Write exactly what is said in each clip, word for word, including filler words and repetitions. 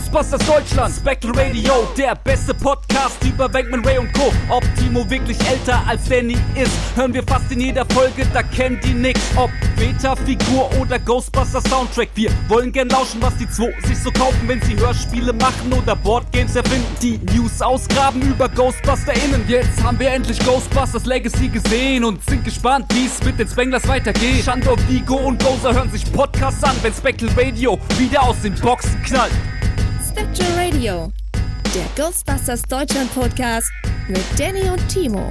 Ghostbusters Deutschland, Spectral Radio, der beste Podcast über Venkman, Ray und Co. Ob Timo wirklich älter als Danny ist, hören wir fast in jeder Folge, da kennt die nix. Ob Beta-Figur oder Ghostbusters Soundtrack, wir wollen gern lauschen, was die zwei sich so kaufen, wenn sie Hörspiele machen oder Boardgames erfinden. Die News ausgraben über GhostbusterInnen. Jetzt haben wir endlich Ghostbusters Legacy gesehen und sind gespannt, wie es mit den Spanglers weitergeht. Shandor, Vigo und Gozer hören sich Podcasts an, wenn Spectral Radio wieder aus den Boxen knallt. Spectral Radio, der Ghostbusters Deutschland Podcast mit Danny und Timo.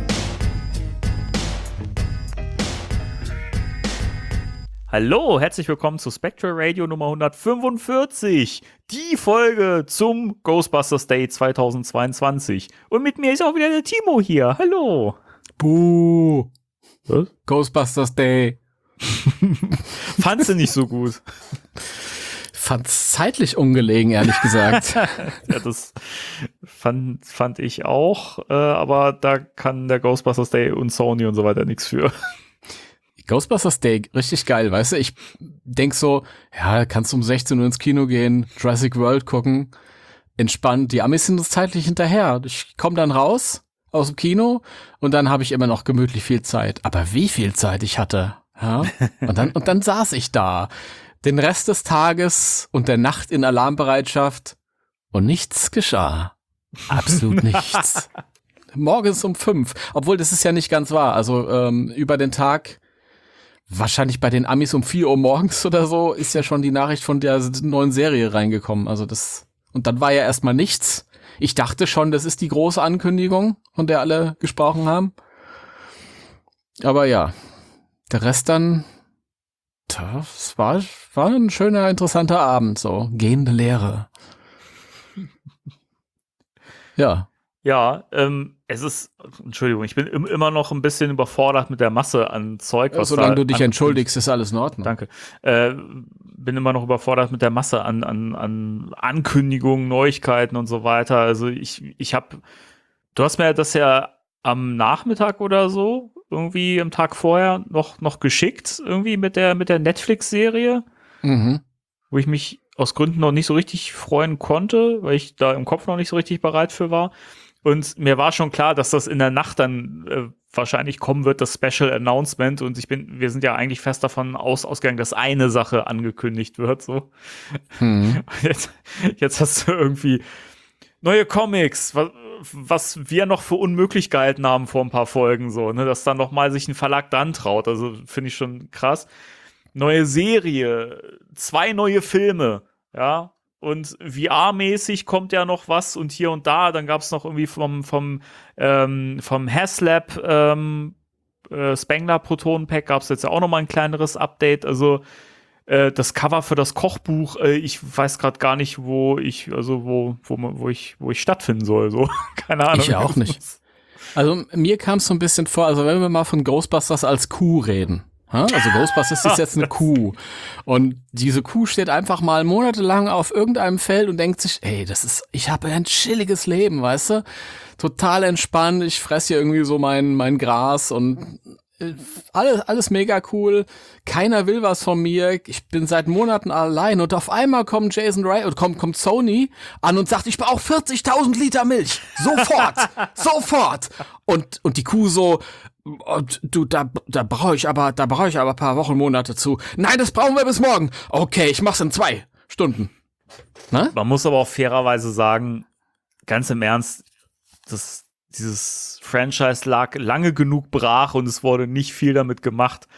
Hallo, herzlich willkommen zu Spectral Radio Nummer hundertfünfundvierzig, die Folge zum Ghostbusters Day zweitausendzweiundzwanzig. Und mit mir ist auch wieder der Timo hier. Hallo. Buh. Was? Ghostbusters Day. Fandst du nicht so gut? Fand's zeitlich ungelegen, ehrlich gesagt. Ja, das fand, fand ich auch, äh, aber da kann der Ghostbusters Day und Sony und so weiter nichts für. Ghostbusters Day, richtig geil, weißt du? Ich denk so, ja, kannst du um sechzehn Uhr ins Kino gehen, Jurassic World gucken, entspannt. Die Amis sind uns zeitlich hinterher. Ich komme dann raus aus dem Kino und dann habe ich immer noch gemütlich viel Zeit. Aber wie viel Zeit ich hatte, ja? Und dann, und dann saß ich da. Den Rest des Tages und der Nacht in Alarmbereitschaft und nichts geschah. Absolut nichts. Morgens um fünf. Obwohl, das ist ja nicht ganz wahr. Also ähm, über den Tag, wahrscheinlich bei den Amis um vier Uhr morgens oder so, ist ja schon die Nachricht von der neuen Serie reingekommen. Also das, und dann war ja erstmal nichts. Ich dachte schon, das ist die große Ankündigung, von der alle gesprochen haben. Aber ja, der Rest dann, das war, war ein schöner, interessanter Abend, so gehende Leere. Ja. Ja, ähm, es ist, Entschuldigung, ich bin im, immer noch ein bisschen überfordert mit der Masse an Zeug. Ja, Was solange da du dich an, entschuldigst, ist alles in Ordnung. Danke. Äh, bin immer noch überfordert mit der Masse an, an, an Ankündigungen, Neuigkeiten und so weiter. Also ich, ich habe, du hast mir das ja am Nachmittag oder so, irgendwie am Tag vorher noch, noch geschickt, irgendwie mit der, mit der Netflix-Serie, Mhm. wo ich mich aus Gründen noch nicht so richtig freuen konnte, weil ich da im Kopf noch nicht so richtig bereit für war. Und mir war schon klar, dass das in der Nacht dann äh, wahrscheinlich kommen wird, das Special Announcement. Und ich bin, wir sind ja eigentlich fest davon aus, ausgegangen, dass eine Sache angekündigt wird. So. Mhm. Jetzt, jetzt hast du irgendwie neue Comics, was, was wir noch für unmöglich gehalten haben vor ein paar Folgen, so, ne, dass dann noch mal sich ein Verlag dran traut. Also finde ich schon krass. Neue Serie, zwei neue Filme, ja. Und V R-mäßig kommt ja noch was und hier und da. Dann gab es noch irgendwie vom, vom, ähm, vom HasLab ähm, äh, Spengler Proton Pack gab es jetzt ja auch noch mal ein kleineres Update. Also äh, das Cover für das Kochbuch, äh, ich weiß gerade gar nicht, wo ich, also wo, wo, wo ich, wo ich stattfinden soll. So, keine Ahnung. Ich ja auch nicht. Also mir kam es so ein bisschen vor, also wenn wir mal von Ghostbusters als Kuh reden. Also Ghostbusters ist jetzt eine Kuh und diese Kuh steht einfach mal monatelang auf irgendeinem Feld und denkt sich, ey, das ist, ich habe ein chilliges Leben, weißt du, total entspannt, ich fresse hier irgendwie so mein mein Gras und alles alles mega cool, keiner will was von mir, ich bin seit Monaten allein und auf einmal kommt Jason Ray und kommt kommt Sony an und sagt, ich brauche vierzigtausend Liter Milch, sofort, sofort und und die Kuh so, und du, da, da brauche ich aber, da brauche ich aber ein paar Wochen, Monate zu. Nein, das brauchen wir bis morgen. Okay, ich mach's in zwei Stunden. Na? Man muss aber auch fairerweise sagen, ganz im Ernst, das, dieses Franchise lag lange genug brach und es wurde nicht viel damit gemacht,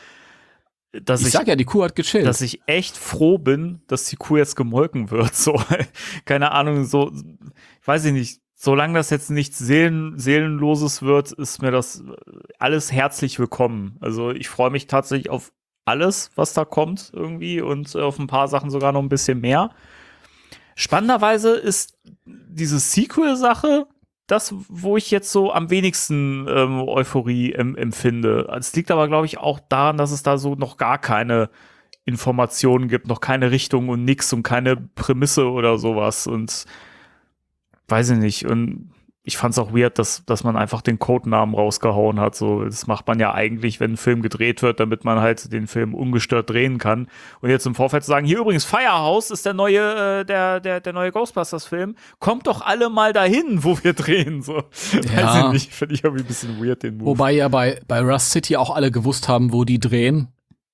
dass ich, ich sag ja, die Kuh hat gechillt. dass ich echt froh bin, dass die Kuh jetzt gemolken wird. So, keine Ahnung, so, weiß ich nicht. Solange das jetzt nichts Seelen, Seelenloses wird, ist mir das alles herzlich willkommen. Also ich freue mich tatsächlich auf alles, was da kommt irgendwie und auf ein paar Sachen sogar noch ein bisschen mehr. Spannenderweise ist diese Sequel-Sache das, wo ich jetzt so am wenigsten ähm, Euphorie em- empfinde. Es liegt aber, glaube ich, auch daran, dass es da so noch gar keine Informationen gibt, noch keine Richtung und nix und keine Prämisse oder sowas und weiß ich nicht. Und ich fand es auch weird, dass, dass man einfach den Codenamen rausgehauen hat. So, das macht man ja eigentlich, wenn ein Film gedreht wird, damit man halt den Film ungestört drehen kann. Und jetzt im Vorfeld zu sagen, hier übrigens Firehouse ist der neue, äh, der, der, der neue Ghostbusters-Film. Kommt doch alle mal dahin, wo wir drehen. So. Ja. Weiß ich nicht, finde ich irgendwie ein bisschen weird, den Move. Wobei ja bei, bei Rust City auch alle gewusst haben, wo die drehen.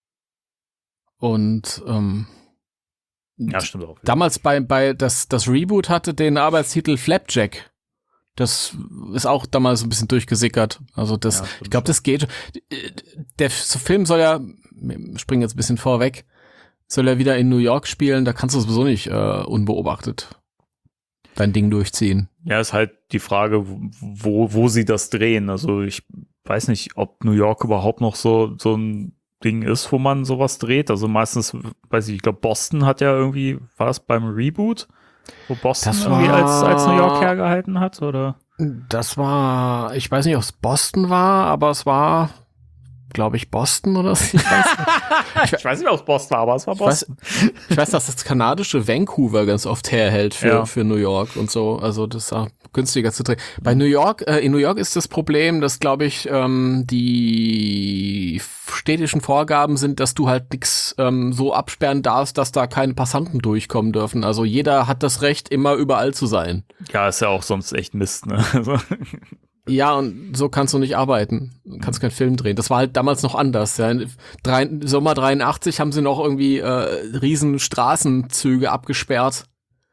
Und ähm, ja, stimmt auch. damals bei, bei das, das Reboot hatte den Arbeitstitel Flapjack. Das ist auch damals ein bisschen durchgesickert. Also das, Ja, ich glaube, das geht. Der Film soll ja, wir springen jetzt ein bisschen vorweg, soll ja wieder in New York spielen. Da kannst du sowieso nicht äh, unbeobachtet dein Ding durchziehen. Ja, ist halt die Frage, wo, wo sie das drehen. Also ich weiß nicht, ob New York überhaupt noch so, so ein Ding ist, wo man sowas dreht. Also meistens, weiß ich, ich glaube, Boston hat ja irgendwie, war das beim Reboot? Wo Boston Das irgendwie war- als, als New York hergehalten hat, oder? Das war, ich weiß nicht, ob es Boston war, aber es war, glaube ich, Boston oder so. Ich weiß nicht. Ich weiß nicht, ob es Boston war, aber es war Ich weiß, Boston. ich weiß, dass das kanadische Vancouver ganz oft herhält für, Ja. für New York und so. Also das ist auch günstiger zu drehen. Bei New York, äh, in New York ist das Problem, dass, glaube ich, ähm, die städtischen Vorgaben sind, dass du halt nix ähm, so absperren darfst, dass da keine Passanten durchkommen dürfen. Also jeder hat das Recht, immer überall zu sein. Ja, ist ja auch sonst echt Mist, ne? Also, Ja, und so kannst du nicht arbeiten. Du kannst keinen Film drehen. Das war halt damals noch anders. Ja. Drei, Sommer dreiundachtzig haben sie noch irgendwie äh, riesen Straßenzüge abgesperrt.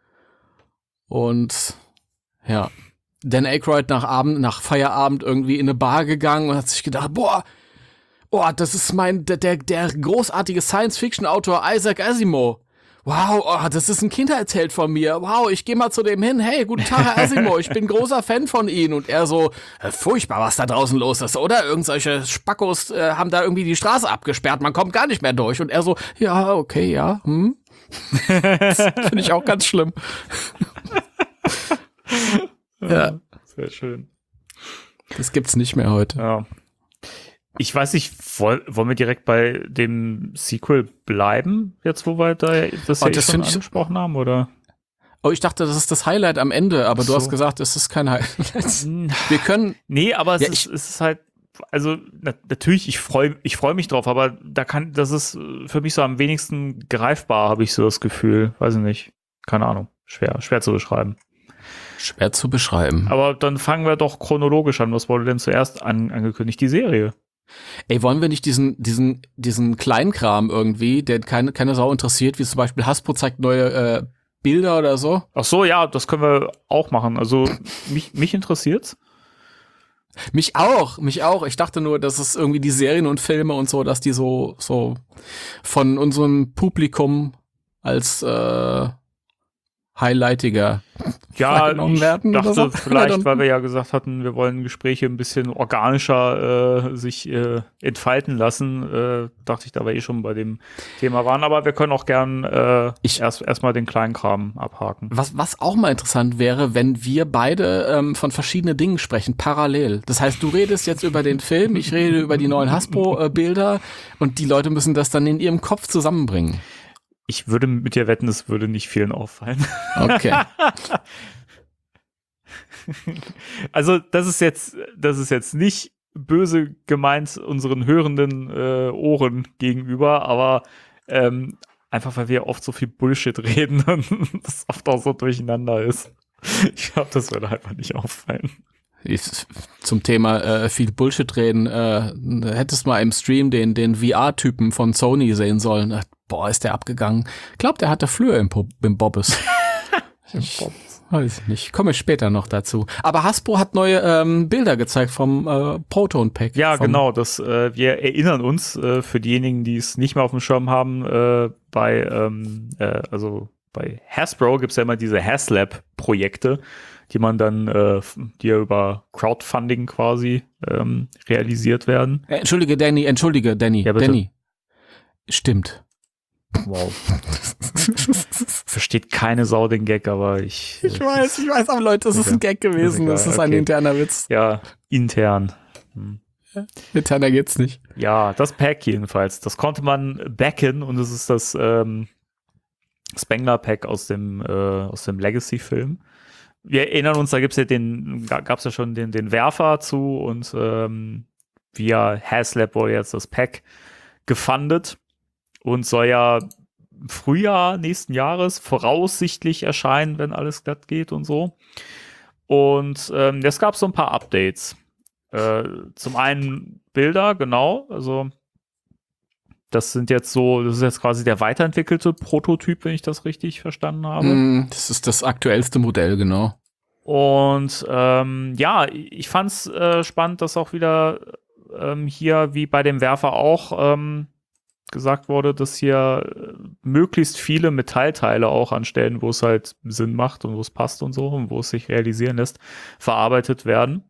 Und ja, Dan Aykroyd nach Abend, nach Feierabend irgendwie in eine Bar gegangen und hat sich gedacht, boah, oh, das ist mein, der, der, der großartige Science-Fiction-Autor Isaac Asimov. Wow, oh, das ist ein Kindheitsheld von mir. Wow, ich gehe mal zu dem hin. Hey, guten Tag, Herr Asimov, ich bin großer Fan von Ihnen. Und er so, äh, furchtbar, was da draußen los ist, oder? Irgendwelche Spackos äh, haben da irgendwie die Straße abgesperrt, man kommt gar nicht mehr durch. Und er so, ja, okay, ja, hm. Das finde ich auch ganz schlimm. Ja, sehr schön. das gibt's nicht mehr heute. Ja. Ich weiß nicht, woll, wollen wir direkt bei dem Sequel bleiben, jetzt wo wir da das Oh, ja eh das schon find ich- angesprochen haben, oder? Oh, ich dachte, das ist das Highlight am Ende, aber Ach du hast so. gesagt, es ist kein Highlight. Wir können, Nee, aber es, Ja, ist, ich- es ist halt, also na, natürlich, ich freue ich freu mich drauf, aber da kann, das ist äh, für mich so am wenigsten greifbar, habe ich so das Gefühl. Weiß ich nicht. Keine Ahnung. Schwer, schwer zu beschreiben. schwer zu beschreiben. Aber dann fangen wir doch chronologisch an. Was wurde denn zuerst an, angekündigt? Die Serie. Ey, wollen wir nicht diesen, diesen, diesen Kleinkram irgendwie, der keine, keine Sau interessiert, wie zum Beispiel Hasbro zeigt neue äh, Bilder oder so? Ach so, ja, das können wir auch machen. Also mich, mich interessiert's. Mich auch, mich auch. Ich dachte nur, dass es irgendwie die Serien und Filme und so, dass die so, so von unserem Publikum als äh, highlightiger Ja, wahrgenommen ich werden oder dachte so. vielleicht, Ja, dann- weil wir ja gesagt hatten, wir wollen Gespräche ein bisschen organischer äh, sich äh, entfalten lassen, äh, dachte ich, da wir eh schon bei dem Thema waren. Aber wir können auch gern äh, Ich- erst erstmal den Kleinkram abhaken. Was, was auch mal interessant wäre, wenn wir beide ähm, von verschiedenen Dingen sprechen, parallel. Das heißt, du redest jetzt über den Film, ich rede über die neuen Hasbro-Bilder und die Leute müssen das dann in ihrem Kopf zusammenbringen. Ich würde mit dir wetten, es würde nicht vielen auffallen. Okay. Also das ist jetzt, das ist jetzt nicht böse gemeint unseren hörenden äh, Ohren gegenüber, aber ähm, einfach weil wir oft so viel Bullshit reden und das oft auch so durcheinander ist. Ich glaube, das würde einfach nicht auffallen. Ich- Zum Thema äh, viel Bullshit reden, äh, hättest mal im Stream den, den V R-Typen von Sony sehen sollen. Äh, Boah, ist der abgegangen. Ich glaube, der hatte Flöhe im, Po- im Bobbes. Ich weiß ich nicht. Komme ich später noch dazu. Aber Hasbro hat neue ähm, Bilder gezeigt vom äh, Proton Pack. Ja, vom, genau. Das, äh, wir erinnern uns, äh, für diejenigen, die es nicht mehr auf dem Schirm haben, äh, bei, ähm, äh, also bei Hasbro gibt es ja immer diese HasLab-Projekte, die man dann, äh, die ja über Crowdfunding quasi ähm, realisiert werden. Äh, Entschuldige, Danny, entschuldige, Danny. Ja, bitte. Danny. Stimmt. Wow. Versteht keine Sau den Gag, aber ich. Ich weiß, ich weiß, aber Leute, das ist ein Gag gewesen. egal, Das ist ein okay. interner Witz. Ja, intern. Hm. Interner geht's nicht. Ja, das Pack jedenfalls. Das konnte man backen und es ist das ähm, Spengler-Pack aus dem, äh, aus dem Legacy-Film wir erinnern uns, da gibt's ja den, gab es ja schon den, den Werfer zu und ähm, via HasLab wurde jetzt das Pack gefundet und soll ja im Frühjahr nächsten Jahres voraussichtlich erscheinen, wenn alles glatt geht und so. Und ähm, es gab so ein paar Updates. Äh, zum einen Bilder, genau, also das sind jetzt so, das ist jetzt quasi der weiterentwickelte Prototyp, wenn ich das richtig verstanden habe. Mm, das ist das aktuellste Modell, genau. Und ähm, ja, ich fand's äh, spannend, dass auch wieder ähm, hier, wie bei dem Werfer auch, ähm, gesagt wurde, dass hier äh, möglichst viele Metallteile auch an Stellen, wo es halt Sinn macht und wo es passt und so und wo es sich realisieren lässt, verarbeitet werden.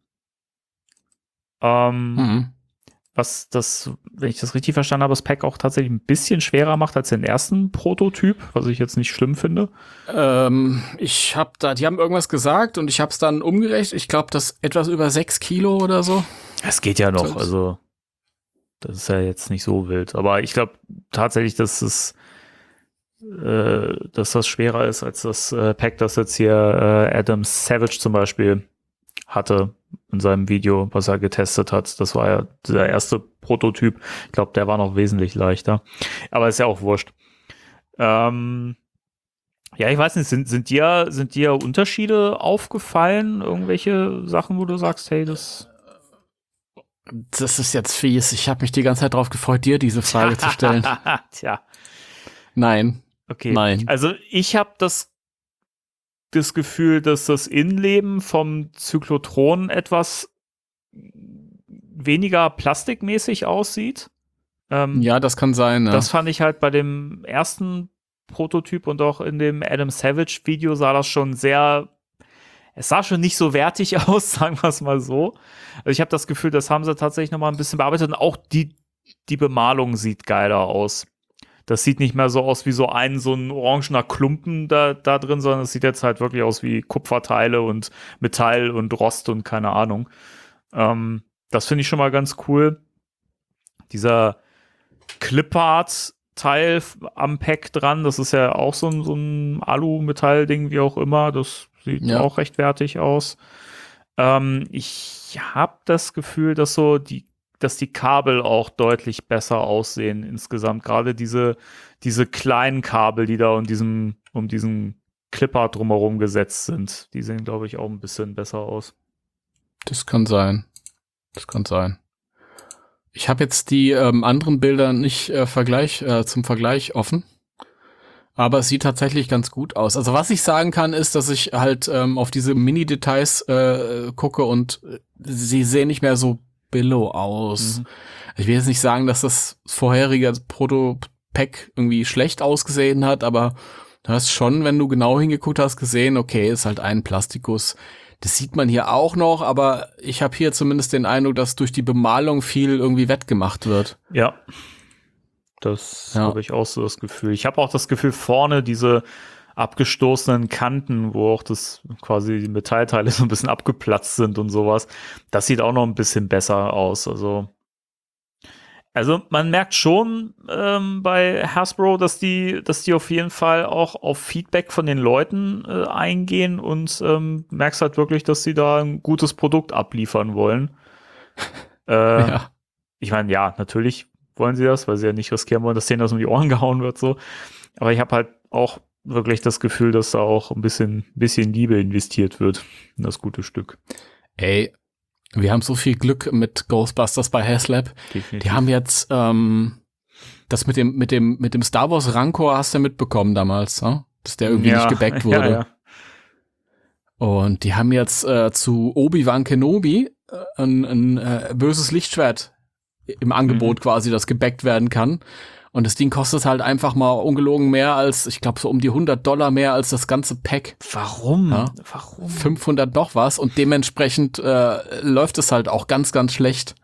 Ähm, Mhm. Was das, wenn ich das richtig verstanden habe, das Pack auch tatsächlich ein bisschen schwerer macht als den ersten Prototyp, was ich jetzt nicht schlimm finde. Ähm, ich hab da, die haben irgendwas gesagt und ich hab's dann umgerechnet. Ich glaube, das etwas über sechs Kilo oder so. Es geht ja noch, Das- also das ist ja jetzt nicht so wild. Aber ich glaube tatsächlich, dass es äh, dass das schwerer ist als das äh, Pack, das jetzt hier äh, Adam Savage zum Beispiel hatte in seinem Video, was er getestet hat. Das war ja der erste Prototyp. Ich glaube, der war noch wesentlich leichter. Aber ist ja auch wurscht. Ähm, ja, ich weiß nicht, sind, sind dir, sind dir Unterschiede aufgefallen? Irgendwelche Sachen, wo du sagst, hey, das... Das ist jetzt fies. Ich habe mich die ganze Zeit drauf gefreut, dir diese Frage zu stellen. Tja, Nein. okay. Nein. Also ich habe das das Gefühl, dass das Innenleben vom Zyklotron etwas weniger plastikmäßig aussieht. Ähm, Ja, das kann sein. Ja. Das fand ich halt bei dem ersten Prototyp und auch in dem Adam Savage Video sah das schon sehr, es sah schon nicht so wertig aus, sagen wir es mal so. Also ich habe das Gefühl, das haben sie tatsächlich noch mal ein bisschen bearbeitet und auch die, die Bemalung sieht geiler aus. Das sieht nicht mehr so aus wie so ein, so ein orangener Klumpen da, da drin, sondern es sieht jetzt halt wirklich aus wie Kupferteile und Metall und Rost und keine Ahnung. Ähm, das finde ich schon mal ganz cool. Dieser Clipart-Teil f- am Pack dran, das ist ja auch so ein, so ein Alu-Metall-Ding, wie auch immer. Das sieht Ja. auch recht wertig aus. Ähm, ich habe das Gefühl, dass so die dass die Kabel auch deutlich besser aussehen insgesamt. Gerade diese, diese kleinen Kabel, die da um diesen, um diesen Clipper drumherum gesetzt sind, die sehen, glaube ich, auch ein bisschen besser aus. Das kann sein. Das kann sein. Ich habe jetzt die ähm, anderen Bilder nicht äh, Vergleich, äh, zum Vergleich offen. Aber es sieht tatsächlich ganz gut aus. Also was ich sagen kann, ist, dass ich halt ähm, auf diese Mini-Details äh, gucke und äh, sie sehen nicht mehr so billow aus. Mhm. Ich will jetzt nicht sagen, dass das vorherige Proto-Pack irgendwie schlecht ausgesehen hat, aber du hast schon, wenn du genau hingeguckt hast, gesehen, okay, ist halt ein Plastikus. Das sieht man hier auch noch, aber ich habe hier zumindest den Eindruck, dass durch die Bemalung viel irgendwie wettgemacht wird. Ja. Das Ja. habe ich auch so das Gefühl. Ich habe auch das Gefühl, vorne diese abgestoßenen Kanten, wo auch das quasi die Metallteile so ein bisschen abgeplatzt sind und sowas, das sieht auch noch ein bisschen besser aus. Also, also man merkt schon ähm, bei Hasbro, dass die, dass die auf jeden Fall auch auf Feedback von den Leuten äh, eingehen und ähm, merkst halt wirklich, dass sie da ein gutes Produkt abliefern wollen. äh, Ja. Ich meine, ja, natürlich wollen sie das, weil sie ja nicht riskieren wollen, dass denen das um die Ohren gehauen wird, so. Aber ich habe halt auch wirklich das Gefühl, dass da auch ein bisschen, bisschen Liebe investiert wird in das gute Stück. Ey, wir haben so viel Glück mit Ghostbusters bei HasLab. Definitiv. Die haben jetzt ähm, das mit dem mit dem mit dem Star Wars Rancor hast du ja mitbekommen damals, ne? Dass der irgendwie Ja, nicht gebackt wurde. Ja, ja. Und die haben jetzt äh, zu Obi-Wan Kenobi äh, ein, ein äh, böses Lichtschwert im Angebot Mhm. quasi, das gebackt werden kann. Und das Ding kostet halt einfach mal ungelogen mehr als, ich glaube so um die hundert Dollar mehr als das ganze Pack. Warum? Ja. Warum? fünfhundert noch was und dementsprechend äh, läuft es halt auch ganz, ganz schlecht.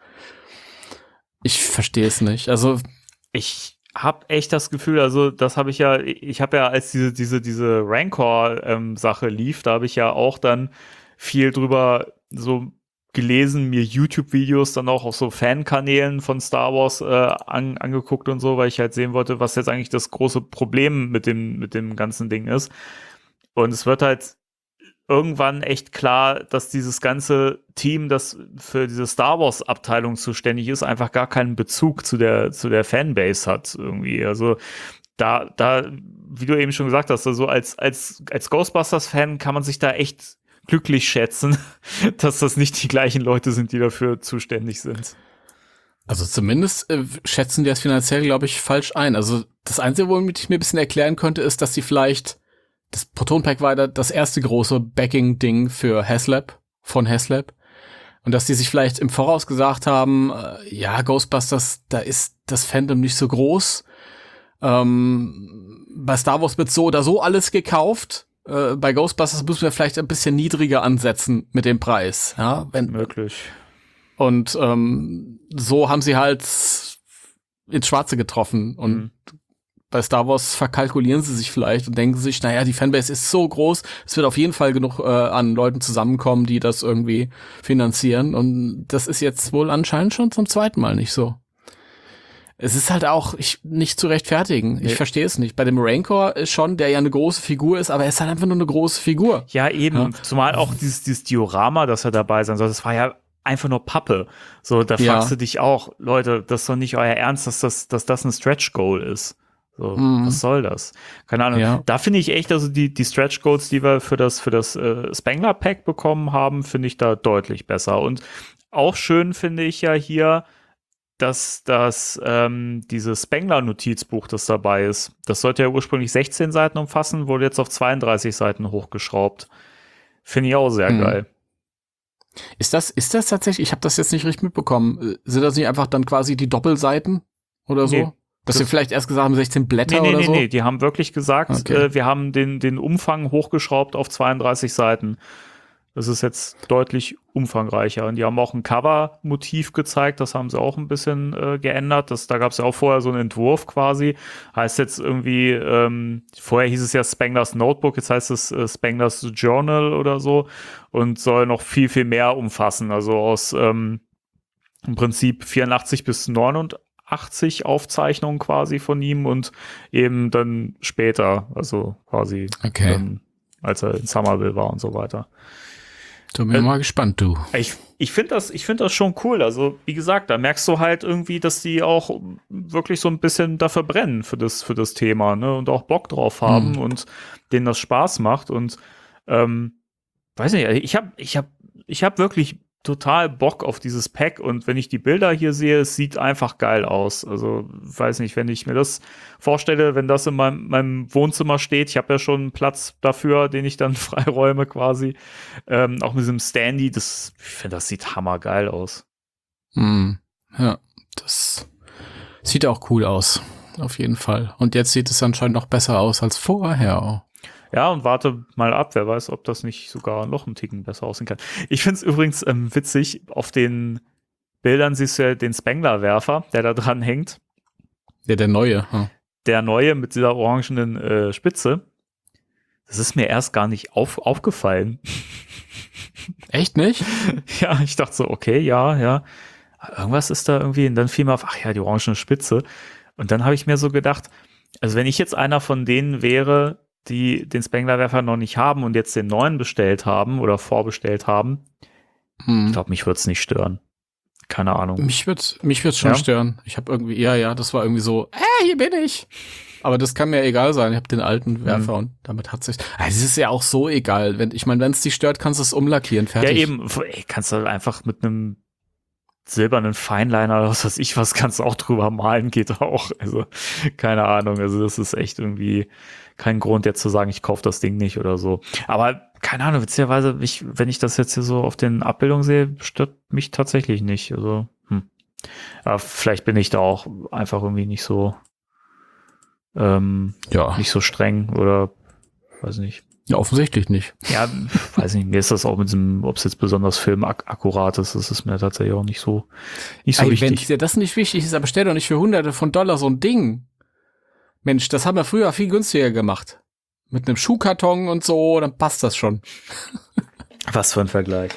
Ich verstehe es nicht. Also Ich habe echt das Gefühl, also das habe ich ja, ich habe ja, als diese, diese, diese Rancor-Sache lief, da habe ich ja auch dann viel drüber so gelesen, mir YouTube-Videos dann auch auf so Fankanälen von Star Wars äh, an, angeguckt und so, weil ich halt sehen wollte, was jetzt eigentlich das große Problem mit dem, mit dem ganzen Ding ist. Und es wird halt irgendwann echt klar, dass dieses ganze Team, das für diese Star Wars Abteilung zuständig ist, einfach gar keinen Bezug zu der, zu der Fanbase hat irgendwie. Also da, da, wie du eben schon gesagt hast, also als, als, als Ghostbusters-Fan kann man sich da echt glücklich schätzen, dass das nicht die gleichen Leute sind, die dafür zuständig sind. Also zumindest äh, schätzen die das finanziell, glaube ich, falsch ein. Also das Einzige, womit ich mir ein bisschen erklären könnte, ist, dass sie vielleicht, das Proton-Pack war das erste große Backing-Ding für HasLab, von HasLab. Und dass die sich vielleicht im Voraus gesagt haben, äh, ja, Ghostbusters, da ist das Fandom nicht so groß. Ähm, bei Star Wars wird so oder so alles gekauft. Äh, bei Ghostbusters müssen wir vielleicht ein bisschen niedriger ansetzen mit dem Preis. Ja, wenn Möglich. Und ähm, so haben sie halt ins Schwarze getroffen. Und mhm. bei Star Wars verkalkulieren sie sich vielleicht und denken sich, naja, die Fanbase ist so groß, es wird auf jeden Fall genug äh, an Leuten zusammenkommen, die das irgendwie finanzieren. Und das ist jetzt wohl anscheinend schon zum zweiten Mal nicht so. Es ist halt auch ich, nicht zu rechtfertigen. Ich nee. verstehe es nicht. Bei dem Rancor ist schon, der ja eine große Figur ist, aber er ist halt einfach nur eine große Figur. Ja, eben. Ja. Zumal auch dieses, dieses Diorama, das er dabei sein soll, das war ja einfach nur Pappe. So, da ja. fragst du dich auch, Leute, das ist doch nicht euer Ernst, dass das, dass das ein Stretch-Goal ist. So, mhm. was soll das? Keine Ahnung. Ja. Da finde ich echt, also die, die Stretch-Goals, die wir für das, für das äh, Spengler-Pack bekommen haben, finde ich da deutlich besser. Und auch schön finde ich ja hier, dass das ähm, dieses Spengler-Notizbuch, das dabei ist, das sollte ja ursprünglich sechzehn Seiten umfassen, wurde jetzt auf zweiunddreißig Seiten hochgeschraubt. Finde ich auch sehr mhm. geil. Ist das, ist das tatsächlich, ich habe das jetzt nicht richtig mitbekommen, sind das nicht einfach dann quasi die Doppelseiten oder so? Nee, Dass das wir vielleicht erst gesagt haben, sechzehn Blätter nee, nee, oder nee, so? Nee, nee, die haben wirklich gesagt, okay. äh, wir haben den, den Umfang hochgeschraubt auf zweiunddreißig Seiten. Das ist jetzt deutlich umfangreicher. Und die haben auch ein Cover-Motiv gezeigt, das haben sie auch ein bisschen äh, geändert. Das, da gab es ja auch vorher so einen Entwurf quasi. Heißt jetzt irgendwie, ähm, vorher hieß es ja Spenglers Notebook, jetzt heißt es äh, Spenglers Journal oder so und soll noch viel, viel mehr umfassen. Also aus ähm, im Prinzip vierundachtzig bis neunundachtzig Aufzeichnungen quasi von ihm und eben dann später, also quasi okay. ähm, als er in Somerville war und so weiter. Da bin ich äh, mal gespannt, du. Ich, ich finde das, ich finde das schon cool. Also, wie gesagt, da merkst du halt irgendwie, dass die auch wirklich so ein bisschen dafür brennen für das, für das Thema, ne, und auch Bock drauf haben mhm. und denen das Spaß macht. Und ähm, weiß nicht, ich habe, ich habe, ich habe wirklich total Bock auf dieses Pack und wenn ich die Bilder hier sehe, es sieht einfach geil aus. Also, weiß nicht, wenn ich mir das vorstelle, wenn das in meinem, meinem Wohnzimmer steht, ich habe ja schon einen Platz dafür, den ich dann freiräume quasi, ähm, auch mit diesem Standy, das, ich finde, das sieht hammergeil aus. Hm. Ja, das sieht auch cool aus, auf jeden Fall. Und jetzt sieht es anscheinend noch besser aus als vorher. Ja, und warte mal ab, wer weiß, ob das nicht sogar noch einen Ticken besser aussehen kann. Ich finde es übrigens ähm, witzig, auf den Bildern siehst du ja den Spengler-Werfer, der da dran hängt. Ja, der neue. Hm. Der neue mit dieser orangenen äh, Spitze. Das ist mir erst gar nicht auf, aufgefallen. Echt nicht? Ja, ich dachte so, okay, ja, ja. Irgendwas ist da irgendwie, und dann fiel mir auf, ach ja, die orangene Spitze. Und dann habe ich mir so gedacht, also wenn ich jetzt einer von denen wäre, die den Spengler-Werfer noch nicht haben und jetzt den neuen bestellt haben oder vorbestellt haben, hm. ich glaube, mich würde es nicht stören. Keine Ahnung. Mich würde mich würd's schon ja? stören. Ich habe irgendwie, ja, ja, das war irgendwie so, äh, hier bin ich. Aber das kann mir egal sein. Ich habe den alten Werfer mhm. und damit hat sich. Also es ist ja auch so egal. Wenn, ich meine, wenn es dich stört, kannst du es umlackieren. Fertig. Ja, eben. Ey, kannst du einfach mit einem silbernen Fineliner oder was weiß ich was, kannst du auch drüber malen, geht auch. Also, keine Ahnung. Also, das ist echt irgendwie kein Grund, jetzt zu sagen, ich kaufe das Ding nicht oder so. Aber, keine Ahnung, witzigerweise, ich, wenn ich das jetzt hier so auf den Abbildungen sehe, stört mich tatsächlich nicht. Also, hm. Aber vielleicht bin ich da auch einfach irgendwie nicht so, ähm, ja. nicht so streng oder, weiß nicht. Ja, offensichtlich nicht. Ja, weiß nicht, mir ist das auch mit diesem, ob es jetzt besonders filmakkurat ist, das ist mir tatsächlich auch nicht so, nicht so Ey, wichtig. Wenn dir das nicht wichtig ist, aber stell doch nicht für Hunderte von Dollar so ein Ding. Mensch, das haben wir früher viel günstiger gemacht. Mit einem Schuhkarton und so, dann passt das schon. Was für ein Vergleich.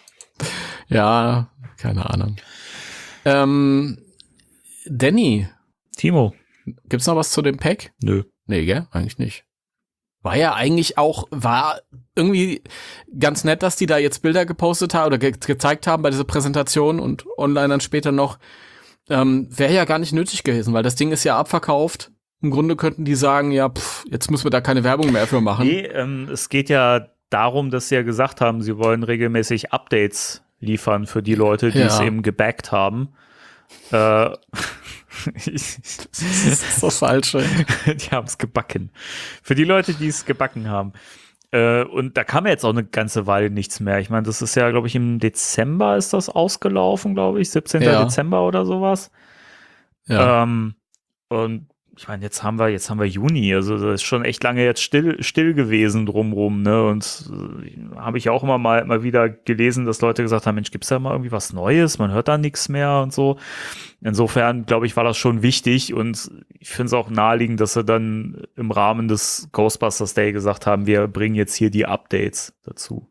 Ja, keine Ahnung. Ähm, Danny. Timo. Gibt's noch was zu dem Pack? Nö. Nee, gell? Eigentlich nicht. war ja eigentlich auch, war irgendwie ganz nett, dass die da jetzt Bilder gepostet haben oder ge- gezeigt haben bei dieser Präsentation und online dann später noch. Ähm, wäre ja gar nicht nötig gewesen, weil das Ding ist ja abverkauft. Im Grunde könnten die sagen, ja, pff, jetzt müssen wir da keine Werbung mehr für machen. Nee, ähm, es geht ja darum, dass sie ja gesagt haben, sie wollen regelmäßig Updates liefern für die Leute, die Ja. es eben gebackt haben. Äh, Das ist das Falsche. die haben es gebacken. Für die Leute, die es gebacken haben. Äh, und da kam ja jetzt auch eine ganze Weile nichts mehr. Ich meine, das ist ja, glaube ich, im Dezember ist das ausgelaufen, glaube ich. siebzehnten Ja. Dezember oder sowas. Ja. Ähm, und ich meine, jetzt haben wir, jetzt haben wir Juni, also das ist schon echt lange jetzt still, still gewesen drumrum, ne? Und äh, habe ich auch immer mal, mal wieder gelesen, dass Leute gesagt haben, Mensch, gibt's da mal irgendwie was Neues? Man hört da nichts mehr und so. Insofern, glaube ich, war das schon wichtig und ich finde es auch naheliegend, dass sie dann im Rahmen des Ghostbusters Day gesagt haben, wir bringen jetzt hier die Updates dazu.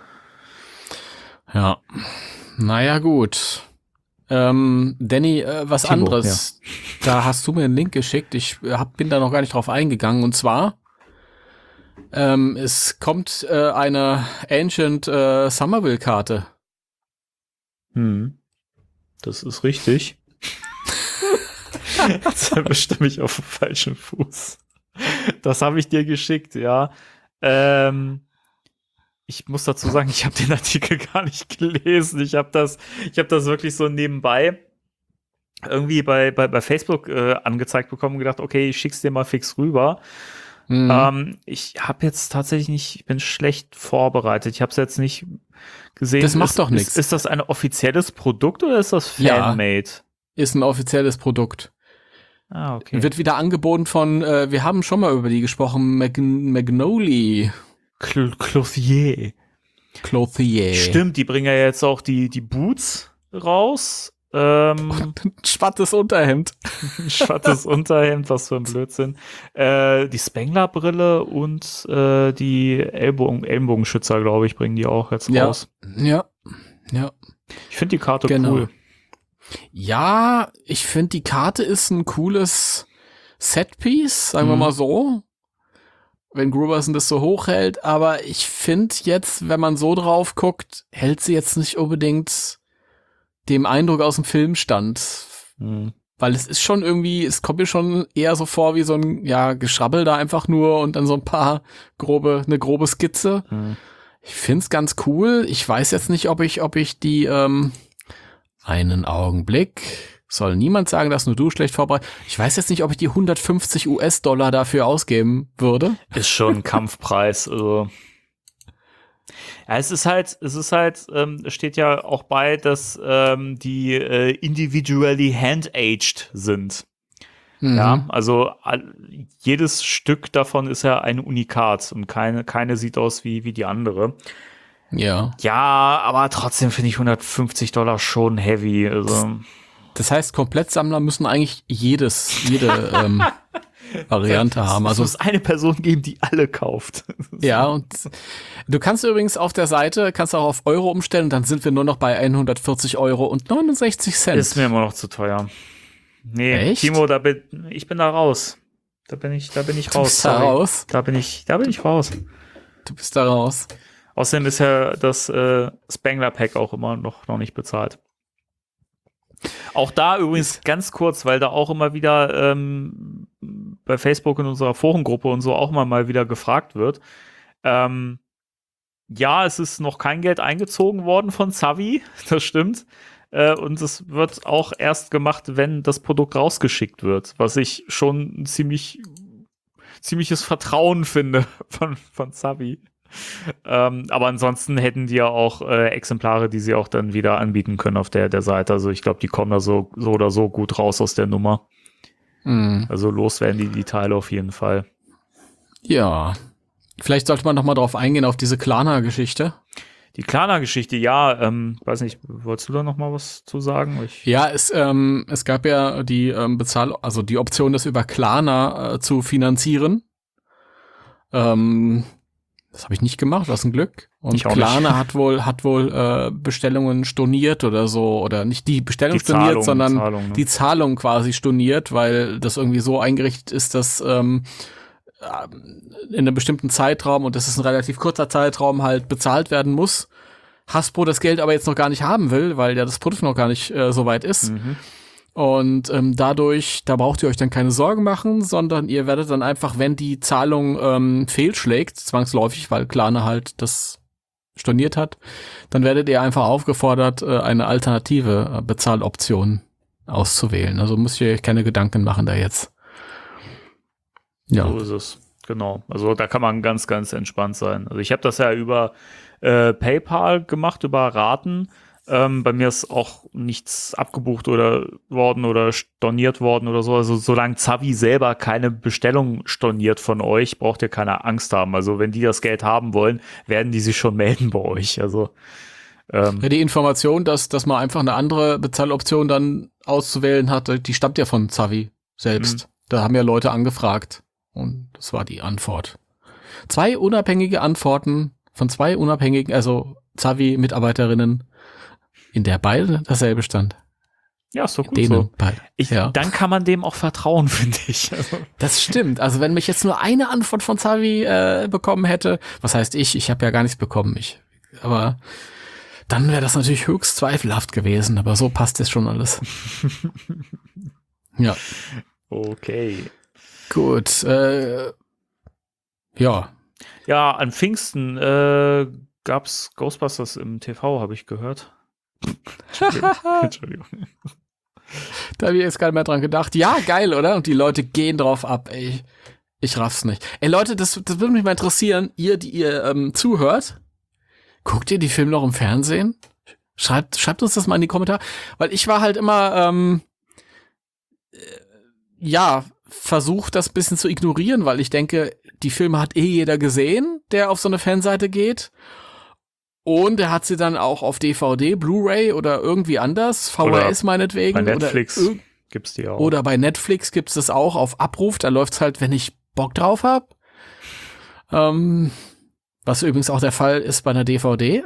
Ja. Naja, gut. Ähm, Danny, äh, was Timo, anderes. Da hast du mir einen Link geschickt. Ich hab, bin da noch gar nicht drauf eingegangen. Und zwar, ähm, es kommt äh, eine Ancient äh, Somerville-Karte. Hm. Das ist richtig. Jetzt bestimme ich auf dem falschen Fuß. Das habe ich dir geschickt, ja. Ähm, ich muss dazu sagen, ich habe den Artikel gar nicht gelesen. Ich habe das, ich habe das wirklich so nebenbei irgendwie bei, bei, bei Facebook äh, angezeigt bekommen und gedacht, okay, ich schick's dir mal fix rüber. Mhm. Ähm, ich habe jetzt tatsächlich nicht, ich bin schlecht vorbereitet. Ich habe es jetzt nicht gesehen. Das macht ist, doch nichts. Ist, ist das ein offizielles Produkt oder ist das Ja. Fanmade? Ist ein offizielles Produkt. Ah, okay. Wird wieder angeboten von, äh, wir haben schon mal über die gesprochen, Mag Magnoli Cl Clothier. Clothier. Stimmt, die bringen ja jetzt auch die, die Boots raus. Ähm, Schwattes Unterhemd. ein schwattes Unterhemd, was für ein Blödsinn. Äh, die Spengler-Brille und äh, die Ellbogen Ellenbogenschützer, glaube ich, bringen die auch jetzt Ja. raus. Ja. Ja. Ich finde die Karte Genau. cool. Ja, ich finde, die Karte ist ein cooles Setpiece, sagen wir Mhm. mal so. Wenn Gruberson das so hochhält, aber ich finde jetzt, wenn man so drauf guckt, hält sie jetzt nicht unbedingt dem Eindruck aus dem Film stand. Mhm. Weil es ist schon irgendwie, es kommt mir schon eher so vor wie so ein, ja, Geschrabbel da einfach nur und dann so ein paar grobe, eine grobe Skizze. Mhm. Ich find's ganz cool. Ich weiß jetzt nicht, ob ich, ob ich die, ähm, einen Augenblick. Soll niemand sagen, dass nur du schlecht vorbereitet. Ich weiß jetzt nicht, ob ich die hundertfünfzig US-Dollar dafür ausgeben würde. Ist schon ein Kampfpreis. Also. Ja, es ist halt, es ist halt, ähm, es steht ja auch bei, dass ähm, die äh, individually hand-aged sind. Mhm. Ja, also all, jedes Stück davon ist ja ein Unikat und keine, keine sieht aus wie, wie die andere. Ja. Ja, aber trotzdem finde ich hundertfünfzig Dollar schon heavy. Also. Das heißt, Komplettsammler müssen eigentlich jedes, jede ähm, Variante haben. Es Also muss eine Person geben, die alle kauft. ja, und du kannst übrigens auf der Seite, kannst auch auf Euro umstellen und dann sind wir nur noch bei hundertvierzig Euro und neunundsechzig Cent. Ist mir immer noch zu teuer. Nee, Echt? Timo, da bin, ich bin da raus. Da bin ich, da bin ich Du raus. bist da sorry. raus. Da bin ich, da bin ich raus. Du bist da raus. Außerdem ist ja das äh, Spengler-Pack auch immer noch, noch nicht bezahlt. Auch da übrigens ganz kurz, weil da auch immer wieder ähm, bei Facebook in unserer Forengruppe und so auch immer mal wieder gefragt wird. Ähm, ja, es ist noch kein Geld eingezogen worden von Zavi, das stimmt. Äh, und es wird auch erst gemacht, wenn das Produkt rausgeschickt wird, was ich schon ein ziemlich ziemliches Vertrauen finde von, von Zavi. Ähm, aber ansonsten hätten die ja auch äh, Exemplare, die sie auch dann wieder anbieten können auf der, der Seite. Also ich glaube, die kommen da so, so oder so gut raus aus der Nummer. Mhm. Also los werden die, die Teile auf jeden Fall. Ja. Vielleicht sollte man noch mal drauf eingehen, auf diese Klarna-Geschichte. Die Klarna-Geschichte, ja, ähm, weiß nicht, wolltest du da noch mal was zu sagen? Ich, Ja, es, ähm, es gab ja die ähm, Bezahl, also die Option, das über Klarna äh, zu finanzieren. Ähm, das habe ich nicht gemacht, was ein Glück. Und Ich auch Klarna nicht. hat wohl, hat wohl äh, Bestellungen storniert oder so, oder nicht die Bestellung Die storniert, Zahlung, sondern Zahlung, ne? die Zahlung quasi storniert, weil das irgendwie so eingerichtet ist, dass ähm, in einem bestimmten Zeitraum, und das ist ein relativ kurzer Zeitraum, halt bezahlt werden muss. Hasbro das Geld aber jetzt noch gar nicht haben will, weil ja das Produkt noch gar nicht äh, so weit ist. Mhm. Und ähm, dadurch, da braucht ihr euch dann keine Sorgen machen, sondern ihr werdet dann einfach, wenn die Zahlung ähm, fehlschlägt, zwangsläufig, weil Klarna halt das storniert hat, dann werdet ihr einfach aufgefordert, äh, eine alternative äh, Bezahloption auszuwählen. Also müsst ihr euch keine Gedanken machen da jetzt. Ja. So ist es. Genau. Also da kann man ganz, ganz entspannt sein. Also ich habe das ja über äh, PayPal gemacht, über Raten. Ähm, bei mir ist auch nichts abgebucht oder worden oder storniert worden oder so. Also solange Zavi selber keine Bestellung storniert von euch, braucht ihr keine Angst haben. Also wenn die das Geld haben wollen, werden die sich schon melden bei euch. Also ähm, ja, die Information, dass, dass man einfach eine andere Bezahloption dann auszuwählen hat, die stammt ja von Zavi selbst. Mhm. Da haben ja Leute angefragt. Und das war die Antwort. Zwei unabhängige Antworten von zwei unabhängigen, also Zavi-Mitarbeiterinnen, in der beide dasselbe stand. Ja, ist doch gut Denen so. Beide. Ich, ja. Dann kann man dem auch vertrauen, finde ich. Also. Das stimmt. Also wenn mich jetzt nur eine Antwort von Zavi äh, bekommen hätte, was heißt ich? Ich habe ja gar nichts bekommen. Ich, aber dann wäre das natürlich höchst zweifelhaft gewesen. Aber so passt es schon alles. Ja. Okay. Gut. Äh, ja. Ja, an Pfingsten äh, gab's Ghostbusters im T V, habe ich gehört. Entschuldigung. Entschuldigung. Da habe ich jetzt gar nicht mehr dran gedacht. Ja, geil, oder? Und die Leute gehen drauf ab, ey. Ich raff's nicht. Ey, Leute, das, das würde mich mal interessieren. Ihr, die ihr ähm, zuhört, guckt ihr die Filme noch im Fernsehen? Schreibt, schreibt uns das mal in die Kommentare. Weil ich war halt immer, ähm, äh, ja, versucht das ein bisschen zu ignorieren, weil ich denke, die Filme hat eh jeder gesehen, der auf so eine Fanseite geht. Und er hat sie dann auch auf D V D, Blu-ray oder irgendwie anders, V H S meinetwegen. Bei Netflix oder, gibt's die auch. Oder bei Netflix gibt's das auch auf Abruf. Da läuft's halt, wenn ich Bock drauf hab. Ähm, was übrigens auch der Fall ist bei einer D V D.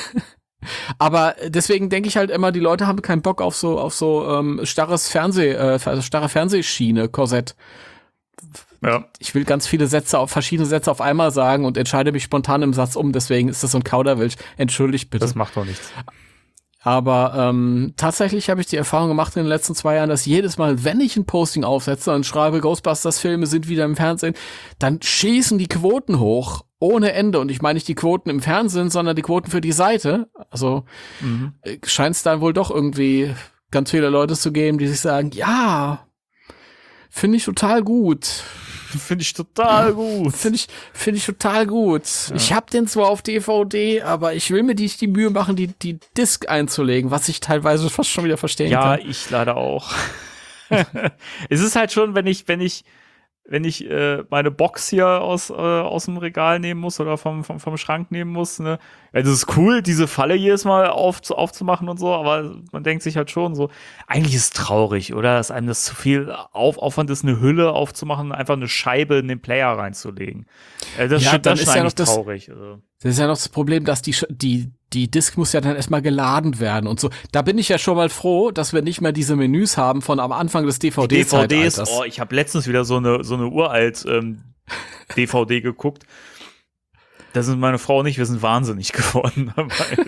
Aber deswegen denke ich halt immer, die Leute haben keinen Bock auf so auf so ähm, starres Fernseh, äh, also starre Fernsehschiene, Korsett. Ja. Ich will ganz viele Sätze auf verschiedene Sätze auf einmal sagen und entscheide mich spontan im Satz um, deswegen ist das so ein Kauderwelsch. Entschuldigt bitte. Das macht doch nichts. Aber ähm, tatsächlich habe ich die Erfahrung gemacht in den letzten zwei Jahren, dass jedes Mal, wenn ich ein Posting aufsetze und schreibe, Ghostbusters-Filme sind wieder im Fernsehen, dann schießen die Quoten hoch ohne Ende. Und ich meine nicht die Quoten im Fernsehen, sondern die Quoten für die Seite. Also mhm. scheint es dann wohl doch irgendwie ganz viele Leute zu geben, die sich sagen, ja, finde ich total gut. Finde ich total gut. Finde ich, finde ich total gut. Ja. Ich habe den zwar auf D V D, aber ich will mir nicht die Mühe machen, die, die Disc einzulegen, was ich teilweise fast schon wieder verstehen ja, kann. Ja, ich leider auch. Es ist halt schon, wenn ich, wenn ich, wenn ich äh, meine Box hier aus, äh, aus dem Regal nehmen muss oder vom, vom, vom Schrank nehmen muss, ne? Ja, das ist cool, diese Falle jedes Mal auf, aufzumachen und so, aber man denkt sich halt schon so, eigentlich ist es traurig, oder? Dass einem das zu viel auf, Aufwand ist, eine Hülle aufzumachen, einfach eine Scheibe in den Player reinzulegen. Äh, das, ja, schon, das ist ist ja eigentlich noch das, traurig. Also. Das ist ja noch das Problem, dass die, die, die Disk muss ja dann erstmal geladen werden und so. Da bin ich ja schon mal froh, dass wir nicht mehr diese Menüs haben von am Anfang des D V D-Zeitalters. D V Ds, oh, ich habe letztens wieder so eine, so eine uralt ähm, D V D geguckt. Da sind meine Frau und ich, wir sind wahnsinnig geworden. Weil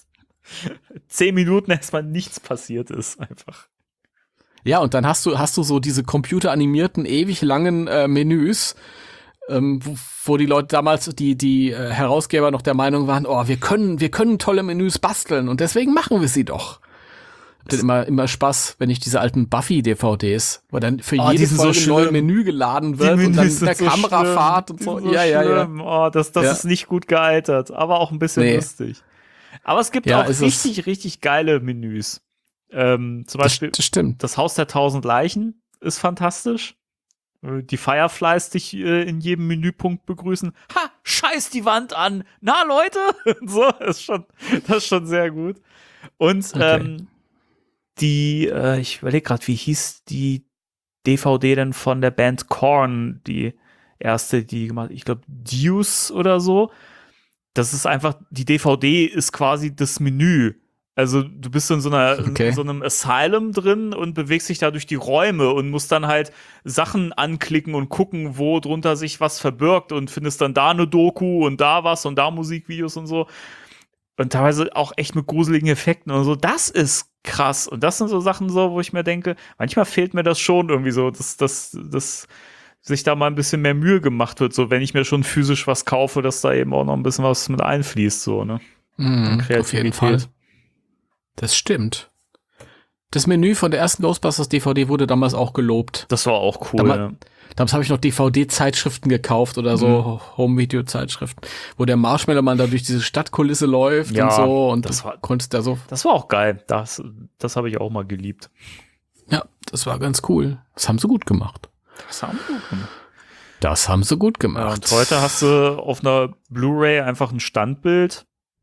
zehn Minuten erstmal nichts passiert ist, einfach. Ja, und dann hast du, hast du so diese computeranimierten, ewig langen äh, Menüs, ähm, wo, wo die Leute damals, die, die äh, Herausgeber noch der Meinung waren, oh, wir können, wir können tolle Menüs basteln und deswegen machen wir sie doch. Ich hatte immer, immer Spaß, wenn ich diese alten Buffy-D V Ds, wo dann für oh, jede Folge so ein neues Menü geladen wird und dann mit der so Kamerafahrt und so. so ja, ja, ja. Oh, das, das ja. ist nicht gut gealtert, aber auch ein bisschen nee. lustig. Aber es gibt ja, auch richtig, richtig geile Menüs. Ähm, zum Beispiel das, das, stimmt. das Haus der tausend Leichen ist fantastisch. Die Fireflies dich äh, in jedem Menüpunkt begrüßen. Ha, scheiß die Wand an. Na, Leute. So, ist schon, das ist schon sehr gut. Und okay. ähm, die, äh, ich überlege gerade, wie hieß die D V D denn von der Band Korn, die erste, die gemacht, ich glaube, Deuce oder so. Das ist einfach, die D V D ist quasi das Menü. Also du bist in so einer Okay. in so einem Asylum drin und bewegst dich da durch die Räume und musst dann halt Sachen anklicken und gucken, wo drunter sich was verbirgt und findest dann da eine Doku und da was und da Musikvideos und so. Und teilweise auch echt mit gruseligen Effekten und so. Das ist krass. Und das sind so Sachen so, wo ich mir denke, manchmal fehlt mir das schon irgendwie so, dass, dass, dass sich da mal ein bisschen mehr Mühe gemacht wird, so wenn ich mir schon physisch was kaufe, dass da eben auch noch ein bisschen was mit einfließt, so, ne? Mhm, Kreativität. auf jeden Fall. Das stimmt. Das Menü von der ersten Ghostbusters D V D wurde damals auch gelobt. Das war auch cool. Damals- ja. Damals habe ich noch D V D-Zeitschriften gekauft oder so, Mhm. Home-Video-Zeitschriften, wo der Marshmallow-Mann da durch diese Stadtkulisse läuft Ja, und so und das das war- konntest da so. Das war auch geil. Das, das habe ich auch mal geliebt. Ja, das war ganz cool. Das haben sie gut gemacht. Das haben wir gemacht. Das haben sie gut Ja, gemacht. und heute hast du auf einer Blu-ray einfach ein Standbild,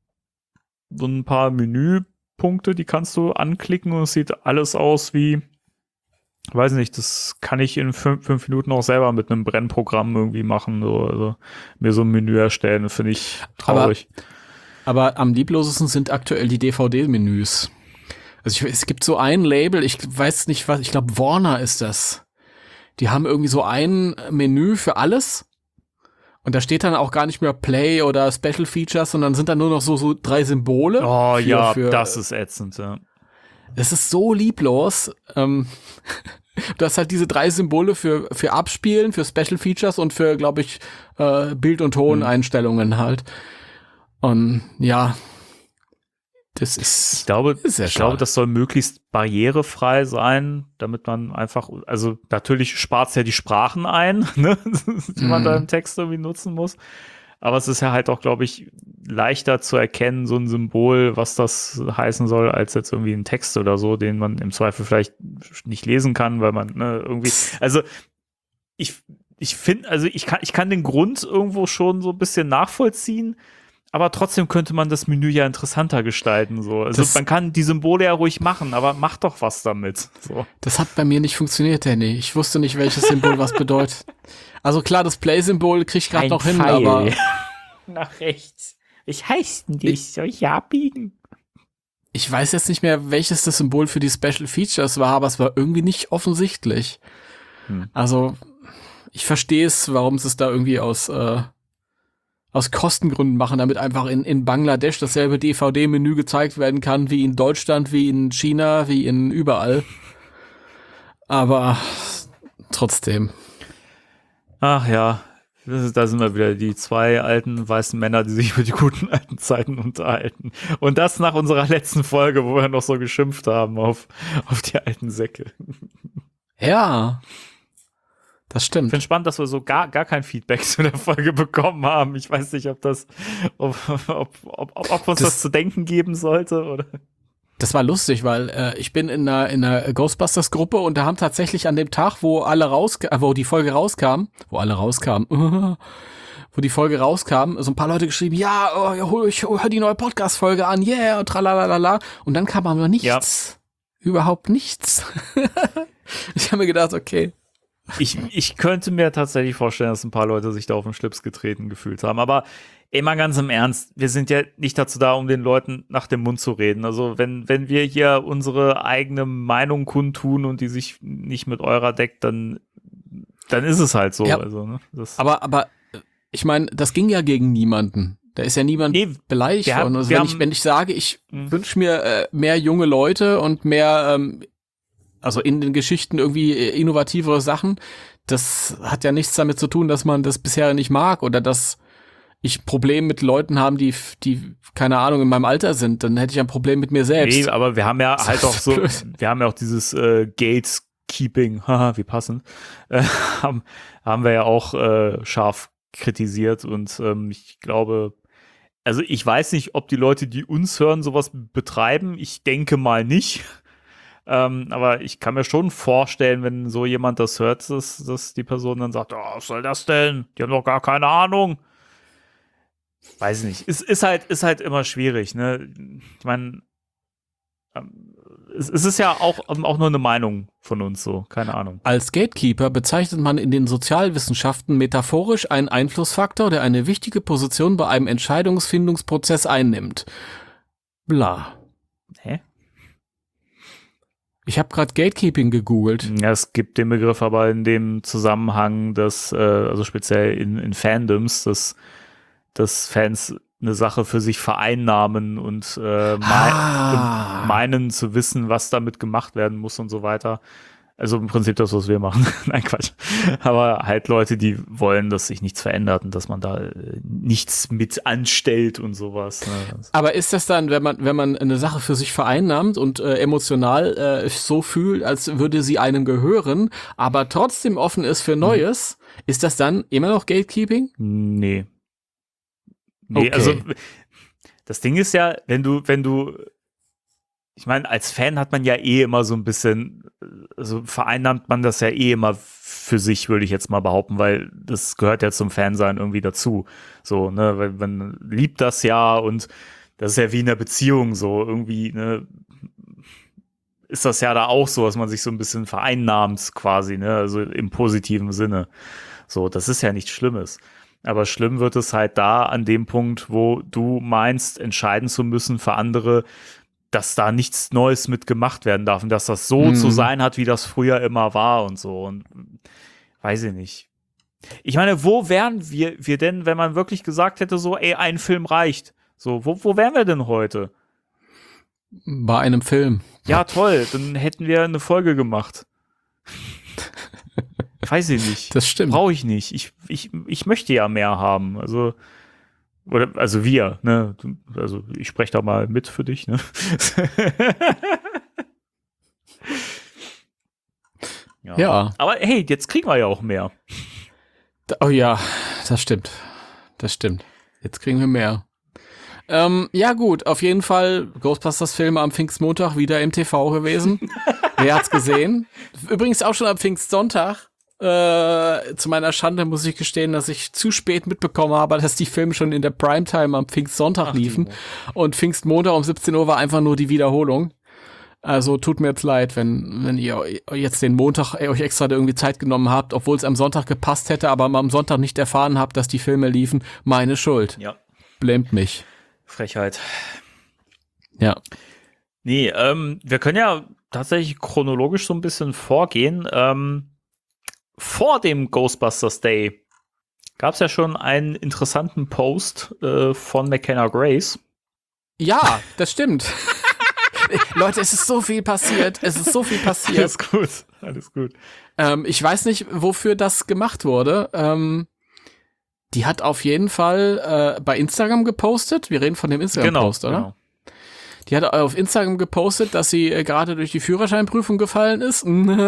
so ein paar Menüpunkte, die kannst du anklicken und es sieht alles aus wie, weiß nicht, das kann ich in fünf, fünf Minuten auch selber mit einem Brennprogramm irgendwie machen, so, also mir so ein Menü erstellen, das finde ich traurig. Aber am lieblosesten sind aktuell die D V D-Menüs. Also ich, es gibt so ein Label, ich weiß nicht was, ich glaube Warner ist das. Die haben irgendwie so ein Menü für alles. Und da steht dann auch gar nicht mehr Play oder Special Features, sondern sind dann nur noch so, so drei Symbole. Oh für, ja, für, das ist ätzend, ja. Das ist so lieblos. Ähm, du hast halt diese drei Symbole für, für Abspielen, für Special Features und für, glaube ich, äh, Bild- und Toneinstellungen halt. Und ja, das ist, Ich glaube, ist sehr ich glaube, schade. das soll möglichst barrierefrei sein, damit man einfach, also natürlich spart es ja die Sprachen ein, ne, die man Mhm. da im Text irgendwie nutzen muss. Aber es ist ja halt auch, glaube ich, leichter zu erkennen, so ein Symbol, was das heißen soll, als jetzt irgendwie ein Text oder so, den man im Zweifel vielleicht nicht lesen kann, weil man ne, irgendwie, also ich, ich finde, also ich kann, ich kann den Grund irgendwo schon so ein bisschen nachvollziehen, aber trotzdem könnte man das Menü ja interessanter gestalten. So. Also Das- man kann die Symbole ja ruhig machen, aber mach doch was damit. So. Das hat bei mir nicht funktioniert, Danny. Ich wusste nicht, welches Symbol was bedeutet. Also klar, das Play-Symbol krieg ich gerade noch hin, aber nach rechts. Wie heißt denn das? Soll ich abbiegen? ich weiß jetzt nicht mehr, welches das Symbol für die Special Features war, aber es war irgendwie nicht offensichtlich. Hm. Also ich verstehe es, warum sie es da irgendwie aus äh, aus Kostengründen machen, damit einfach in, in Bangladesch dasselbe D V D-Menü gezeigt werden kann, wie in Deutschland, wie in China, wie in überall. Aber trotzdem. Ach ja, das ist, da sind wir wieder, die zwei alten weißen Männer, die sich über die guten alten Zeiten unterhalten. Und das nach unserer letzten Folge, wo wir noch so geschimpft haben auf, auf die alten Säcke. Ja, das Ich stimmt. finde spannend, dass wir so gar, gar kein Feedback zu der Folge bekommen haben. Ich weiß nicht, ob das, ob, ob, ob, ob uns das, Das- zu denken geben sollte, oder? Das war lustig, weil äh, ich bin in einer, in einer Ghostbusters-Gruppe und da haben tatsächlich an dem Tag, wo alle raus, äh, wo die Folge rauskam, wo alle rauskamen, wo die Folge rauskam, so ein paar Leute geschrieben, ja, oh, ja, hol- ich hör die neue Podcast-Folge an, yeah, und tralalala. Und dann kam aber nichts. Überhaupt nichts. Ich habe mir gedacht, okay. Ich, ich könnte mir tatsächlich vorstellen, dass ein paar Leute sich da auf den Schlips getreten gefühlt haben. Aber immer ganz im Ernst, wir sind ja nicht dazu da, um den Leuten nach dem Mund zu reden. Also wenn, wenn wir hier unsere eigene Meinung kundtun und die sich nicht mit eurer deckt, dann, dann ist es halt so. Ja. Also, ne? das, Aber, aber, äh, ich meine, das ging ja gegen niemanden. Da ist ja niemand Nee, beleidigt wir haben- worden. Also wir wenn haben- ich, wenn ich sage, ich Mhm. wünsche mir äh, mehr junge Leute und mehr, ähm, also in den Geschichten irgendwie äh, innovativere Sachen, das hat ja nichts damit zu tun, dass man das bisher nicht mag oder dass ich Probleme mit Leuten haben, die, die, keine Ahnung, in meinem Alter sind. Dann hätte ich ein Problem mit mir selbst. Nee, aber wir haben ja Das halt ist auch so, blöd. wir haben ja auch dieses äh, Gatekeeping, haha, wie passend, äh, haben, haben wir ja auch äh, scharf kritisiert und ähm, ich glaube, also ich weiß nicht, ob die Leute, die uns hören, sowas betreiben. Ich denke mal nicht. Ähm, aber ich kann mir schon vorstellen, wenn so jemand das hört, dass, dass die Person dann sagt, oh, was soll das denn? Die haben doch gar keine Ahnung. Weiß nicht. Es ist halt, ist halt immer schwierig, ne? Ich meine, ähm, es, es ist ja auch, ähm, auch nur eine Meinung von uns so, keine Ahnung. Als Gatekeeper bezeichnet man in den Sozialwissenschaften metaphorisch einen Einflussfaktor, der eine wichtige Position bei einem Entscheidungsfindungsprozess einnimmt. Bla. Hä? Ich habe gerade Gatekeeping gegoogelt. Ja, es gibt den Begriff aber in dem Zusammenhang, dass, äh, also speziell in, in Fandoms, dass, dass Fans eine Sache für sich vereinnahmen und äh, mei- Ah. und meinen zu wissen, was damit gemacht werden muss und so weiter. Also im Prinzip das, was wir machen. Nein, Quatsch. Aber halt Leute, die wollen, dass sich nichts verändert und dass man da äh, nichts mit anstellt und sowas. Ne? Aber ist das dann, wenn man, wenn man eine Sache für sich vereinnahmt und äh, emotional äh, so fühlt, als würde sie einem gehören, aber trotzdem offen ist für Neues, mhm. ist das dann immer noch Gatekeeping? Nee. Nee, Okay. also das Ding ist ja, wenn du, wenn du ich meine, als Fan hat man ja eh immer so ein bisschen, also vereinnahmt man das ja eh immer für sich, würde ich jetzt mal behaupten, weil das gehört ja zum Fansein irgendwie dazu. So, ne, weil man liebt das ja und das ist ja wie in einer Beziehung so, irgendwie, ne, ist das ja da auch so, dass man sich so ein bisschen vereinnahmt quasi, ne, also im positiven Sinne. So, das ist ja nichts Schlimmes. Aber schlimm wird es halt da an dem Punkt, wo du meinst, entscheiden zu müssen für andere, dass da nichts Neues mit gemacht werden darf und dass das so Mhm. zu sein hat, wie das früher immer war und so. Und weiß ich nicht. Ich meine, wo wären wir, wir denn, wenn man wirklich gesagt hätte, so, ey, ein Film reicht? So, wo, wo wären wir denn heute? Bei einem Film. Ja, toll, dann hätten wir eine Folge gemacht. Weiß ich nicht. Das stimmt. Brauche ich nicht. Ich, ich, ich möchte ja mehr haben. Also, oder, also wir, ne? Also ich spreche da mal mit für dich, ne? ja. Ja. Aber hey, jetzt kriegen wir ja auch mehr. Da- Oh ja, das stimmt. Das stimmt. Jetzt kriegen wir mehr. Ähm, ja gut, auf jeden Fall Ghostbusters-Filme am Pfingstmontag wieder im T V gewesen. Wer hat's gesehen? Übrigens auch schon am Pfingstsonntag. Äh, zu meiner Schande muss ich gestehen, dass ich zu spät mitbekommen habe, dass die Filme schon in der Primetime am Pfingstsonntag Ach, liefen. Timo. Und Pfingstmontag um siebzehn Uhr war einfach nur die Wiederholung. Also tut mir jetzt leid, wenn, wenn ihr jetzt den Montag euch extra irgendwie Zeit genommen habt, obwohl es am Sonntag gepasst hätte, aber am Sonntag nicht erfahren habt, dass die Filme liefen. Meine Schuld. Ja, Blämt mich. Frechheit. Ja. Nee, ähm, wir können ja tatsächlich chronologisch so ein bisschen vorgehen. Ähm, vor dem Ghostbusters Day gab es ja schon einen interessanten Post äh, von McKenna Grace. Ja, das stimmt. Leute, es ist so viel passiert. Es ist so viel passiert. Alles gut, alles gut. Ähm, ich weiß nicht, wofür das gemacht wurde. Ähm, die hat auf jeden Fall äh, bei Instagram gepostet. Wir reden von dem Instagram-Post, oder? Genau. Die hat auf Instagram gepostet, dass sie äh, gerade durch die Führerscheinprüfung gefallen ist.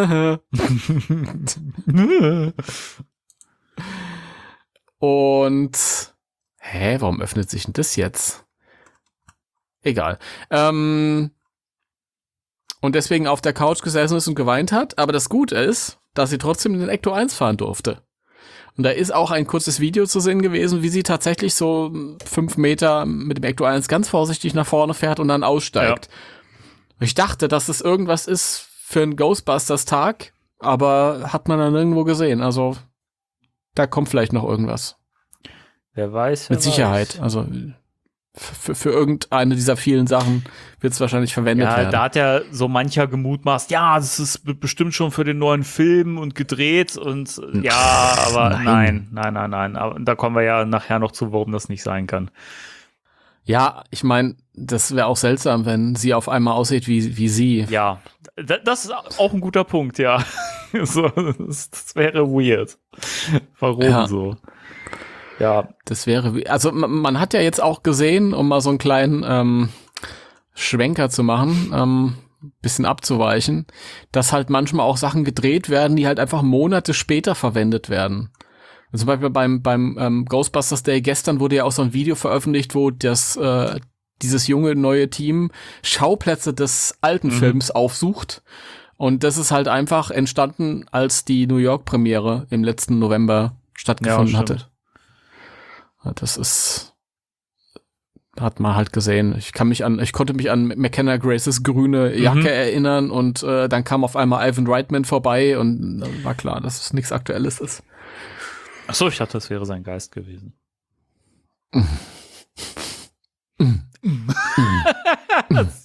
Und hä, warum öffnet sich denn das jetzt? Egal. Ähm, und deswegen auf der Couch gesessen ist und geweint hat. Aber das Gute ist, dass sie trotzdem in den Ecto eins fahren durfte. Und da ist auch ein kurzes Video zu sehen gewesen, wie sie tatsächlich so fünf Meter mit dem Ecto eins ganz vorsichtig nach vorne fährt und dann aussteigt. Ja. Ich dachte, dass es irgendwas ist für einen Ghostbusters-Tag, aber hat man dann nirgendwo gesehen. Also da kommt vielleicht noch irgendwas. Wer weiß, wer Mit Sicherheit. weiß. Also für, für irgendeine dieser vielen Sachen wird es wahrscheinlich verwendet Ja, werden. da hat ja so mancher gemutmaßt, ja, das ist be- bestimmt schon für den neuen Film und gedreht und ja, aber Nein. nein, nein, nein, nein. Aber da kommen wir ja nachher noch zu, warum das nicht sein kann. Ja, ich meine, das wäre auch seltsam, wenn sie auf einmal aussieht wie, wie sie. Ja, d- das ist auch ein guter Punkt, ja. so, das, das wäre weird. Warum Ja. so? Ja, Das wäre, wie- also man, man hat ja jetzt auch gesehen, um mal so einen kleinen ähm, Schwenker zu machen, ähm, bisschen abzuweichen, dass halt manchmal auch Sachen gedreht werden, die halt einfach Monate später verwendet werden. Und zum Beispiel beim, beim ähm, Ghostbusters Day gestern wurde ja auch so ein Video veröffentlicht, wo das äh, dieses junge neue Team Schauplätze des alten Mhm. Films aufsucht. Und das ist halt einfach entstanden, als die New York Premiere im letzten November stattgefunden ja, hatte. stimmt. Ja, das ist, hat man halt gesehen. Ich kann mich an, ich konnte mich an McKenna Graces grüne Jacke Mhm. erinnern und äh, dann kam auf einmal Ivan Reitman vorbei und dann war klar, dass es nichts Aktuelles ist. Ach so, ich dachte, das wäre sein Geist gewesen.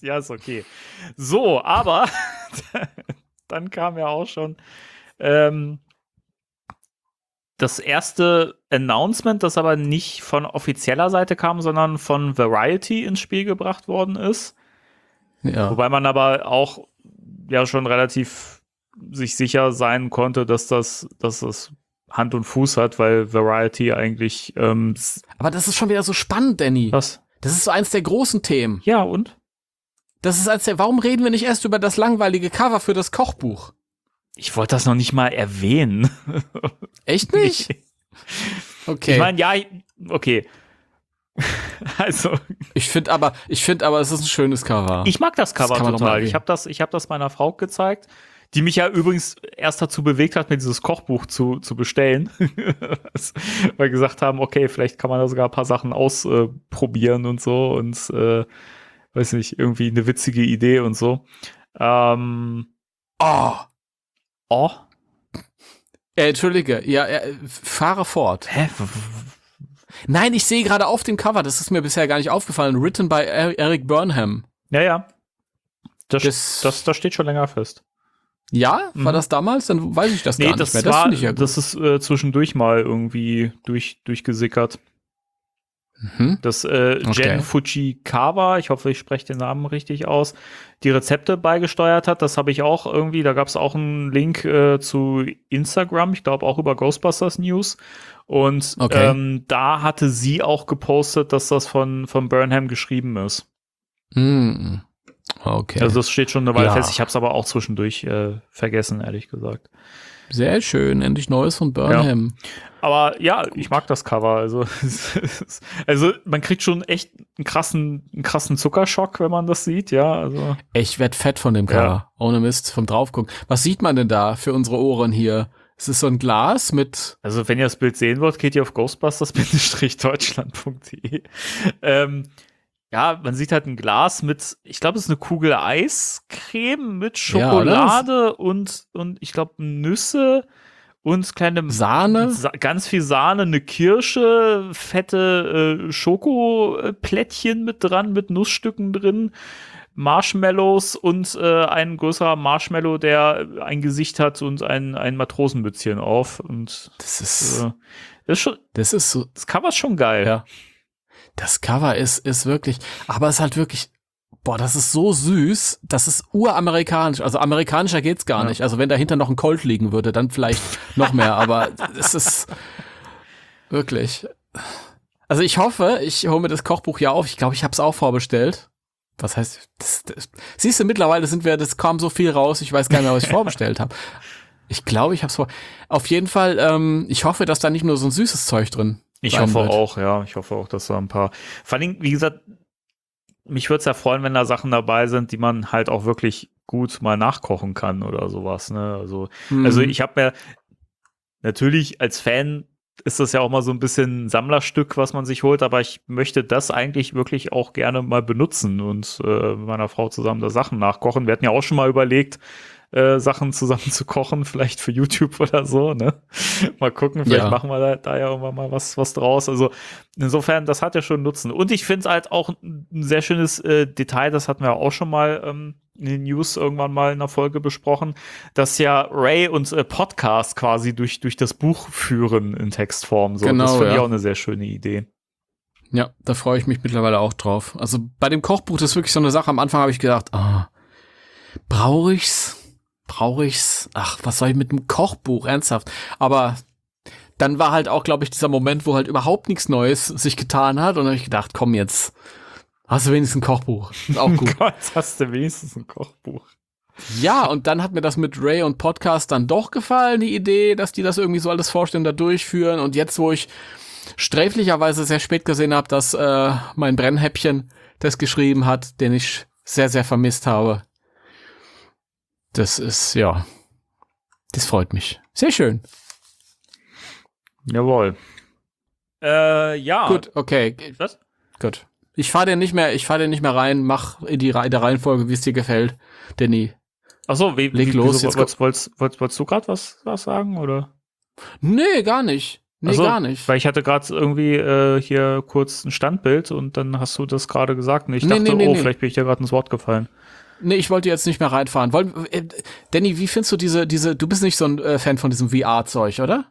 ja, ist okay. So, aber dann kam ja auch schon ähm, das erste Announcement, das aber nicht von offizieller Seite kam, sondern von Variety ins Spiel gebracht worden ist. Ja. Wobei man aber auch ja schon relativ sich sicher sein konnte, dass das, dass das Hand und Fuß hat, weil Variety eigentlich ähm, Aber das ist schon wieder so spannend, Danny. was? Das ist so eins der großen Themen. Ja, und? Das ist eins der, warum reden wir nicht erst über das langweilige Cover für das Kochbuch? Ich wollte das noch nicht mal erwähnen. Echt nicht? Okay. Ich meine, ja, okay. Also, Ich finde aber, ich finde aber, es ist ein schönes Cover. ich mag das Cover Das kann man doch mal total. erwähnen. Ich habe das, ich habe das meiner Frau gezeigt, die mich ja übrigens erst dazu bewegt hat, mir dieses Kochbuch zu, zu bestellen. Weil wir gesagt haben, okay, vielleicht kann man da sogar ein paar Sachen ausprobieren und so und äh, weiß nicht, irgendwie eine witzige Idee und so. Ähm, Oh. oh. Äh, Entschuldige, ja, äh, fahre fort. Hä? Nein, ich sehe gerade auf dem Cover, das ist mir bisher gar nicht aufgefallen, written by Er- Eric Burnham. Ja, ja. Das, Das- das, das steht schon länger fest. Ja, war Mhm. das damals? Dann weiß ich das Nee, gar nicht das mehr. Das war, finde ich ja gut. das ist äh, zwischendurch mal irgendwie durch, durchgesickert. Mhm. Das äh, Okay. Jen Fujikawa, ich hoffe, ich spreche den Namen richtig aus, die Rezepte beigesteuert hat. Das habe ich auch irgendwie, da gab es auch einen Link äh, zu Instagram, ich glaube auch über Ghostbusters News. Und Okay. ähm, da hatte sie auch gepostet, dass das von, von Burnham geschrieben ist. Mhm. Okay. Also das steht schon eine Weile Ja. fest. Ich habe es aber auch zwischendurch äh, vergessen, ehrlich gesagt. Sehr schön, endlich Neues von Burnham. Aber ja, ich mag das Cover. Also, also man kriegt schon echt einen krassen, einen krassen Zuckerschock, wenn man das sieht, ja. Also Ich werd fett von dem Cover. Ja. Ohne Mist, vom Draufgucken. Was sieht man denn da für unsere Ohren hier? Es ist so ein Glas mit. Also, wenn ihr das Bild sehen wollt, geht ihr auf ghostbusters Deutschland punkt de. ähm, ja, man sieht halt ein Glas mit, ich glaube, es ist eine Kugel Eiscreme mit Ja, oder? Schokolade und, und ich glaube, Nüsse und kleine Sahne? Sa ganz viel Sahne, eine Kirsche, fette äh, Schokoplättchen mit dran, mit Nussstücken drin, Marshmallows und äh, ein größerer Marshmallow, der ein Gesicht hat und ein, ein Matrosenmützchen auf. Und Das ist, äh, das ist schon, das ist so. das Cover ist schon geil. Ja. Das Cover ist, ist wirklich, aber es ist halt wirklich, boah, das ist so süß, das ist uramerikanisch. Also amerikanischer geht's gar Ja. nicht. Also wenn dahinter noch ein Colt liegen würde, dann vielleicht noch mehr, aber es ist wirklich. Also ich hoffe, ich hole mir das Kochbuch ja auf. Ich glaube, ich habe es auch vorbestellt. Was heißt, das, das, siehst du, mittlerweile sind wir, das kam so viel raus, ich weiß gar nicht mehr, was ich vorbestellt habe. Ich glaube, ich habe es vor. Auf jeden Fall, ähm, ich hoffe, dass da nicht nur so ein süßes Zeug drin Ich sein hoffe wird. auch, ja. Ich hoffe auch, dass da ein paar. Vor allem, wie gesagt, mich würde es ja freuen, wenn da Sachen dabei sind, die man halt auch wirklich gut mal nachkochen kann oder sowas. Ne? Also, Mhm. also ich habe mir natürlich als Fan ist das ja auch mal so ein bisschen ein Sammlerstück, was man sich holt, aber ich möchte das eigentlich wirklich auch gerne mal benutzen und äh, mit meiner Frau zusammen da Sachen nachkochen. Wir hatten ja auch schon mal überlegt, äh, Sachen zusammen zu kochen, vielleicht für YouTube oder so, ne? Mal gucken, vielleicht Ja. machen wir da, da ja irgendwann mal was, was draus. Also insofern, das hat ja schon Nutzen. Und ich finde es halt auch ein sehr schönes äh, Detail, das hatten wir auch schon mal ähm, in den News irgendwann mal in einer Folge besprochen, dass ja Ray und äh, Podcast quasi durch, durch das Buch führen in Textform. So. Genau, das finde ich ja. auch eine sehr schöne Idee. Ja, da freue ich mich mittlerweile auch drauf. Also bei dem Kochbuch, das ist wirklich so eine Sache. Am Anfang habe ich gedacht, ah, brauche ich's? Brauche ich's? Ach, was soll ich mit dem Kochbuch? Ernsthaft. Aber dann war halt auch, glaube ich, dieser Moment, wo halt überhaupt nichts Neues sich getan hat. Und dann habe ich gedacht, komm jetzt, hast du wenigstens ein Kochbuch. Ist auch gut. Gott, hast du wenigstens ein Kochbuch. Ja, und dann hat mir das mit Ray und Podcast dann doch gefallen, die Idee, dass die das irgendwie so alles vorstellen, da durchführen. Und jetzt, wo ich sträflicherweise sehr spät gesehen habe, dass äh, mein Brennhäppchen das geschrieben hat, den ich sehr, sehr vermisst habe. Das ist, ja, das freut mich. Sehr schön. Jawohl. Äh, ja. Gut, okay, Was? gut. Ich fahr den nicht mehr, ich fahr den nicht mehr rein, mach in die Re- der Reihenfolge, wie es dir gefällt, Danny. Achso, wie, Leg wie, los, wieso, jetzt wolltest, wolltest, wolltest, wolltest du gerade was, was sagen, oder? Nee, gar nicht. Nee, also, gar nicht. Weil ich hatte gerade irgendwie äh, hier kurz ein Standbild und dann hast du das gerade gesagt und ich Nee, dachte, nee, nee, oh, nee. vielleicht bin ich dir gerade ins Wort gefallen. Nee, ich wollte jetzt nicht mehr reinfahren. Wollen, äh, Danny, wie findest du diese, diese, du bist nicht so ein äh, Fan von diesem V R-Zeug, oder?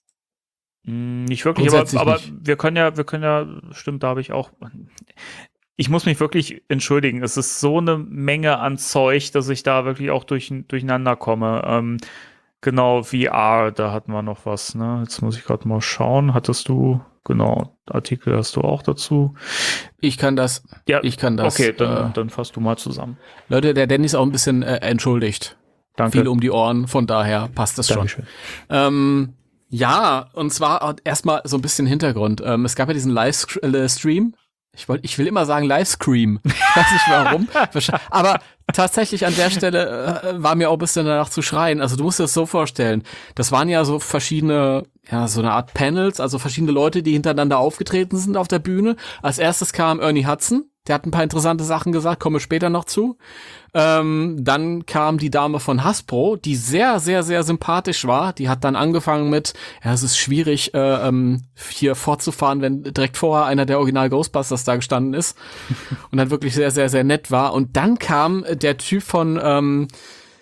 Hm, nicht wirklich, aber, Grundsätzlich aber nicht. wir können ja, wir können ja, stimmt, da habe ich auch. Ich muss mich wirklich entschuldigen. Es ist so eine Menge an Zeug, dass ich da wirklich auch durch, durcheinander komme. Ähm, genau, V R, da hatten wir noch was. Ne? Jetzt muss ich gerade mal schauen. Hattest du, genau, Artikel hast du auch dazu? Ich kann das. Ja, Ich kann das. Okay, dann, äh, dann fass du mal zusammen. Leute, der Danny ist auch ein bisschen äh, entschuldigt. Danke. Viel um die Ohren, von daher passt das schon. Dankeschön. Ähm, ja, und zwar erstmal so ein bisschen Hintergrund. Ähm, es gab ja diesen Livestream. Ich wollte, ich will immer sagen Livestream. Ich weiß nicht warum. Aber tatsächlich an der Stelle äh, war mir auch ein bisschen danach zu schreien. Also du musst dir das so vorstellen. Das waren ja so verschiedene, ja, so eine Art Panels, also verschiedene Leute, die hintereinander aufgetreten sind auf der Bühne. Als erstes kam Ernie Hudson. Der hat ein paar interessante Sachen gesagt, komme später noch zu. Ähm, dann kam die Dame von Hasbro, die sehr, sehr, sehr sympathisch war. Die hat dann angefangen mit, ja, es ist schwierig, äh, ähm, hier fortzufahren, wenn direkt vorher einer der Original Ghostbusters da gestanden ist. Und dann wirklich sehr, sehr, sehr nett war. Und dann kam der Typ von ähm,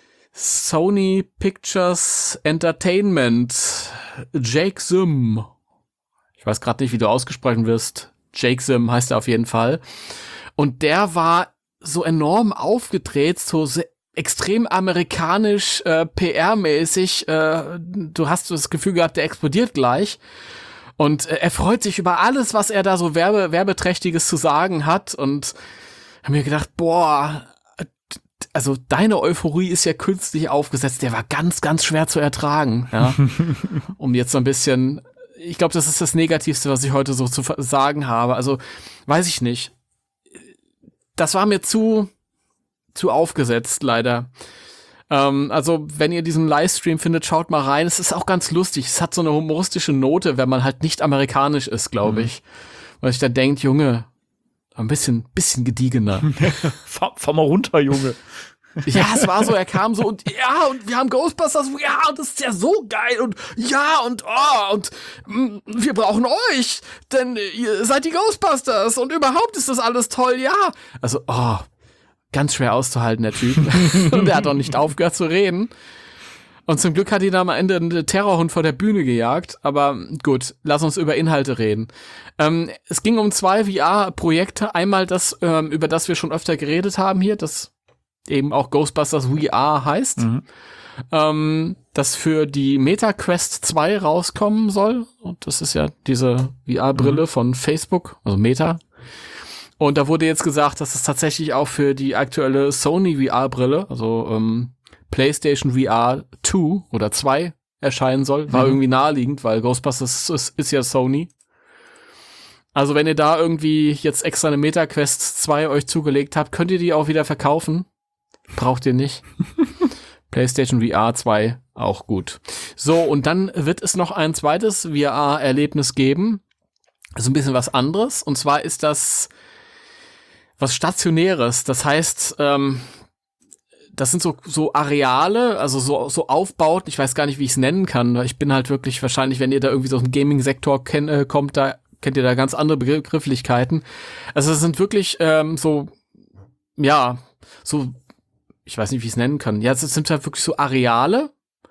Sony Pictures Entertainment, Jake Sim. Ich weiß gerade nicht, wie du ausgesprochen wirst. Jake Sim heißt er auf jeden Fall. Und der war so enorm aufgedreht, so sehr extrem amerikanisch, äh, P R-mäßig. Äh, du hast das Gefühl gehabt, der explodiert gleich. Und äh, er freut sich über alles, was er da so werbe werbeträchtiges zu sagen hat. Und hab mir gedacht, boah, also deine Euphorie ist ja künstlich aufgesetzt. Der war ganz, ganz schwer zu ertragen. Ja? Um jetzt so ein bisschen, ich glaube, das ist das Negativste, was ich heute so zu sagen habe. Also, weiß ich nicht. Das war mir zu, zu aufgesetzt, leider. Ähm, also, wenn ihr diesen Livestream findet, schaut mal rein. Es ist auch ganz lustig. Es hat so eine humoristische Note, wenn man halt nicht amerikanisch ist, glaube ich. Mhm. Weil ich da denkt, Junge, ein bisschen, bisschen gediegener. fahr, fahr mal runter, Junge. Ja, es war so, er kam so und ja, und wir haben Ghostbusters, ja, und das ist ja so geil und ja, und oh, und mh, wir brauchen euch, denn ihr seid die Ghostbusters und überhaupt ist das alles toll, ja. Also, oh, ganz schwer auszuhalten, der Typ. Und er hat auch nicht aufgehört zu reden. Und zum Glück hat ihn am Ende ein Terrorhund vor der Bühne gejagt, aber gut, lass uns über Inhalte reden. Ähm, es ging um zwei V R-Projekte, einmal das, ähm, über das wir schon öfter geredet haben hier, das eben auch Ghostbusters V R heißt, mhm. ähm, das für die MetaQuest zwei rauskommen soll. Und das ist ja diese V R-Brille mhm. von Facebook, also Meta. Und da wurde jetzt gesagt, dass es tatsächlich auch für die aktuelle Sony V R-Brille, also ähm, PlayStation V R zwei oder zwei erscheinen soll. War mhm. irgendwie naheliegend, weil Ghostbusters ist, ist ja Sony. Also wenn ihr da irgendwie jetzt extra eine MetaQuest zwei euch zugelegt habt, könnt ihr die auch wieder verkaufen. Braucht ihr nicht. PlayStation V R zwei, auch gut. So, und dann wird es noch ein zweites V R-Erlebnis geben. Also ein bisschen was anderes. Und zwar ist das was Stationäres. Das heißt, ähm, das sind so so Areale, also so so Aufbauten. Ich weiß gar nicht, wie ich es nennen kann. Ich bin halt wirklich wahrscheinlich, wenn ihr da irgendwie so aus dem Gaming-Sektor kenn, äh, kommt, da kennt ihr da ganz andere Begrifflichkeiten. Also es sind wirklich ähm, so, ja, so ich weiß nicht, wie ich es nennen kann. Ja, es sind halt wirklich so Areale,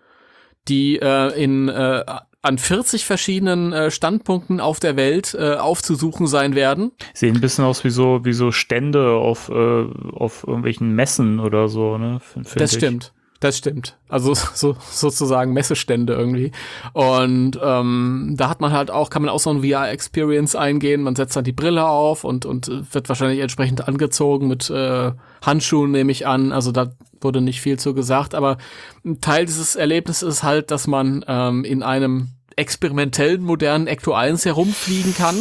die äh, in äh, an vierzig verschiedenen äh, Standpunkten auf der Welt äh, aufzusuchen sein werden. Sehen ein bisschen aus wie so wie so Stände auf äh, auf irgendwelchen Messen oder so, ne? Find, find das ich. stimmt. Das stimmt. Also so, sozusagen Messestände irgendwie. Und ähm, da hat man halt auch, kann man auch so ein V R-Experience eingehen. Man setzt dann die Brille auf und und wird wahrscheinlich entsprechend angezogen mit äh, Handschuhen, nehme ich an. Also da wurde nicht viel zu gesagt. Aber ein Teil dieses Erlebnisses ist halt, dass man ähm, in einem experimentellen, modernen Ecto eins herumfliegen kann.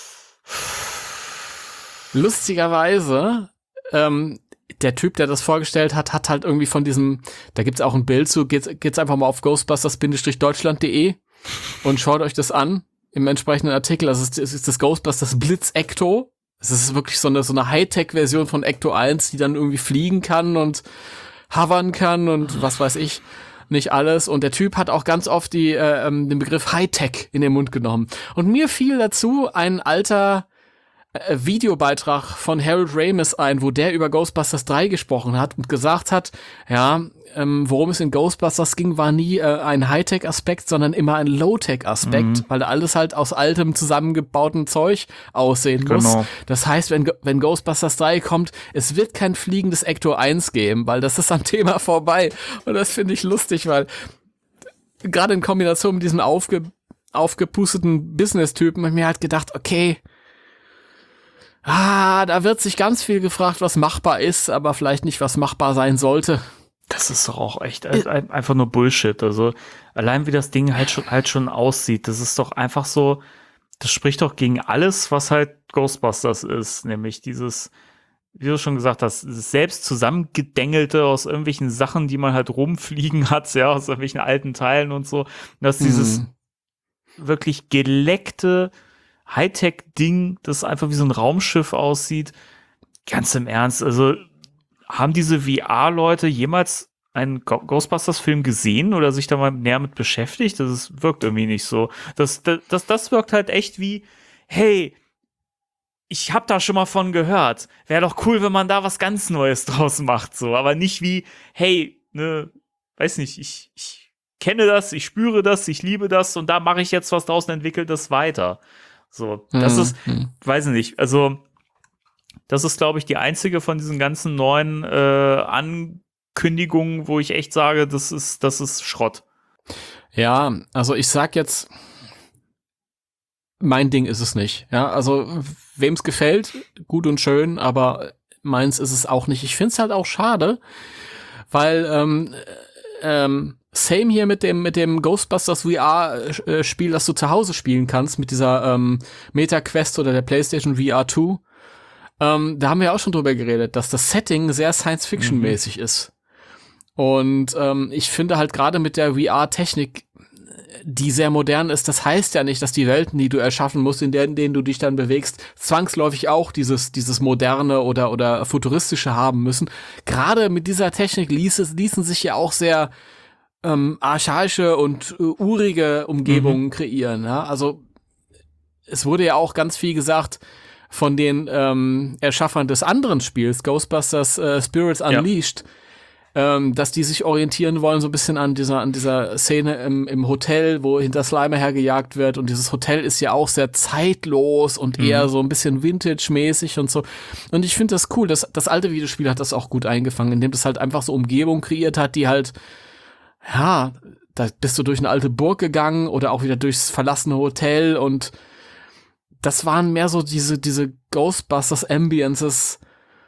Lustigerweise ähm, der Typ, der das vorgestellt hat, hat halt irgendwie von diesem, da gibt's auch ein Bild zu, geht's, geht's einfach mal auf ghostbusters Deutschland punkt de und schaut euch das an im entsprechenden Artikel. Also es ist das Ghostbusters Blitz Ecto. Es ist wirklich so eine, so eine Hightech-Version von Ecto eins, die dann irgendwie fliegen kann und hovern kann und was weiß ich. nicht alles. Und der Typ hat auch ganz oft die, äh, den Begriff Hightech in den Mund genommen. Und mir fiel dazu ein alter äh, Videobeitrag von Harold Ramis ein, wo der über Ghostbusters drei gesprochen hat und gesagt hat, ja, ähm, worum es in Ghostbusters ging, war nie äh, ein Hightech-Aspekt, sondern immer ein Low-Tech-Aspekt, mhm. weil alles halt aus altem, zusammengebauten Zeug aussehen muss. Genau. Das heißt, wenn, wenn Ghostbusters drei kommt, es wird kein fliegendes Ecto eins geben, weil das ist am Thema vorbei. Und das finde ich lustig, weil gerade in Kombination mit diesem aufge, aufgepusteten Business-Typen habe ich mir halt gedacht, okay, ah, da wird sich ganz viel gefragt, was machbar ist, aber vielleicht nicht, was machbar sein sollte. Das ist doch auch echt ein, einfach nur Bullshit. Also allein wie das Ding halt schon, halt schon aussieht, das ist doch einfach so, das spricht doch gegen alles, was halt Ghostbusters ist, nämlich dieses, wie du schon gesagt hast, selbst zusammengedängelte aus irgendwelchen Sachen, die man halt rumfliegen hat, ja, aus irgendwelchen alten Teilen und so, dass dieses mhm. wirklich geleckte Hightech-Ding, das einfach wie so ein Raumschiff aussieht, ganz im Ernst, also haben diese V R-Leute jemals einen Ghostbusters-Film gesehen oder sich da mal näher mit beschäftigt? Das ist, wirkt irgendwie nicht so. Das, das, das, das wirkt halt echt wie, hey, ich hab da schon mal von gehört. Wäre doch cool, wenn man da was ganz Neues draus macht, so. Aber nicht wie, hey, ne, weiß nicht, ich, ich kenne das, ich spüre das, ich liebe das und da mache ich jetzt was draus und entwickle das weiter. So, das mhm. ist, weiß nicht, also das ist, glaube ich, die einzige von diesen ganzen neuen äh, Ankündigungen, wo ich echt sage, das ist, das ist Schrott. Ja, also ich sag jetzt, mein Ding ist es nicht. Ja, also wem es gefällt, gut und schön, aber meins ist es auch nicht. Ich finde es halt auch schade, weil ähm, ähm, same hier mit dem mit dem Ghostbusters V R-Spiel, das du zu Hause spielen kannst, mit dieser ähm, Meta-Quest oder der PlayStation V R zwei. Ähm, da haben wir auch schon drüber geredet, dass das Setting sehr Science-Fiction-mäßig mhm. ist. Und ähm, ich finde halt gerade mit der V R-Technik, die sehr modern ist, das heißt ja nicht, dass die Welten, die du erschaffen musst, in denen, in denen du dich dann bewegst, zwangsläufig auch dieses dieses moderne oder oder futuristische haben müssen. Gerade mit dieser Technik ließ, ließen sich ja auch sehr ähm, archaische und äh, urige Umgebungen mhm. kreieren. Ja? Also es wurde ja auch ganz viel gesagt von den ähm, Erschaffern des anderen Spiels, Ghostbusters äh, Spirits Unleashed, ja. ähm, dass die sich orientieren wollen so ein bisschen an dieser an dieser Szene im, im Hotel, wo hinter Slimer hergejagt wird, und dieses Hotel ist ja auch sehr zeitlos und mhm. eher so ein bisschen Vintage-mäßig und so. Und ich finde das cool, das, das alte Videospiel hat das auch gut eingefangen, indem das halt einfach so Umgebung kreiert hat, die halt, ja, da bist du durch eine alte Burg gegangen oder auch wieder durchs verlassene Hotel, und das waren mehr so diese, diese Ghostbusters-Ambiences,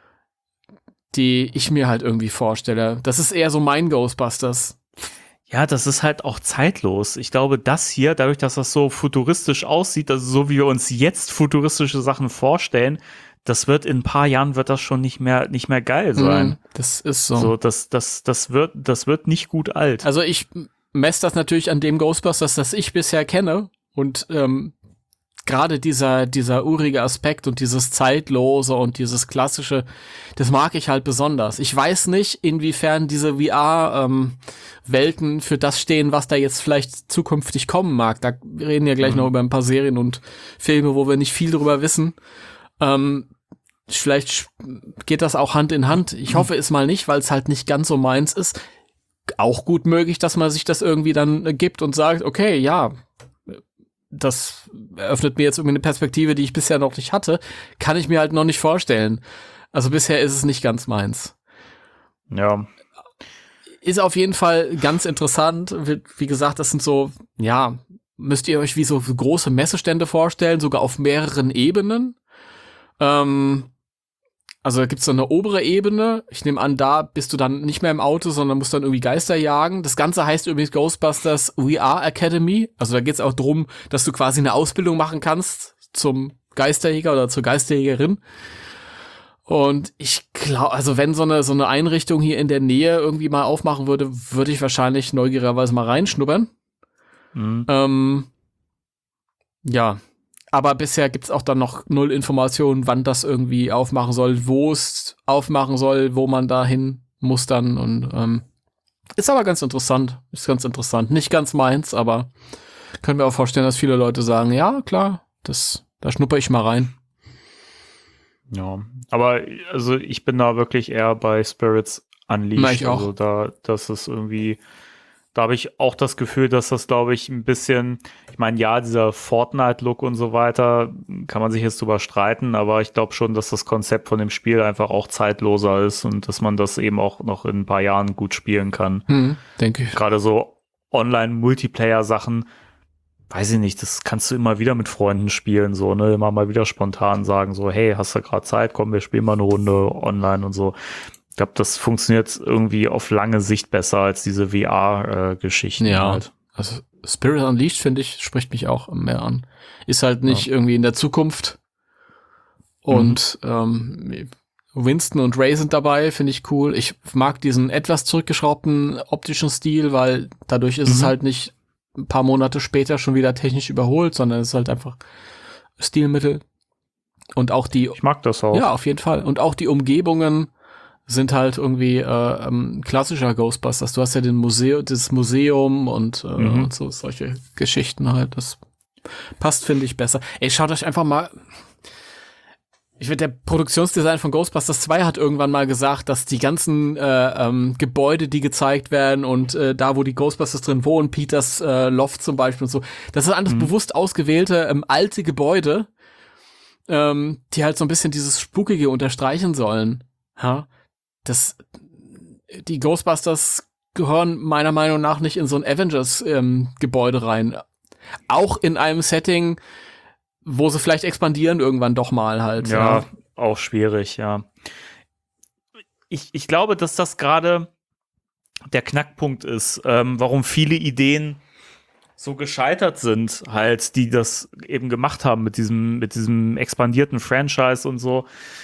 die ich mir halt irgendwie vorstelle. Das ist eher so mein Ghostbusters. Ja, das ist halt auch zeitlos. Ich glaube, das hier, dadurch, dass das so futuristisch aussieht, also so wie wir uns jetzt futuristische Sachen vorstellen, das wird in ein paar Jahren wird das schon nicht mehr, nicht mehr geil sein. Mm, das ist so. So, das, das, das wird, das wird nicht gut alt. Also ich messe das natürlich an dem Ghostbusters, das ich bisher kenne, und ähm, gerade dieser, dieser urige Aspekt und dieses Zeitlose und dieses Klassische, das mag ich halt besonders. Ich weiß nicht, inwiefern diese V R-Welten ähm, für das stehen, was da jetzt vielleicht zukünftig kommen mag. Da wir reden ja gleich mhm. noch über ein paar Serien und Filme, wo wir nicht viel drüber wissen. Ähm, vielleicht geht das auch Hand in Hand. Ich hoffe es mal nicht, weil es halt nicht ganz so meins ist. Auch gut möglich, dass man sich das irgendwie dann gibt und sagt, okay, ja, das eröffnet mir jetzt irgendwie eine Perspektive, die ich bisher noch nicht hatte, kann ich mir halt noch nicht vorstellen. Also bisher ist es nicht ganz meins. Ja. Ist auf jeden Fall ganz interessant. Wie, wie gesagt, das sind so, ja, müsst ihr euch wie so große Messestände vorstellen, sogar auf mehreren Ebenen. Ähm, Also da gibt's so eine obere Ebene. Ich nehme an, da bist du dann nicht mehr im Auto, sondern musst dann irgendwie Geister jagen. Das Ganze heißt übrigens Ghostbusters V R Academy. Also da geht's auch drum, dass du quasi eine Ausbildung machen kannst zum Geisterjäger oder zur Geisterjägerin. Und ich glaube, also wenn so eine so eine Einrichtung hier in der Nähe irgendwie mal aufmachen würde, würde ich wahrscheinlich neugierigerweise mal reinschnuppern. Mhm. Ähm, ja. Aber bisher gibt's auch dann noch null Informationen, wann das irgendwie aufmachen soll, wo es aufmachen soll, wo man da hin muss dann. Und ähm, Ist aber ganz interessant. Ist ganz interessant. Nicht ganz meins, aber können wir auch vorstellen, dass viele Leute sagen, ja, klar, das, da schnupper ich mal rein. Ja, aber also ich bin da wirklich eher bei Spirits Unleashed. Na, ich auch. Also da, das ist irgendwie, da habe ich auch das Gefühl, dass das, glaube ich, ein bisschen, ich meine, ja, dieser Fortnite-Look und so weiter, kann man sich jetzt drüber streiten, aber ich glaube schon, dass das Konzept von dem Spiel einfach auch zeitloser ist und dass man das eben auch noch in ein paar Jahren gut spielen kann. Hm, denke ich. Gerade so Online-Multiplayer-Sachen, weiß ich nicht, das kannst du immer wieder mit Freunden spielen, so, ne, immer mal wieder spontan sagen, so, hey, hast du gerade Zeit, komm, wir spielen mal eine Runde online und so. Ich glaube, das funktioniert irgendwie auf lange Sicht besser als diese V R-Geschichten. Ja, halt. also Spirit Unleashed, finde ich, spricht mich auch mehr an. Ist halt nicht Ja. irgendwie in der Zukunft. Und mhm. ähm, Winston und Ray sind dabei, finde ich cool. Ich mag diesen etwas zurückgeschraubten optischen Stil, weil dadurch ist Mhm. es halt nicht ein paar Monate später schon wieder technisch überholt, sondern es ist halt einfach Stilmittel. Und auch die, Ich mag das auch. ja, auf jeden Fall. Und auch die Umgebungen sind halt irgendwie äh, ähm, klassischer Ghostbusters. Du hast ja den Museum, das Museum und, äh, Mhm. und so solche Geschichten halt. Das passt, finde ich, besser. Ey, schaut euch einfach mal. Ich finde, der Produktionsdesign von Ghostbusters zwei hat irgendwann mal gesagt, dass die ganzen äh, ähm, Gebäude, die gezeigt werden und äh, da, wo die Ghostbusters drin wohnen, Peters äh, Loft zum Beispiel und so, das sind alles Mhm. bewusst ausgewählte ähm, alte Gebäude, ähm, die halt so ein bisschen dieses Spukige unterstreichen sollen. Ja, das, die Ghostbusters gehören meiner Meinung nach nicht in so ein Avengers-Gebäude ähm, rein. Auch in einem Setting, wo sie vielleicht expandieren irgendwann doch mal halt. Ja, Ja, auch schwierig, ja. Ich, ich glaube, dass das gerade der Knackpunkt ist, ähm, warum viele Ideen so gescheitert sind, halt, die das eben gemacht haben mit diesem, mit diesem expandierten Franchise und so.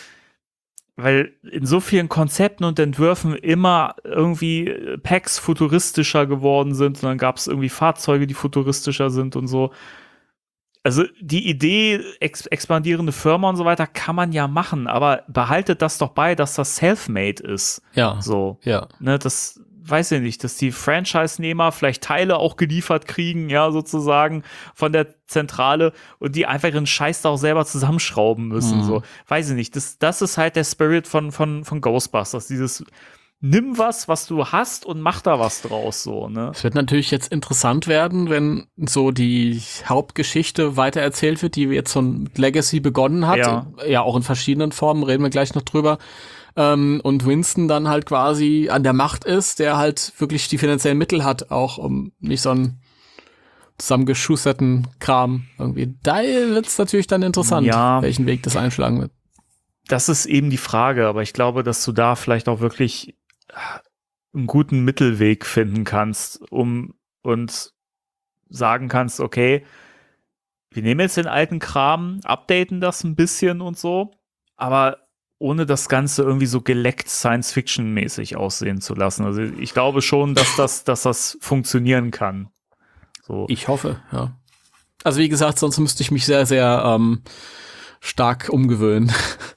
Weil in so vielen Konzepten und Entwürfen immer irgendwie Packs futuristischer geworden sind und dann gab es irgendwie Fahrzeuge, die futuristischer sind und so. Also die Idee, ex expandierende Firma und so weiter, kann man ja machen, aber behaltet das doch bei, dass das self-made ist. ja. So, ja. ne, das weiß ich nicht, dass die Franchise-Nehmer vielleicht Teile auch geliefert kriegen, ja, sozusagen von der Zentrale und die einfach ihren Scheiß da auch selber zusammenschrauben müssen, Mhm. so. Weiß ich nicht, das, das ist halt der Spirit von, von, von Ghostbusters, dieses nimm was, was du hast und mach da was draus, so, ne. Es wird natürlich jetzt interessant werden, wenn so die Hauptgeschichte weitererzählt wird, die jetzt von Legacy begonnen hat. Ja. Ja, auch in verschiedenen Formen, reden wir gleich noch drüber. Ähm, und Winston dann halt quasi an der Macht ist, der halt wirklich die finanziellen Mittel hat, auch um nicht so einen zusammengeschusterten Kram irgendwie. Da wird's natürlich dann interessant, Ja. welchen Weg das einschlagen wird. Das ist eben die Frage, aber ich glaube, dass du da vielleicht auch wirklich einen guten Mittelweg finden kannst, um und sagen kannst, okay, wir nehmen jetzt den alten Kram, updaten das ein bisschen und so, aber ohne das Ganze irgendwie so geleckt Science-Fiction-mäßig aussehen zu lassen. Also ich glaube schon, dass das, dass das funktionieren kann. So. Ich hoffe, ja. Also wie gesagt, sonst müsste ich mich sehr, sehr ähm, stark umgewöhnen.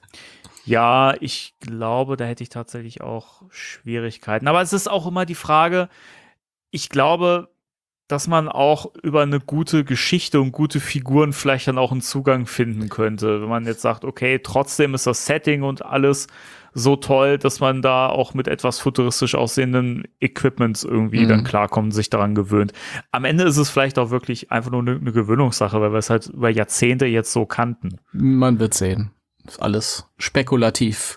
Ja, ich glaube, da hätte ich tatsächlich auch Schwierigkeiten. Aber es ist auch immer die Frage, ich glaube, dass man auch über eine gute Geschichte und gute Figuren vielleicht dann auch einen Zugang finden könnte. Wenn man jetzt sagt, okay, trotzdem ist das Setting und alles so toll, dass man da auch mit etwas futuristisch aussehenden Equipments irgendwie Mhm. dann klarkommt und sich daran gewöhnt. Am Ende ist es vielleicht auch wirklich einfach nur eine, eine Gewöhnungssache, weil wir es halt über Jahrzehnte jetzt so kannten. Man wird sehen. Ist alles spekulativ.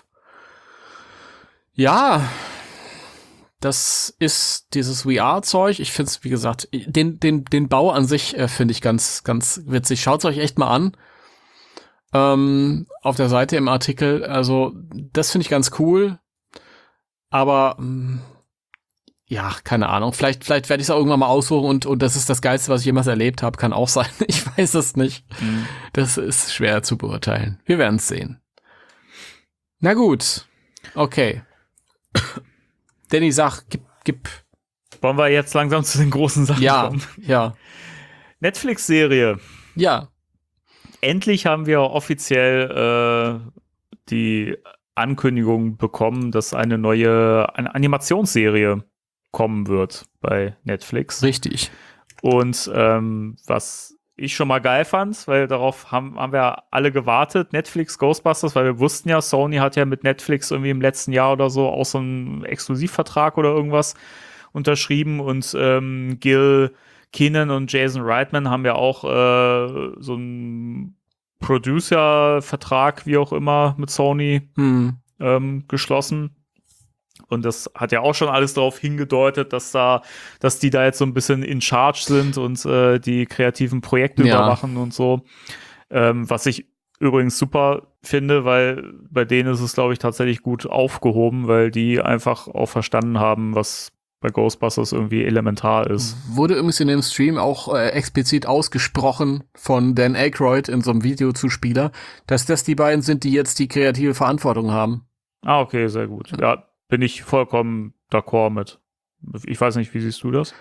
Ja, das ist dieses V R-Zeug. Ich finde es, wie gesagt, den, den, den Bau an sich äh, finde ich ganz, ganz witzig. Schaut es euch echt mal an. Ähm, auf der Seite im Artikel. Also, das finde ich ganz cool. Aber, mh, ja, keine Ahnung. Vielleicht, vielleicht werde ich es auch irgendwann mal aussuchen und, und das ist das Geilste, was ich jemals erlebt habe. Kann auch sein. Ich weiß es nicht. Mhm. Das ist schwer zu beurteilen. Wir werden es sehen. Na gut. Okay. Danny, sag, gib, gib. Wollen wir jetzt langsam zu den großen Sachen Ja, kommen? ja, Netflix-Serie. ja. Endlich haben wir offiziell äh, die Ankündigung bekommen, dass eine neue eine Animationsserie kommen wird bei Netflix. Richtig. Und ähm, was ich schon mal geil fand, weil darauf haben, haben wir alle gewartet, Netflix Ghostbusters, weil wir wussten ja, Sony hat ja mit Netflix irgendwie im letzten Jahr oder so auch so einen Exklusivvertrag oder irgendwas unterschrieben und ähm, Gil Kenan und Jason Reitman haben ja auch äh, so einen Producer-Vertrag, wie auch immer, mit Sony Hm. ähm, geschlossen. Und das hat ja auch schon alles darauf hingedeutet, dass da, dass die da jetzt so ein bisschen in charge sind und äh, die kreativen Projekte Ja. überwachen und so. Ähm, was ich übrigens super finde, weil bei denen ist es, glaube ich, tatsächlich gut aufgehoben, weil die einfach auch verstanden haben, was bei Ghostbusters irgendwie elementar ist. Wurde übrigens in dem Stream auch äh, explizit ausgesprochen von Dan Aykroyd in so einem Videozuspieler, dass das die beiden sind, die jetzt die kreative Verantwortung haben. Ah, okay, sehr gut. Ja, bin ich vollkommen d'accord mit. Ich weiß nicht, wie siehst du das?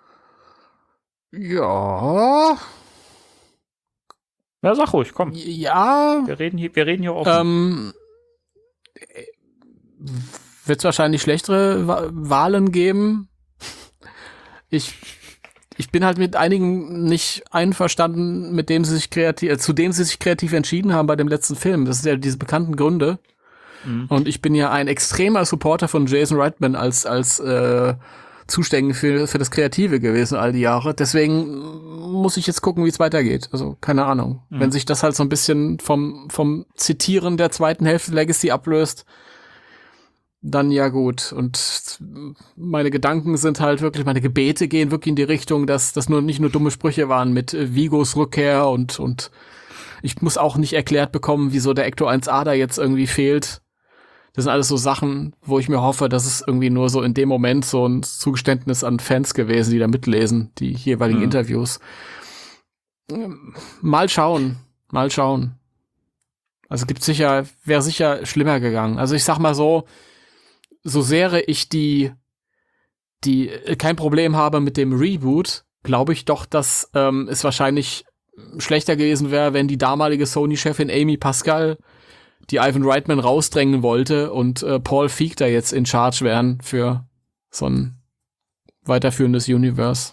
Ja. Ja, sag ruhig, komm. Ja. Wir reden hier, wir reden hier offen. Ähm, wird es wahrscheinlich schlechtere Wa- Wahlen geben. Ich, ich bin halt mit einigen nicht einverstanden, mit dem sie sich kreativ, äh, zu dem sie sich kreativ entschieden haben bei dem letzten Film. Das sind ja diese bekannten Gründe. Mhm. Und ich bin ja ein extremer Supporter von Jason Reitman als, als äh, Zuständig für, für das Kreative gewesen all die Jahre. Deswegen muss ich jetzt gucken, wie es weitergeht. Also, keine Ahnung. Mhm. Wenn sich das halt so ein bisschen vom, vom Zitieren der zweiten Hälfte Legacy ablöst, dann ja gut. Und meine Gedanken sind halt wirklich, meine Gebete gehen wirklich in die Richtung, dass das nur nicht nur dumme Sprüche waren mit äh, Vigos Rückkehr und, und ich muss auch nicht erklärt bekommen, wieso der Ecto eins A da jetzt irgendwie fehlt. Das sind alles so Sachen, wo ich mir hoffe, dass es irgendwie nur so in dem Moment so ein Zugeständnis an Fans gewesen, die da mitlesen, die jeweiligen Mhm. Interviews. Mal schauen, mal schauen. Also gibt sicher, wäre sicher schlimmer gegangen. Also ich sag mal so, so sehr ich die, die äh, kein Problem habe mit dem Reboot, glaube ich doch, dass ähm, es wahrscheinlich schlechter gewesen wäre, wenn die damalige Sony-Chefin Amy Pascal die Ivan Reitman rausdrängen wollte und äh, Paul Feig da jetzt in Charge wären für so ein weiterführendes Universe.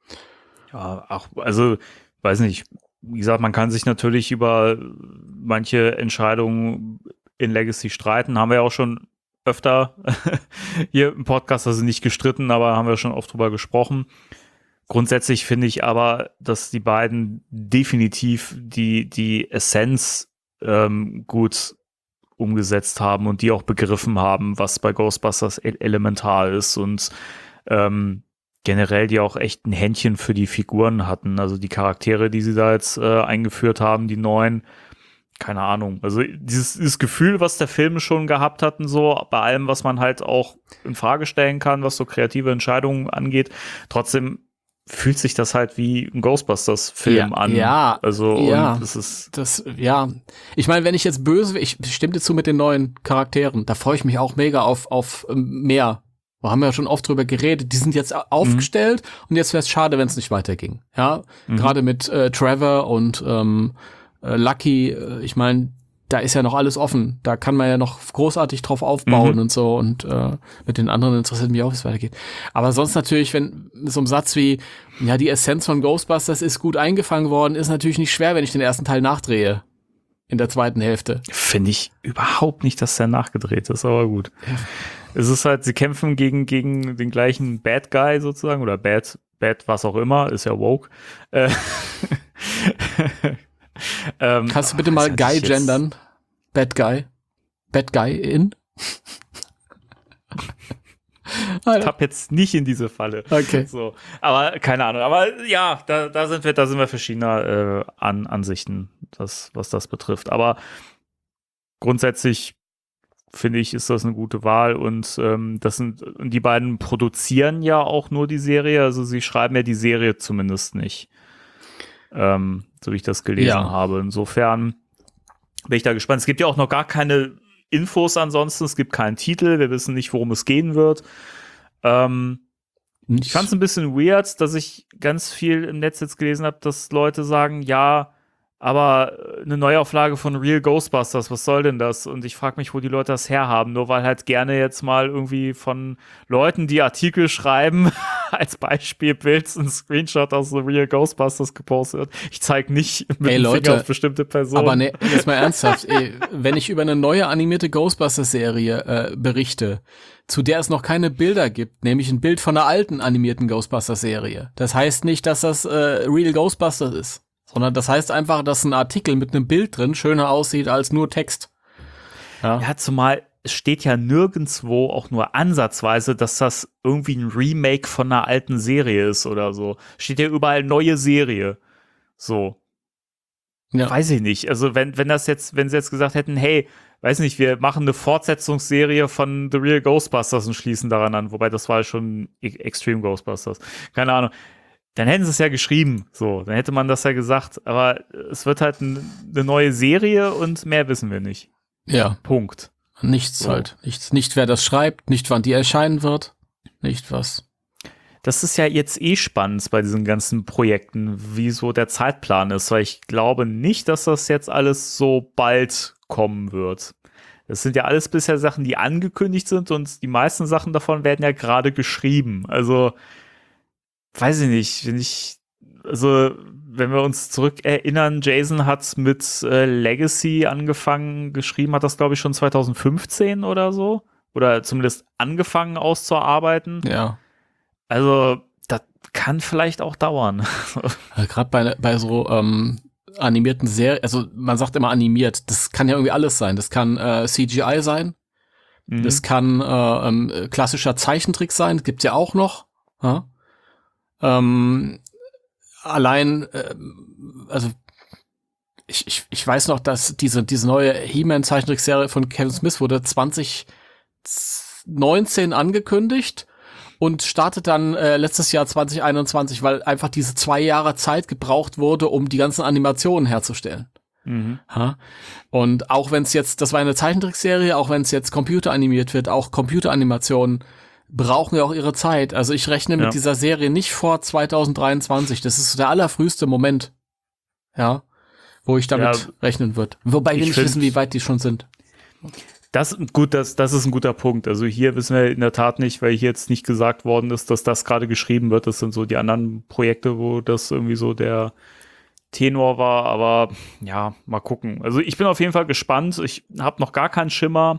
Ja, auch, also, weiß nicht, wie gesagt, man kann sich natürlich über manche Entscheidungen in Legacy streiten, haben wir ja auch schon öfter hier im Podcast, also nicht gestritten, aber haben wir schon oft drüber gesprochen. Grundsätzlich finde ich aber, dass die beiden definitiv die, die Essenz ähm, gut umgesetzt haben und die auch begriffen haben, was bei Ghostbusters e- elementar ist und ähm, generell die auch echt ein Händchen für die Figuren hatten. Also die Charaktere, die sie da jetzt äh, eingeführt haben, die neuen, keine Ahnung. Also dieses, dieses Gefühl, was der Film schon gehabt hatten, so bei allem, was man halt auch in Frage stellen kann, was so kreative Entscheidungen angeht, trotzdem fühlt sich das halt wie ein Ghostbusters-Film Ja, an. ja, also ja. und das ist Das, ja. Ich meine, wenn ich jetzt böse wäre, ich stimme dir zu mit den neuen Charakteren, da freue ich mich auch mega auf, auf ähm, mehr. Wir haben ja schon oft drüber geredet, die sind jetzt aufgestellt und jetzt wäre es schade, wenn es nicht weiterging. Ja, Mhm. gerade mit äh, Trevor und ähm, äh, Lucky, äh, ich meine, da ist ja noch alles offen. Da kann man ja noch großartig drauf aufbauen Mhm. und so. Und äh, mit den anderen interessiert mich auch, wie es weitergeht. Aber sonst natürlich, wenn so ein Satz wie, ja, die Essenz von Ghostbusters ist gut eingefangen worden, ist natürlich nicht schwer, wenn ich den ersten Teil nachdrehe. In der zweiten Hälfte. finde ich überhaupt nicht, dass der nachgedreht ist, aber gut. Es ist halt, sie kämpfen gegen, gegen den gleichen Bad Guy sozusagen oder Bad, Bad was auch immer, ist ja woke. Äh, ähm, Kannst du bitte oh, mal das Guy hatte ich jetzt- gendern? Bad Guy? Bad Guy in? Ich tapp jetzt nicht in diese Falle. Okay. So, aber keine Ahnung. Aber ja, da, da sind wir, da sind wir verschiedener äh, An Ansichten, das, was das betrifft. Aber grundsätzlich finde ich, ist das eine gute Wahl und ähm, das sind und die beiden produzieren ja auch nur die Serie, also sie schreiben ja die Serie zumindest nicht, ähm, so wie ich das gelesen Ja. habe. Insofern bin ich da gespannt. Es gibt ja auch noch gar keine Infos ansonsten, es gibt keinen Titel, wir wissen nicht, worum es gehen wird. Ähm, ich fand es ein bisschen weird, dass ich ganz viel im Netz jetzt gelesen habe, dass Leute sagen, ja, aber eine Neuauflage von Real Ghostbusters, was soll denn das? Und ich frage mich, wo die Leute das herhaben, nur weil halt gerne jetzt mal irgendwie von Leuten, die Artikel schreiben, als Beispielbild ein Screenshot aus The Real Ghostbusters gepostet wird. Ich zeige nicht mit Ey, dem Leute, Finger auf bestimmte Personen. Aber ne, jetzt mal ernsthaft, ey, wenn ich über eine neue animierte Ghostbusters-Serie äh, berichte, zu der es noch keine Bilder gibt, nämlich ein Bild von einer alten animierten Ghostbusters-Serie. Das heißt nicht, dass das äh, Real Ghostbusters ist, sondern das heißt einfach, dass ein Artikel mit einem Bild drin schöner aussieht als nur Text. Ja, Ja, zumal es steht ja nirgendwo auch nur ansatzweise, dass das irgendwie ein Remake von einer alten Serie ist oder so. Steht ja überall neue Serie. So. ja. Weiß ich nicht. Also wenn, wenn das jetzt, wenn sie jetzt gesagt hätten, hey, weiß nicht, wir machen eine Fortsetzungsserie von The Real Ghostbusters und schließen daran an, wobei das war schon E- Extreme Ghostbusters. Keine Ahnung. Dann hätten sie es ja geschrieben, so, dann hätte man das ja gesagt, aber es wird halt ein, eine neue Serie und mehr wissen wir nicht. ja. Punkt. Nichts So. halt. Nichts, nicht wer das schreibt, nicht wann die erscheinen wird, nicht was. Das ist ja jetzt eh spannend bei diesen ganzen Projekten, wie so der Zeitplan ist, weil ich glaube nicht, dass das jetzt alles so bald kommen wird. Das sind ja alles bisher Sachen, die angekündigt sind und die meisten Sachen davon werden ja gerade geschrieben. Also, weiß ich nicht, wenn ich, also, wenn wir uns zurückerinnern, Jason hat mit äh, Legacy angefangen, geschrieben hat das, glaube ich, schon zwanzig fünfzehn oder so. Oder zumindest angefangen auszuarbeiten. Ja. Also, das kann vielleicht auch dauern. Also Gerade bei, bei so ähm, animierten Serien, also man sagt immer animiert, das kann ja irgendwie alles sein. Das kann äh, C G I sein, Mhm. das kann äh, ähm, klassischer Zeichentrick sein, das gibt's ja auch noch. Ja? Ähm, allein, äh, also ich, ich, ich weiß noch, dass diese, diese neue He-Man-Zeichentrickserie von Kevin Smith wurde zwanzig neunzehn angekündigt und startet dann äh, letztes Jahr zwanzig einundzwanzig, weil einfach diese zwei Jahre Zeit gebraucht wurde, um die ganzen Animationen herzustellen. Mhm. Ha? Und auch wenn es jetzt, das war eine Zeichentrickserie, auch wenn es jetzt computeranimiert wird, auch Computeranimationen brauchen ja auch ihre Zeit. Also ich rechne mit Ja. dieser Serie nicht vor zwanzig dreiundzwanzig. Das ist so der allerfrüheste Moment, ja, wo ich damit Ja, rechnen wird. Wobei wir ich nicht find- wissen, wie weit die schon sind. Das, gut, das, das ist ein guter Punkt. Also hier wissen wir in der Tat nicht, weil hier jetzt nicht gesagt worden ist, dass das gerade geschrieben wird. Das sind so die anderen Projekte, wo das irgendwie so der Tenor war. Aber ja, mal gucken. Also ich bin auf jeden Fall gespannt. Ich habe noch gar keinen Schimmer,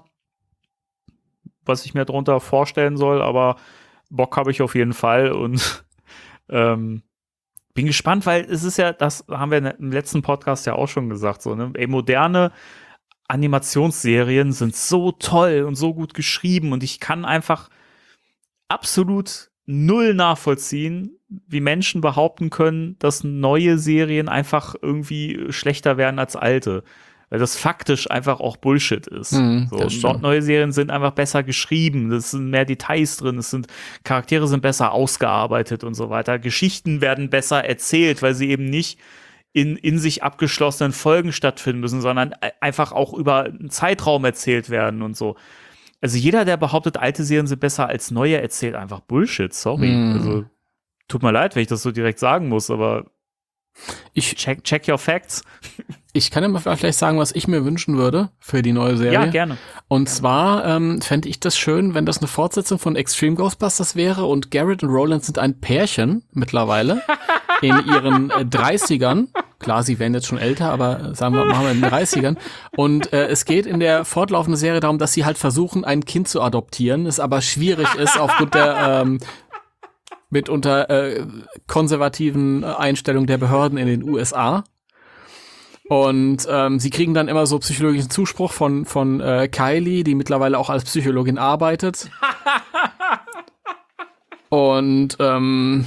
was ich mir darunter vorstellen soll. Aber Bock habe ich auf jeden Fall. Und ähm, bin gespannt, weil es ist ja, das haben wir im letzten Podcast ja auch schon gesagt, so, ne? Ey, moderne Animationsserien sind so toll und so gut geschrieben und ich kann einfach absolut null nachvollziehen, wie Menschen behaupten können, dass neue Serien einfach irgendwie schlechter werden als alte. Weil das faktisch einfach auch Bullshit ist. Mhm, so, das stimmt. und neue Serien sind einfach besser geschrieben, es sind mehr Details drin, es sind Charaktere sind besser ausgearbeitet und so weiter. Geschichten werden besser erzählt, weil sie eben nicht in, in sich abgeschlossenen Folgen stattfinden müssen, sondern einfach auch über einen Zeitraum erzählt werden und so. Also jeder, der behauptet, alte Serien sind besser als neue, erzählt einfach Bullshit, sorry. Mm. Also tut mir leid, wenn ich das so direkt sagen muss, aber Ich, check, check your facts. ich kann ja mal vielleicht sagen, was ich mir wünschen würde für die neue Serie. Ja, gerne. Und zwar ähm, fände ich das schön, wenn das eine Fortsetzung von Extreme Ghostbusters wäre und Garrett und Roland sind ein Pärchen mittlerweile in ihren äh, dreißigern. Klar, sie werden jetzt schon älter, aber äh, sagen wir, machen wir in den dreißigern. Und äh, es geht in der fortlaufenden Serie darum, dass sie halt versuchen, ein Kind zu adoptieren, es aber schwierig ist aufgrund der ähm, mitunter äh, konservativen Einstellung der Behörden in den U S A. Und ähm, sie kriegen dann immer so psychologischen Zuspruch von von äh, Kylie, die mittlerweile auch als Psychologin arbeitet. Und ähm,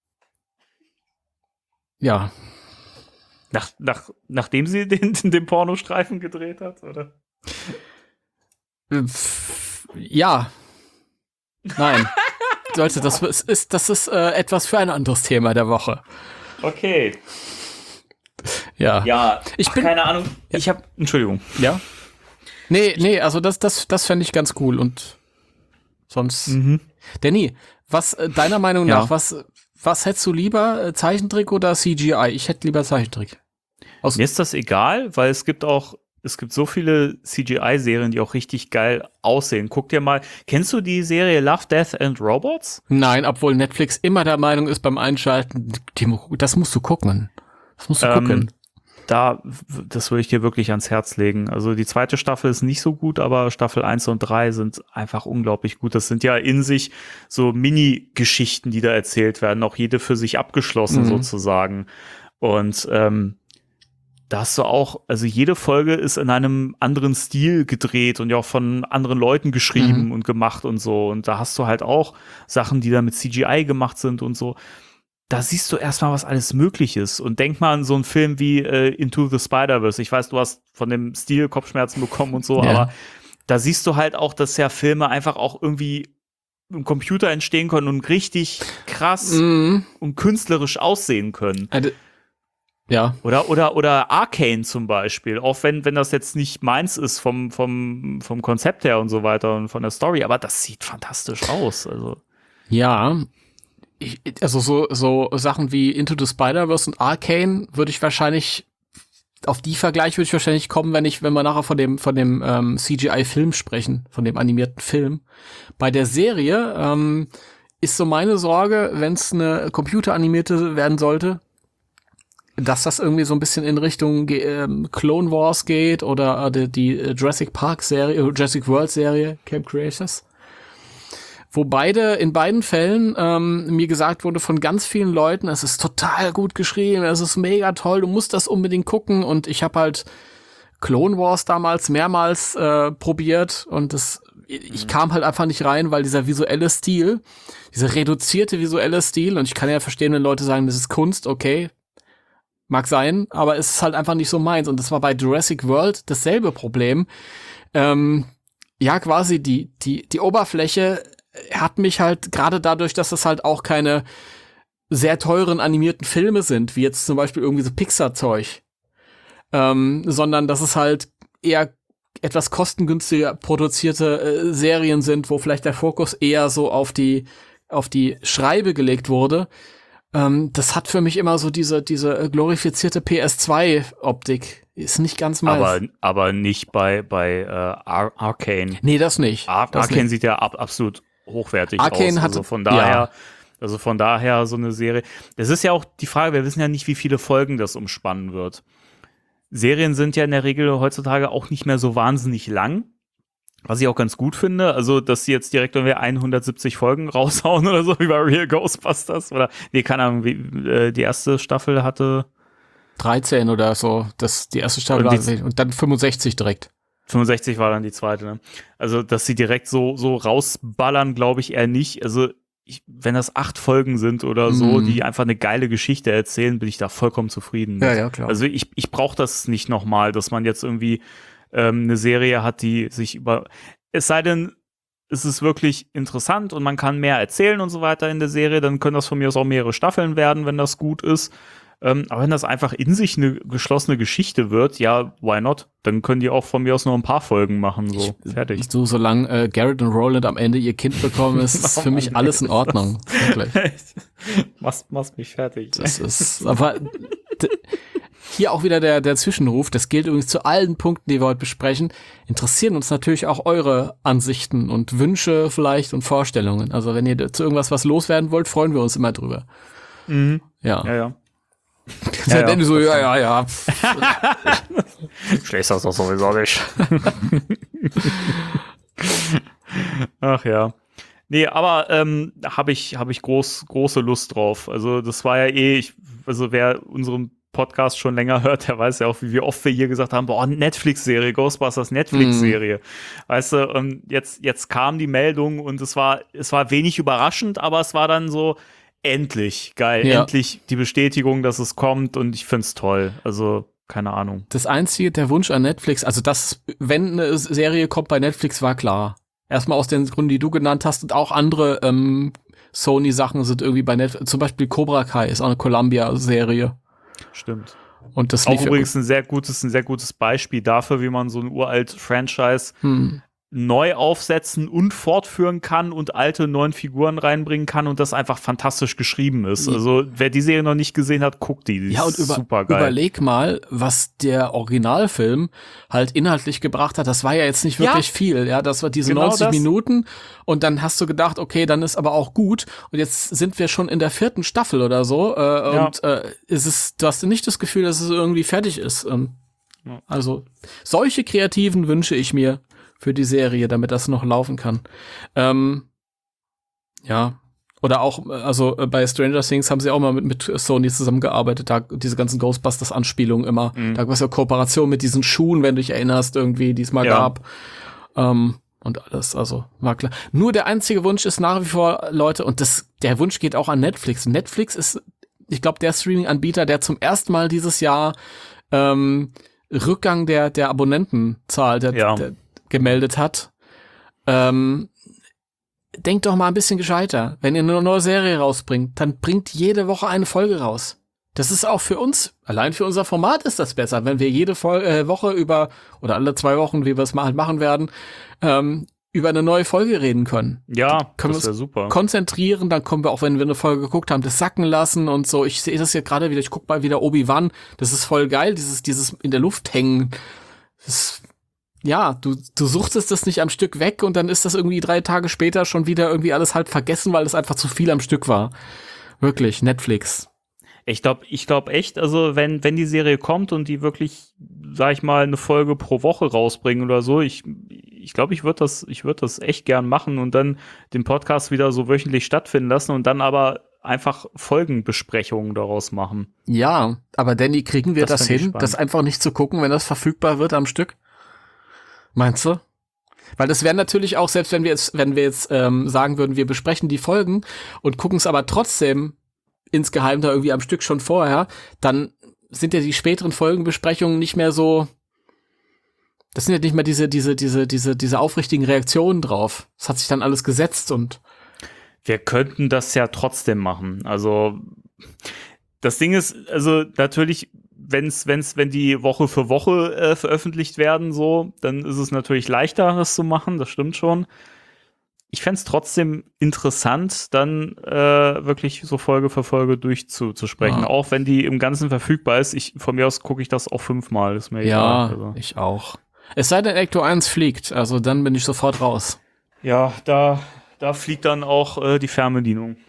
ja, Nach, nach, nachdem sie den, den Pornostreifen gedreht hat, oder? pf, ja, nein, Leute, das ist das ist äh, etwas für ein anderes Thema der Woche. Okay. Ja, Ja, Ich ach, bin- keine Ahnung. Ich habe, Entschuldigung. ja. Nee, nee, also das das das fände ich ganz cool und sonst. Mhm. Danny, was äh, deiner Meinung Ja. nach, was was hättest du lieber, äh, Zeichentrick oder C G I? Ich hätte lieber Zeichentrick. Aus Mir ist das egal, weil es gibt auch, es gibt so viele C G I-Serien, die auch richtig geil aussehen. Guck dir mal, kennst du die Serie Love, Death and Robots? Nein, obwohl Netflix immer der Meinung ist beim Einschalten, Timo, das musst du gucken. Das musst du Ähm, gucken. Da, das würde ich dir wirklich ans Herz legen. Also die zweite Staffel ist nicht so gut, aber Staffel eins und drei sind einfach unglaublich gut. Das sind ja in sich so Mini-Geschichten, die da erzählt werden, auch jede für sich abgeschlossen Mhm. sozusagen. Und ähm, da hast du auch, also jede Folge ist in einem anderen Stil gedreht und ja auch von anderen Leuten geschrieben Mhm. und gemacht und so. Und da hast du halt auch Sachen, die da mit C G I gemacht sind und so. Da siehst du erstmal, was alles möglich ist. Und denk mal an so einen Film wie äh, Into the Spider-Verse. Ich weiß, du hast von dem Stil Kopfschmerzen bekommen und so, Ja. aber da siehst du halt auch, dass ja Filme einfach auch irgendwie im Computer entstehen können und richtig krass Mhm. und künstlerisch aussehen können. Also, ja. Oder, oder, oder Arcane zum Beispiel, auch wenn, wenn das jetzt nicht meins ist vom, vom, vom Konzept her und so weiter und von der Story, aber das sieht fantastisch aus. Also. Ja. Ich, also so, so Sachen wie Into the Spider-Verse und Arcane würde ich wahrscheinlich, auf die Vergleich würde ich wahrscheinlich kommen, wenn ich, wenn wir nachher von dem, von dem ähm, C G I-Film sprechen, von dem animierten Film. Bei der Serie ähm, ist so meine Sorge, wenn es eine computeranimierte werden sollte, dass das irgendwie so ein bisschen in Richtung ähm, Clone Wars geht oder äh, die, die Jurassic Park Serie, Jurassic World Serie, Camp Creators. Wo beide, in beiden Fällen ähm, mir gesagt wurde von ganz vielen Leuten, es ist total gut geschrieben, es ist mega toll, du musst das unbedingt gucken. Und ich habe halt Clone Wars damals mehrmals äh, probiert und das, ich mhm. kam halt einfach nicht rein, weil dieser visuelle Stil, dieser reduzierte visuelle Stil, und ich kann ja verstehen, wenn Leute sagen, das ist Kunst, okay, mag sein, aber es ist halt einfach nicht so meins. Und das war bei Jurassic World dasselbe Problem. Ähm, ja, quasi die, die, die Oberfläche hat mich halt, gerade dadurch, dass das halt auch keine sehr teuren animierten Filme sind, wie jetzt zum Beispiel irgendwie so Pixar-Zeug, ähm, sondern dass es halt eher etwas kostengünstiger produzierte äh, Serien sind, wo vielleicht der Fokus eher so auf die, auf die Schreibe gelegt wurde. Ähm, das hat für mich immer so diese, diese glorifizierte P S zwei Optik. Ist nicht ganz meins. Aber, aber nicht bei, bei äh, Ar- Arcane. Nee, das nicht. Ar- das Arcane nicht. sieht ja ab, absolut hochwertig Arcane aus. hat, Also von daher, ja. also von daher so eine Serie. Das ist ja auch die Frage, wir wissen ja nicht, wie viele Folgen das umspannen wird. Serien sind ja in der Regel heutzutage auch nicht mehr so wahnsinnig lang. Was ich auch ganz gut finde, also dass sie jetzt direkt irgendwie hundertsiebzig Folgen raushauen oder so, wie bei Real Ghostbusters. Oder, nee, keine Ahnung, wie, äh, die erste Staffel hatte dreizehn oder so, das die erste Staffel und, war, die, und dann fünfundsechzig direkt. fünfundsechzig war dann die zweite, ne? Also, dass sie direkt so, so rausballern, glaube ich eher nicht. Also, ich, wenn das acht Folgen sind oder so, Mhm. die einfach eine geile Geschichte erzählen, bin ich da vollkommen zufrieden. Ja, ja, klar. Also, ich, ich brauche das nicht nochmal, dass man jetzt irgendwie ähm, eine Serie hat, die sich über, es sei denn, es ist wirklich interessant und man kann mehr erzählen und so weiter in der Serie, dann können das von mir aus auch mehrere Staffeln werden, wenn das gut ist. Ähm, aber wenn das einfach in sich eine geschlossene Geschichte wird, ja, why not? Dann können die auch von mir aus nur ein paar Folgen machen, so, ich, fertig. So, solange äh, Garrett und Roland am Ende ihr Kind bekommen, ist es für mich alles in Ordnung. Wirklich. machst, machst mich fertig. Das ist, aber d- hier auch wieder der, der Zwischenruf, das gilt übrigens zu allen Punkten, die wir heute besprechen, interessieren uns natürlich auch eure Ansichten und Wünsche vielleicht und Vorstellungen. Also wenn ihr zu irgendwas was loswerden wollt, freuen wir uns immer drüber. Mhm. Ja. Ja, ja. Ja, ja, ja, so, ja, ja, ja. Schlecht das doch sowieso nicht. Ach ja. Nee, aber ähm, habe ich, hab ich groß, große Lust drauf. Also das war ja eh, ich, also wer unseren Podcast schon länger hört, der weiß ja auch, wie wir oft wir hier gesagt haben, boah, Netflix-Serie, Ghostbusters Netflix-Serie. Mm. Weißt du, und jetzt, jetzt kam die Meldung und es war, es war wenig überraschend, aber es war dann so, endlich, geil, ja. endlich die Bestätigung, dass es kommt und ich find's toll. Also, keine Ahnung. Das Einzige, der Wunsch an Netflix, also das, wenn eine Serie kommt bei Netflix, war klar. Erstmal aus den Gründen, die du genannt hast, und auch andere ähm, Sony-Sachen sind irgendwie bei Netflix. Zum Beispiel Cobra Kai ist auch eine Columbia-Serie. Stimmt. Und das auch lief übrigens ein sehr gutes, ein sehr gutes Beispiel dafür, wie man so ein uralt Franchise hm. neu aufsetzen und fortführen kann und alte, neuen Figuren reinbringen kann und das einfach fantastisch geschrieben ist. Also wer die Serie noch nicht gesehen hat, guckt die. Die ja, und ist über, super geil. Überleg mal, was der Originalfilm halt inhaltlich gebracht hat. Das war ja jetzt nicht wirklich ja. viel. Ja, das war diese Genau neunzig das. Minuten und dann hast du gedacht, okay, dann ist aber auch gut. Und jetzt sind wir schon in der vierten Staffel oder so. Äh, Ja. Und äh, ist es, du hast nicht das Gefühl, dass es irgendwie fertig ist. Ähm, Ja. Also solche Kreativen wünsche ich mir für die Serie, damit das noch laufen kann. Ähm, ja. Oder auch, also bei Stranger Things haben sie auch mal mit, mit Sony zusammengearbeitet, da diese ganzen Ghostbusters-Anspielungen immer. Mhm. Da gab es ja Kooperation mit diesen Schuhen, wenn du dich erinnerst, irgendwie, die es mal Ja. gab. Ähm, und alles, also war klar. Nur der einzige Wunsch ist nach wie vor, Leute, und das, der Wunsch geht auch an Netflix. Netflix ist, ich glaube, der Streaming-Anbieter, der zum ersten Mal dieses Jahr ähm, Rückgang der, der Abonnentenzahl der, Ja. der gemeldet hat. Ähm, denkt doch mal ein bisschen gescheiter. Wenn ihr eine neue Serie rausbringt, dann bringt jede Woche eine Folge raus. Das ist auch für uns, allein für unser Format ist das besser, wenn wir jede Fol- äh, Woche über, oder alle zwei Wochen, wie wir es mal halt machen werden, ähm, über eine neue Folge reden können. Ja, Können das wir wäre super. Konzentrieren, dann kommen wir auch, wenn wir eine Folge geguckt haben, das sacken lassen und so. Ich sehe das jetzt gerade wieder, ich guck mal wieder Obi-Wan, das ist voll geil, dieses, dieses in der Luft hängen. Das, ja, du, du suchtest das nicht am Stück weg und dann ist das irgendwie drei Tage später schon wieder irgendwie alles halb vergessen, weil es einfach zu viel am Stück war. Wirklich, Netflix. Ich glaube, ich glaube echt, also wenn, wenn die Serie kommt und die wirklich, sag ich mal, eine Folge pro Woche rausbringen oder so, ich ich glaube, ich würde das, ich würde das echt gern machen und dann den Podcast wieder so wöchentlich stattfinden lassen und dann aber einfach Folgenbesprechungen daraus machen. Ja, aber Danny, kriegen wir Das das, fänd ich hin, spannend. das einfach nicht zu gucken, wenn das verfügbar wird am Stück? Meinst du? Weil das wäre natürlich auch, selbst wenn wir jetzt, wenn wir jetzt ähm, sagen würden, wir besprechen die Folgen und gucken es aber trotzdem insgeheim da irgendwie am Stück schon vorher, dann sind ja die späteren Folgenbesprechungen nicht mehr so, das sind ja nicht mehr diese, diese, diese, diese, diese aufrichtigen Reaktionen drauf. Das hat sich dann alles gesetzt und Wir könnten das ja trotzdem machen. Also das Ding ist, also natürlich, wenn's, wenn's, wenn die Woche für Woche äh, veröffentlicht werden, so, dann ist es natürlich leichter, das zu machen, das stimmt schon. Ich fände es trotzdem interessant, dann äh, wirklich so Folge für Folge durchzusprechen, Ja. auch wenn die im Ganzen verfügbar ist. Ich, von mir aus gucke ich das auch fünfmal, ist mir ja, egal. Also. ich auch. Es sei denn, Ecto eins fliegt, also dann bin ich sofort raus. Ja, da, da fliegt dann auch äh, die Fernbedienung.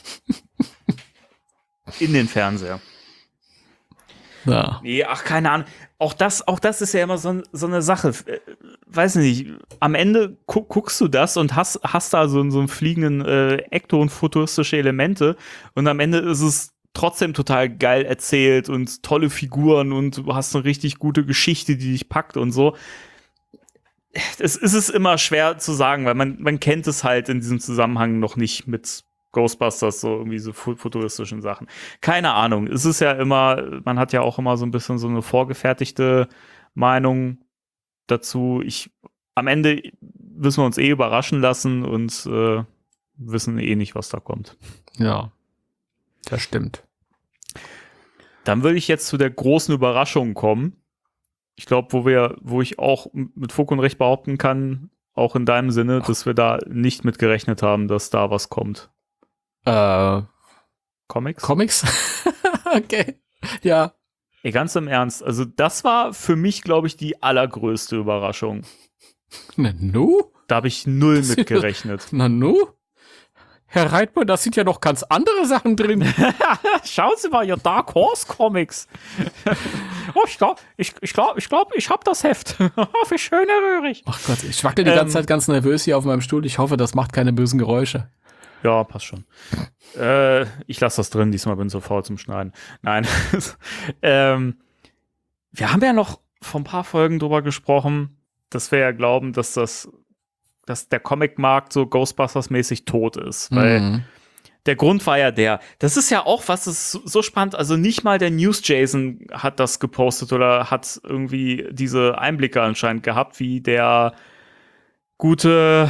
In den Fernseher. Ja. Nee, ach, keine Ahnung. Auch das, auch das ist ja immer so, so eine Sache. Äh, Weiß nicht, am Ende gu guckst du das und hast, hast da so, so einen fliegenden äh, Ekto und futuristische Elemente und am Ende ist es trotzdem total geil erzählt und tolle Figuren und du hast eine richtig gute Geschichte, die dich packt und so. Es ist es immer schwer zu sagen, weil man, man kennt es halt in diesem Zusammenhang noch nicht mit Ghostbusters, so irgendwie so fu futuristischen Sachen. Keine Ahnung. Es ist ja immer, man hat ja auch immer so ein bisschen so eine vorgefertigte Meinung dazu. Ich, am Ende müssen wir uns eh überraschen lassen und äh, wissen eh nicht, was da kommt. Ja, das stimmt. Dann würde ich jetzt zu der großen Überraschung kommen. Ich glaube, wo wir, wo ich auch mit Fug und Recht behaupten kann, auch in deinem Sinne, dass wir da nicht mit gerechnet haben, dass da was kommt. Äh, Comics? Comics? Okay. Ja. Ey, ganz im Ernst, also das war für mich, glaube ich, die allergrößte Überraschung. Na nu? Da habe ich null Das- mit gerechnet. Na nu? Herr Reitmann, da sind ja noch ganz andere Sachen drin. Schauen Sie mal, ihr Dark Horse Comics. oh, ich glaube, ich, ich glaube, ich, glaub, ich habe das Heft. Wie schön errührig. Ach Gott, ich wackel die Ähm. ganze Zeit ganz nervös hier auf meinem Stuhl. Ich hoffe, das macht keine bösen Geräusche. Ja, passt schon. äh, ich lasse das drin, diesmal bin ich so faul zum Schneiden. Nein. ähm, wir haben ja noch vor ein paar Folgen drüber gesprochen, dass wir ja glauben, dass das, dass der Comicmarkt so Ghostbusters-mäßig tot ist. Weil Mhm. der Grund war ja der. Das ist ja auch was, das ist so spannend. Also nicht mal der News-Jason hat das gepostet oder hat irgendwie diese Einblicke anscheinend gehabt, wie der gute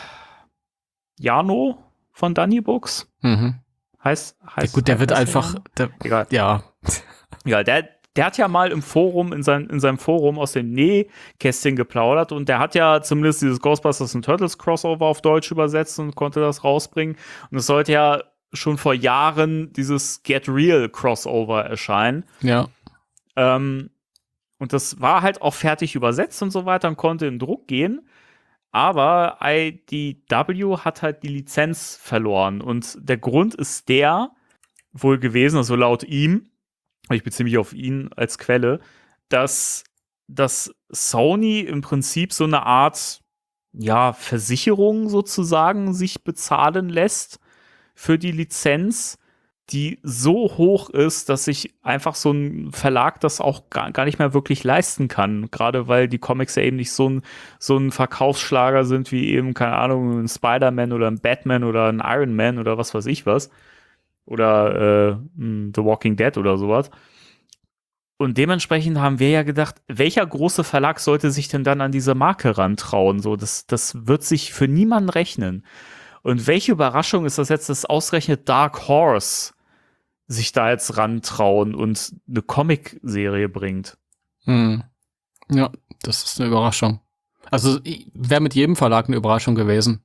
Jano von Danny Books. Mhm. Heißt, Ja, heißt gut, der wird heißt einfach, Jano? der, Egal. ja. Ja, der, der hat ja mal im Forum, in, sein, in seinem Forum aus dem Nähkästchen geplaudert und der hat ja zumindest dieses Ghostbusters and Turtles Crossover auf Deutsch übersetzt und konnte das rausbringen. Und es sollte ja schon vor Jahren dieses Get Real Crossover erscheinen. Ja. Ähm, und das war halt auch fertig übersetzt und so weiter und konnte in Druck gehen. Aber I D W hat halt die Lizenz verloren. Und der Grund ist der wohl gewesen, also laut ihm, ich beziehe mich auf ihn als Quelle, dass, dass Sony im Prinzip so eine Art, ja, Versicherung sozusagen sich bezahlen lässt für die Lizenz, die so hoch ist, dass sich einfach so ein Verlag das auch gar, gar nicht mehr wirklich leisten kann. Gerade weil die Comics ja eben nicht so ein, so ein Verkaufsschlager sind wie eben, keine Ahnung, ein Spider-Man oder ein Batman oder ein Iron Man oder was weiß ich was. Oder äh, The Walking Dead oder sowas. Und dementsprechend haben wir ja gedacht, welcher große Verlag sollte sich denn dann an diese Marke rantrauen? So, das, das wird sich für niemanden rechnen. Und welche Überraschung ist das jetzt, dass ausgerechnet Dark Horse sich da jetzt rantrauen und eine Comic-Serie bringt? Hm. Ja, das ist eine Überraschung. Also wäre mit jedem Verlag eine Überraschung gewesen.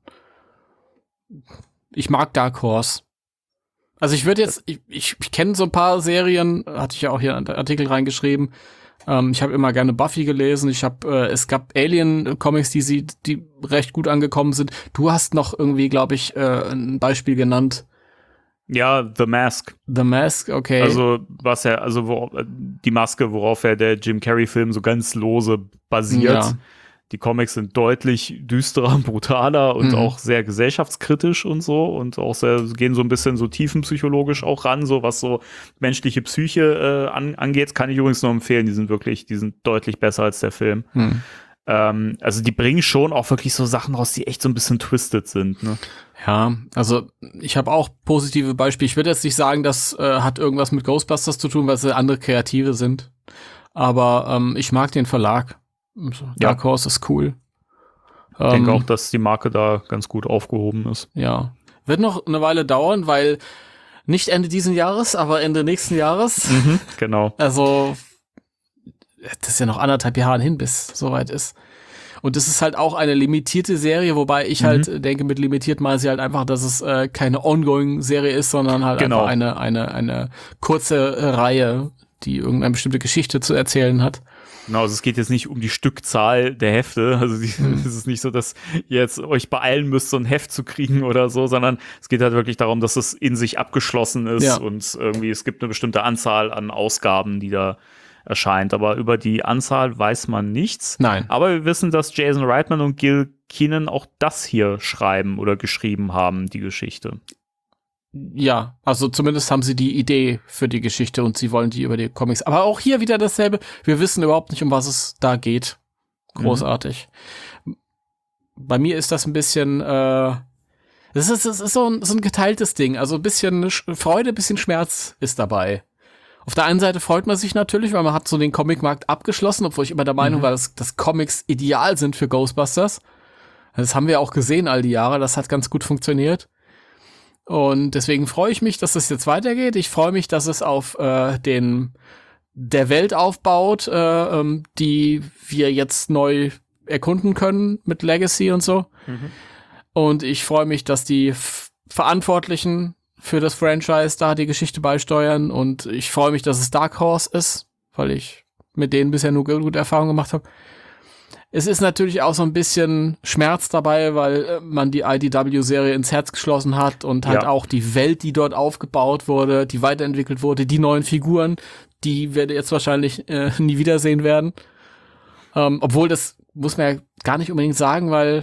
Ich mag Dark Horse. Also ich würde jetzt, ich, ich, ich kenne so ein paar Serien, hatte ich ja auch hier einen Artikel reingeschrieben. Ähm, ich habe immer gerne Buffy gelesen. Ich habe, äh, es gab Alien-Comics, die sie, die recht gut angekommen sind. Du hast noch irgendwie, glaube ich, äh, ein Beispiel genannt. Ja, The Mask. The Mask, okay. Also was ja, also wo, die Maske, worauf ja der Jim Carrey-Film so ganz lose basiert. Ja. Die Comics sind deutlich düsterer, brutaler und mhm. auch sehr gesellschaftskritisch und so und auch sehr, gehen so ein bisschen so tiefenpsychologisch auch ran, so was so menschliche Psyche äh, an, angeht. Kann ich übrigens nur empfehlen, die sind wirklich, die sind deutlich besser als der Film. Mhm. Ähm, also die bringen schon auch wirklich so Sachen raus, die echt so ein bisschen twisted sind, ne? Ja, also ich habe auch positive Beispiele. Ich würde jetzt nicht sagen, das äh, hat irgendwas mit Ghostbusters zu tun, weil sie andere Kreative sind. Aber ähm, ich mag den Verlag. Dark Horse ist cool. Ich ähm, denke auch, Ähm, dass die Marke da ganz gut aufgehoben ist. Ja. Wird noch eine Weile dauern, weil nicht Ende diesen Jahres, aber Ende nächsten Jahres. Mhm, genau. Also das ist ja noch anderthalb Jahre hin, bis soweit ist. Und das ist halt auch eine limitierte Serie, wobei ich Mhm. halt denke, mit limitiert meine ich halt einfach, dass es äh, keine Ongoing-Serie ist, sondern halt Genau. einfach eine, eine, eine kurze äh, Reihe, die irgendeine bestimmte Geschichte zu erzählen hat. Genau, also es geht jetzt nicht um die Stückzahl der Hefte. Also die, Mhm. es ist nicht so, dass ihr jetzt euch beeilen müsst, so ein Heft zu kriegen oder so, sondern es geht halt wirklich darum, dass es in sich abgeschlossen ist Ja. und irgendwie es gibt eine bestimmte Anzahl an Ausgaben, die da erscheint. Aber über die Anzahl weiß man nichts. Nein. Aber wir wissen, dass Jason Reitman und Gil Keenan auch das hier schreiben oder geschrieben haben, die Geschichte. Ja, also zumindest haben sie die Idee für die Geschichte und sie wollen die über die Comics. Aber auch hier wieder dasselbe. Wir wissen überhaupt nicht, um was es da geht. Großartig. Mhm. Bei mir ist das ein bisschen, äh, das ist, das ist so, ein, so ein geteiltes Ding. Also ein bisschen Freude, ein bisschen Schmerz ist dabei. Auf der einen Seite freut man sich natürlich, weil man hat so den Comicmarkt abgeschlossen, obwohl ich immer der Meinung Mhm. war, dass, dass Comics ideal sind für Ghostbusters. Das haben wir auch gesehen all die Jahre. Das hat ganz gut funktioniert. Und deswegen freue ich mich, dass es jetzt weitergeht. Ich freue mich, dass es auf äh, den der Welt aufbaut, äh, ähm, die wir jetzt neu erkunden können mit Legacy und so. Mhm. Und ich freue mich, dass die F- Verantwortlichen für das Franchise da die Geschichte beisteuern. Und ich freue mich, dass es Dark Horse ist, weil ich mit denen bisher nur gute Erfahrungen gemacht habe. Es ist natürlich auch so ein bisschen Schmerz dabei, weil äh, man die I D W-Serie ins Herz geschlossen hat und halt Ja. auch die Welt, die dort aufgebaut wurde, die weiterentwickelt wurde, die neuen Figuren, die wir jetzt wahrscheinlich äh, nie wiedersehen werden. Ähm, obwohl, das muss man ja gar nicht unbedingt sagen, weil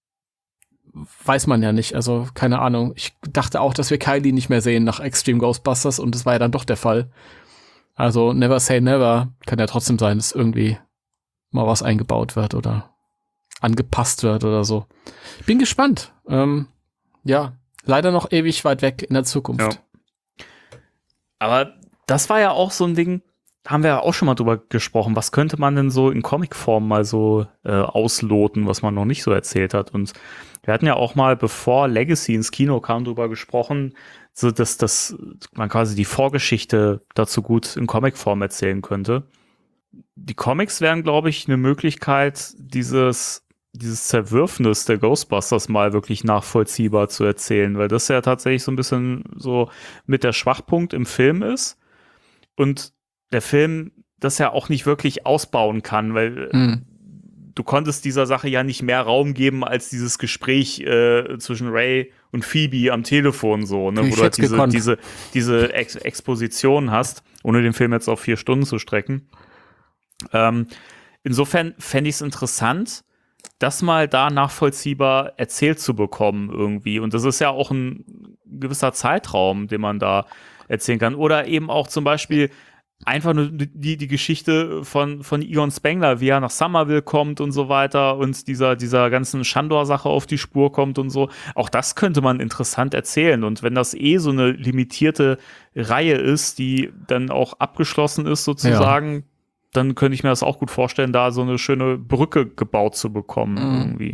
weiß man ja nicht. Also, keine Ahnung. Ich dachte auch, dass wir Kylie nicht mehr sehen nach Extreme Ghostbusters und das war ja dann doch der Fall. Also, never say never. Kann ja trotzdem sein, dass irgendwie mal was eingebaut wird oder angepasst wird oder so. Ich bin gespannt. Ähm, ja, leider noch ewig weit weg in der Zukunft. Ja. Aber das war ja auch so ein Ding, haben wir ja auch schon mal drüber gesprochen, was könnte man denn so in Comicform mal so äh, ausloten, was man noch nicht so erzählt hat. Und wir hatten ja auch mal, bevor Legacy ins Kino kam, drüber gesprochen, so dass, dass man quasi die Vorgeschichte dazu gut in Comicform erzählen könnte. Die Comics wären, glaube ich, eine Möglichkeit, dieses, dieses Zerwürfnis der Ghostbusters mal wirklich nachvollziehbar zu erzählen, weil das ja tatsächlich so ein bisschen so mit der Schwachpunkt im Film ist. Und der Film das ja auch nicht wirklich ausbauen kann, weil mhm. du konntest dieser Sache ja nicht mehr Raum geben als dieses Gespräch äh, zwischen Ray und Phoebe am Telefon so, ne, wo du halt diese, diese, diese Ex- Exposition hast, ohne den Film jetzt auf vier Stunden zu strecken. Ähm, insofern fände ich es interessant, das mal da nachvollziehbar erzählt zu bekommen irgendwie. Und das ist ja auch ein gewisser Zeitraum, den man da erzählen kann. Oder eben auch zum Beispiel einfach nur die, die Geschichte von, von Egon Spengler, wie er nach Somerville kommt und so weiter und dieser, dieser ganzen Shandor-Sache auf die Spur kommt und so. Auch das könnte man interessant erzählen. Und wenn das eh so eine limitierte Reihe ist, die dann auch abgeschlossen ist sozusagen, ja. dann könnte ich mir das auch gut vorstellen, da so eine schöne Brücke gebaut zu bekommen mhm. irgendwie.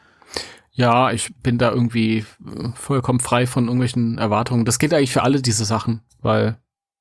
Ja, ich bin da irgendwie vollkommen frei von irgendwelchen Erwartungen. Das gilt eigentlich für alle diese Sachen, weil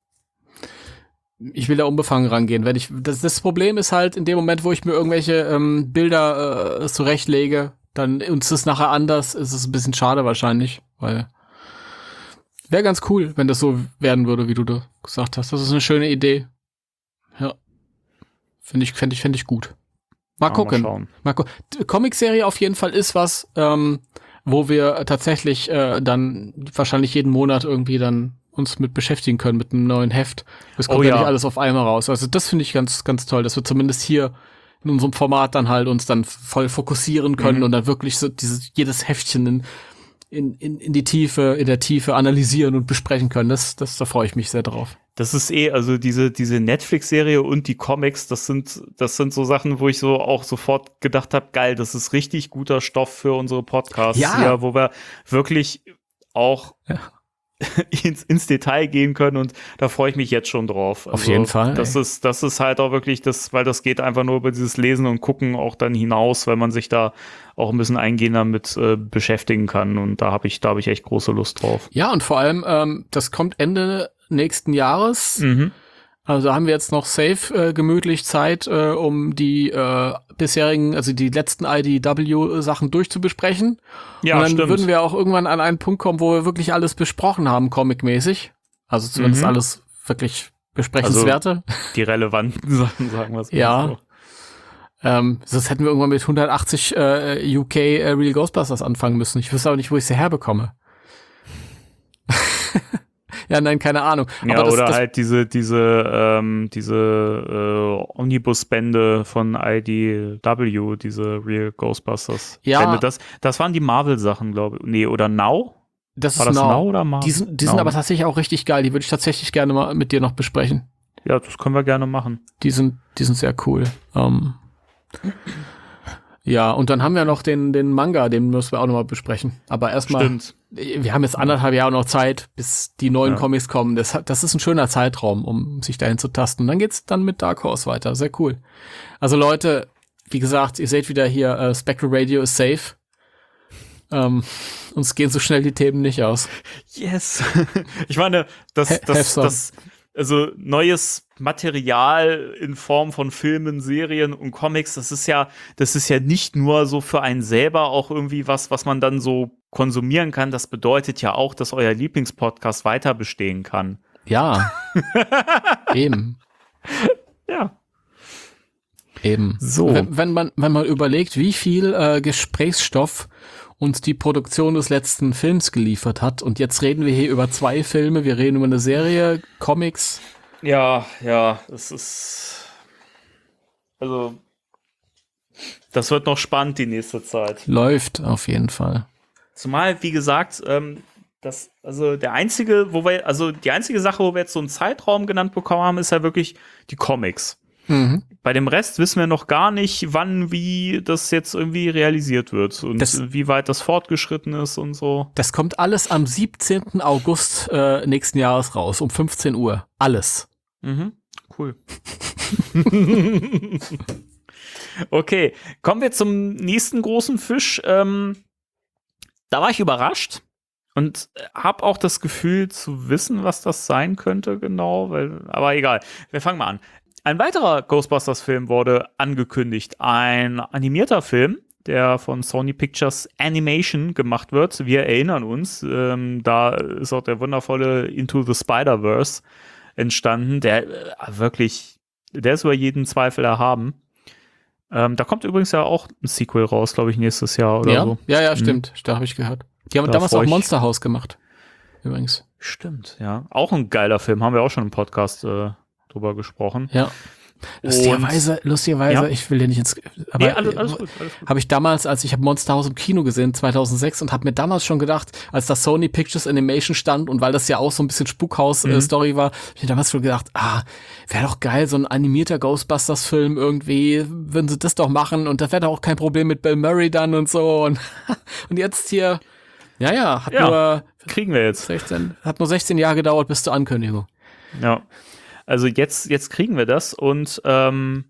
ich will da unbefangen rangehen. Wenn ich, das, das Problem ist halt, in dem Moment, wo ich mir irgendwelche ähm, Bilder äh, zurechtlege, dann uns ist nachher anders, ist es ein bisschen schade wahrscheinlich, weil wäre ganz cool, wenn das so werden würde, wie du da gesagt hast. Das ist eine schöne Idee. Ja. Finde ich, fände ich, fände ich gut. Mal ja, gucken. Mal, mal gu- Comic-Serie auf jeden Fall ist was, ähm, wo wir tatsächlich äh, dann wahrscheinlich jeden Monat irgendwie dann uns mit beschäftigen können, mit einem neuen Heft. Das kommt oh, ja nicht alles auf einmal raus. Also das finde ich ganz, ganz toll, dass wir zumindest hier in unserem Format dann halt uns dann voll fokussieren können mhm. und dann wirklich so dieses, jedes Heftchen in, in, in, in die Tiefe, in der Tiefe analysieren und besprechen können. Das, das, da freue ich mich sehr drauf. Das ist eh, also diese, diese Netflix-Serie und die Comics, das sind, das sind so Sachen, wo ich so auch sofort gedacht habe, geil, das ist richtig guter Stoff für unsere Podcasts ja. hier, wo wir wirklich auch ja. ins, ins Detail gehen können und da freue ich mich jetzt schon drauf. Auf also, jeden Fall. Das ist, das ist halt auch wirklich das, weil das geht einfach nur über dieses Lesen und Gucken auch dann hinaus, weil man sich da auch ein bisschen eingehender mit äh, beschäftigen kann und da habe ich, da habe ich echt große Lust drauf. Ja, und vor allem, ähm, das kommt Ende nächsten Jahres. Mhm. Also haben wir jetzt noch safe äh, gemütlich Zeit, äh, um die äh, bisherigen, also die letzten I D W-Sachen durchzubesprechen. Ja, und dann stimmt. würden wir auch irgendwann an einen Punkt kommen, wo wir wirklich alles besprochen haben, comicmäßig. Also zumindest mhm. alles wirklich besprechenswerte. Also die relevanten Sachen, sagen wir es mal ja. so. Ähm, sonst hätten wir irgendwann mit hundertachtzig äh, U K äh, Real Ghostbusters anfangen müssen. Ich wüsste aber nicht, wo ich sie herbekomme. Ja, nein, keine Ahnung. Ja, aber das, oder das halt diese, diese, ähm, diese äh, Omnibus-Bände von I D W, diese Real Ghostbusters. Ja. Bände. Das, das waren die Marvel-Sachen, glaube ich. Nee, oder Now? Das War ist das Now. Now oder Marvel? Die sind, die sind aber tatsächlich auch richtig geil. Die würde ich tatsächlich gerne mal mit dir noch besprechen. Ja, das können wir gerne machen. Die sind, die sind sehr cool. Um, ja, und dann haben wir noch den, den Manga, den müssen wir auch nochmal besprechen. Aber erstmal, Stimmt. Wir haben jetzt anderthalb Jahre noch Zeit, bis die neuen ja. Comics kommen. Das, das ist ein schöner Zeitraum, um sich dahin zu tasten. Und dann geht's dann mit Dark Horse weiter. Sehr cool. Also Leute, wie gesagt, ihr seht wieder hier, uh, Spectral Radio ist safe. Ähm, uns gehen so schnell die Themen nicht aus. Yes. Ich meine, das, das, das, also neues Material in Form von Filmen, Serien und Comics, das ist ja, das ist ja nicht nur so für einen selber auch irgendwie was, was man dann so konsumieren kann. Das bedeutet ja auch, dass euer Lieblingspodcast weiter bestehen kann. Ja. Eben. Ja. Eben. So. Wenn, wenn man, wenn man überlegt, wie viel äh, Gesprächsstoff uns die Produktion des letzten Films geliefert hat. Und jetzt reden wir hier über zwei Filme, wir reden über eine Serie, Comics. Ja, ja, es ist, also, das wird noch spannend die nächste Zeit. Läuft auf jeden Fall. Zumal, wie gesagt, ähm, das, also der einzige, wo wir, also die einzige Sache, wo wir jetzt so einen Zeitraum genannt bekommen haben, ist ja wirklich die Comics. Mhm. Bei dem Rest wissen wir noch gar nicht, wann, wie das jetzt irgendwie realisiert wird und das, wie weit das fortgeschritten ist und so. Das kommt alles am siebzehnten August äh, nächsten Jahres raus, um fünfzehn Uhr. Alles. Mhm. Cool. Okay, kommen wir zum nächsten großen Fisch. Ähm, da war ich überrascht und habe auch das Gefühl zu wissen, was das sein könnte genau, weil, aber egal. Wir fangen mal an. Ein weiterer Ghostbusters-Film wurde angekündigt. Ein animierter Film, der von Sony Pictures Animation gemacht wird. Wir erinnern uns, ähm, da ist auch der wundervolle Into the Spider-Verse entstanden, der äh, wirklich, der ist über jeden Zweifel erhaben. Ähm, da kommt übrigens ja auch ein Sequel raus, glaube ich, nächstes Jahr oder ja? so. Ja, ja, stimmt. Mhm. Da habe ich gehört. Die haben da damals auch Monster House gemacht. Übrigens. Stimmt, ja. Auch ein geiler Film. Haben wir auch schon im Podcast äh, drüber gesprochen. Ja. Lustigerweise, lustigerweise, ja. ich will dir nicht ins, aber nee, alles, alles gut, alles gut. Habe ich damals, als ich habe Monster House im Kino gesehen, zweitausendsechs, und habe mir damals schon gedacht, als das Sony Pictures Animation stand und weil das ja auch so ein bisschen Spukhaus-Story mhm. war, habe ich mir damals schon gedacht, ah, wäre doch geil, so ein animierter Ghostbusters-Film irgendwie, würden sie das doch machen und da wäre doch auch kein Problem mit Bill Murray dann und so und, und jetzt hier, ja, ja, hat ja, nur kriegen wir jetzt. sechzehn, hat nur sechzehn Jahre gedauert bis zur Ankündigung. Ja. Also jetzt, jetzt kriegen wir das und ähm,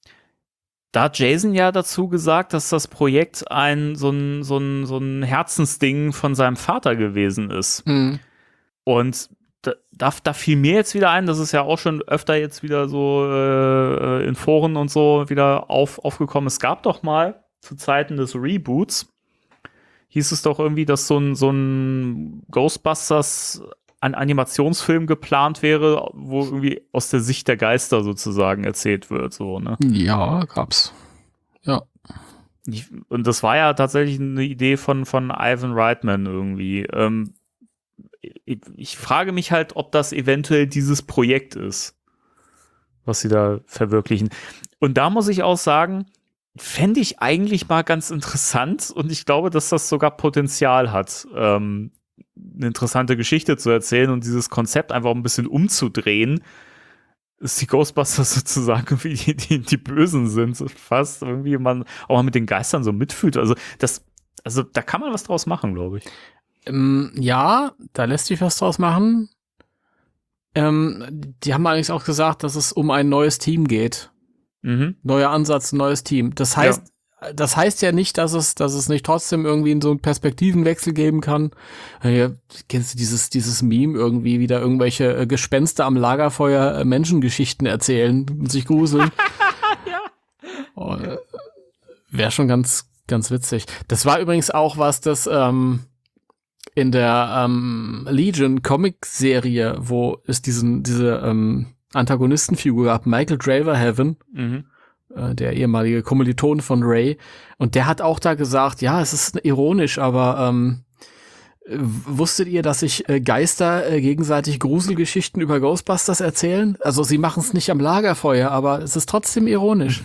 da hat Jason ja dazu gesagt, dass das Projekt ein so ein, so ein, so ein Herzensding von seinem Vater gewesen ist. Mhm. Und da, da, da fiel mir jetzt wieder ein, das ist ja auch schon öfter jetzt wieder so äh, in Foren und so wieder auf, aufgekommen. Es gab doch mal zu Zeiten des Reboots, hieß es doch irgendwie, dass so ein, so ein Ghostbusters ein Animationsfilm geplant wäre, wo irgendwie aus der Sicht der Geister sozusagen erzählt wird, so, ne? Ja, gab's. Ja. Ich, und das war ja tatsächlich eine Idee von, von Ivan Reitman irgendwie. Ähm, ich, ich frage mich halt, ob das eventuell dieses Projekt ist, was sie da verwirklichen. Und da muss ich auch sagen, fände ich eigentlich mal ganz interessant und ich glaube, dass das sogar Potenzial hat, ähm, eine interessante Geschichte zu erzählen und dieses Konzept einfach ein bisschen umzudrehen, dass die Ghostbusters sozusagen wie die, die, die Bösen sind, fast irgendwie man auch mal mit den Geistern so mitfühlt. Also das, also da kann man was draus machen, glaube ich. Ähm, ja, da lässt sich was draus machen. Ähm, die haben allerdings auch gesagt, dass es um ein neues Team geht. Mhm. Neuer Ansatz, neues Team. Das heißt, ja. Das heißt ja nicht, dass es, dass es nicht trotzdem irgendwie so einen Perspektivenwechsel geben kann. Ja, kennst du dieses, dieses Meme irgendwie wieder irgendwelche äh, Gespenster am Lagerfeuer äh, Menschengeschichten erzählen und sich gruseln? Ja. Oh, äh, wäre schon ganz, ganz witzig. Das war übrigens auch was, das ähm, in der ähm, Legion Comic-Serie, wo es diesen, diese ähm, Antagonistenfigur gab, Michael Draverhaven, mhm. der ehemalige Kommiliton von Ray, und der hat auch da gesagt, ja, es ist ironisch, aber ähm, wusstet ihr, dass sich äh, Geister äh, gegenseitig Gruselgeschichten über Ghostbusters erzählen? Also sie machen es nicht am Lagerfeuer, aber es ist trotzdem ironisch.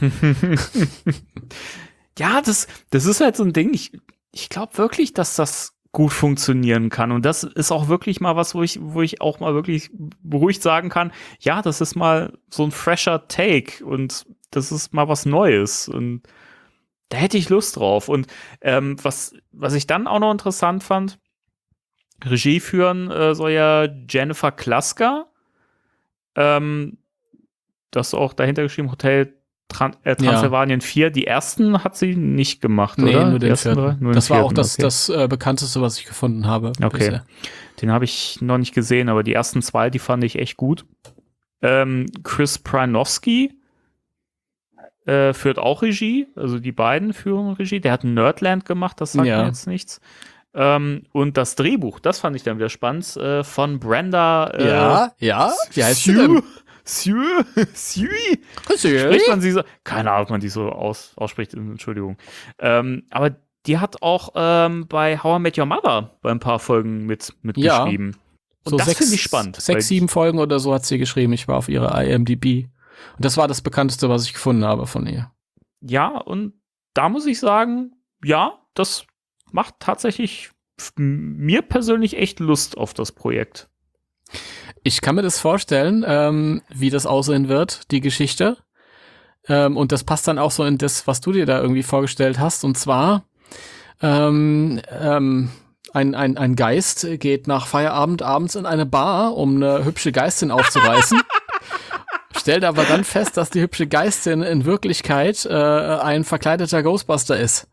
Ja, das, das ist halt so ein Ding, ich, ich glaube wirklich, dass das gut funktionieren kann. Und das ist auch wirklich mal was, wo ich, wo ich auch mal wirklich beruhigt sagen kann, ja, das ist mal so ein fresher Take und das ist mal was Neues. Und da hätte ich Lust drauf. Und ähm, was, was ich dann auch noch interessant fand, Regie führen äh, soll ja Jennifer Klaska. Ähm, das ist auch dahinter geschrieben, Hotel Tran- äh, Transylvanien ja. vier. Die ersten hat sie nicht gemacht, nee, oder? Nur den vierten. Nur das den war vierten, auch das, okay. das äh, bekannteste, was ich gefunden habe. Okay. Bisher. Den habe ich noch nicht gesehen, aber die ersten zwei, die fand ich echt gut. Ähm, Chris Pranowski äh, führt auch Regie, also die beiden führen Regie. Der hat Nerdland gemacht, das sagt ja. mir jetzt nichts. Ähm, und das Drehbuch, das fand ich dann wieder spannend, äh, von Brenda äh, Ja, ja, wie heißt sie Sue? denn? Sue? Sue? Spricht man sie so? Keine Ahnung, ob man die so aus, ausspricht, Entschuldigung. Ähm, aber die hat auch ähm, bei How I Met Your Mother bei ein paar Folgen mit mitgeschrieben. Ja. Und so das sechs, finde ich spannend. Sechs, sieben Folgen oder so hat sie geschrieben. Ich war auf ihrer I M D B. Und das war das bekannteste, was ich gefunden habe von ihr. Ja, und da muss ich sagen, ja, das macht tatsächlich f- mir persönlich echt Lust auf das Projekt. Ich kann mir das vorstellen, ähm, wie das aussehen wird, die Geschichte. Ähm, und das passt dann auch so in das, was du dir da irgendwie vorgestellt hast. Und zwar ähm, ähm, ein, ein, ein Geist geht nach Feierabend abends in eine Bar, um eine hübsche Geistin aufzureißen. stellt aber dann fest, dass die hübsche Geistin in Wirklichkeit äh, ein verkleideter Ghostbuster ist.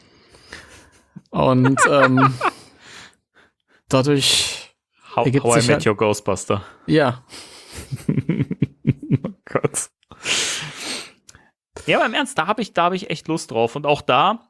Und ähm, dadurch How, ergibt how I sich Met ja, Your Ghostbuster. Ja. Oh Gott. Ja, aber im Ernst, da habe ich, da habe ich echt Lust drauf. Und auch da,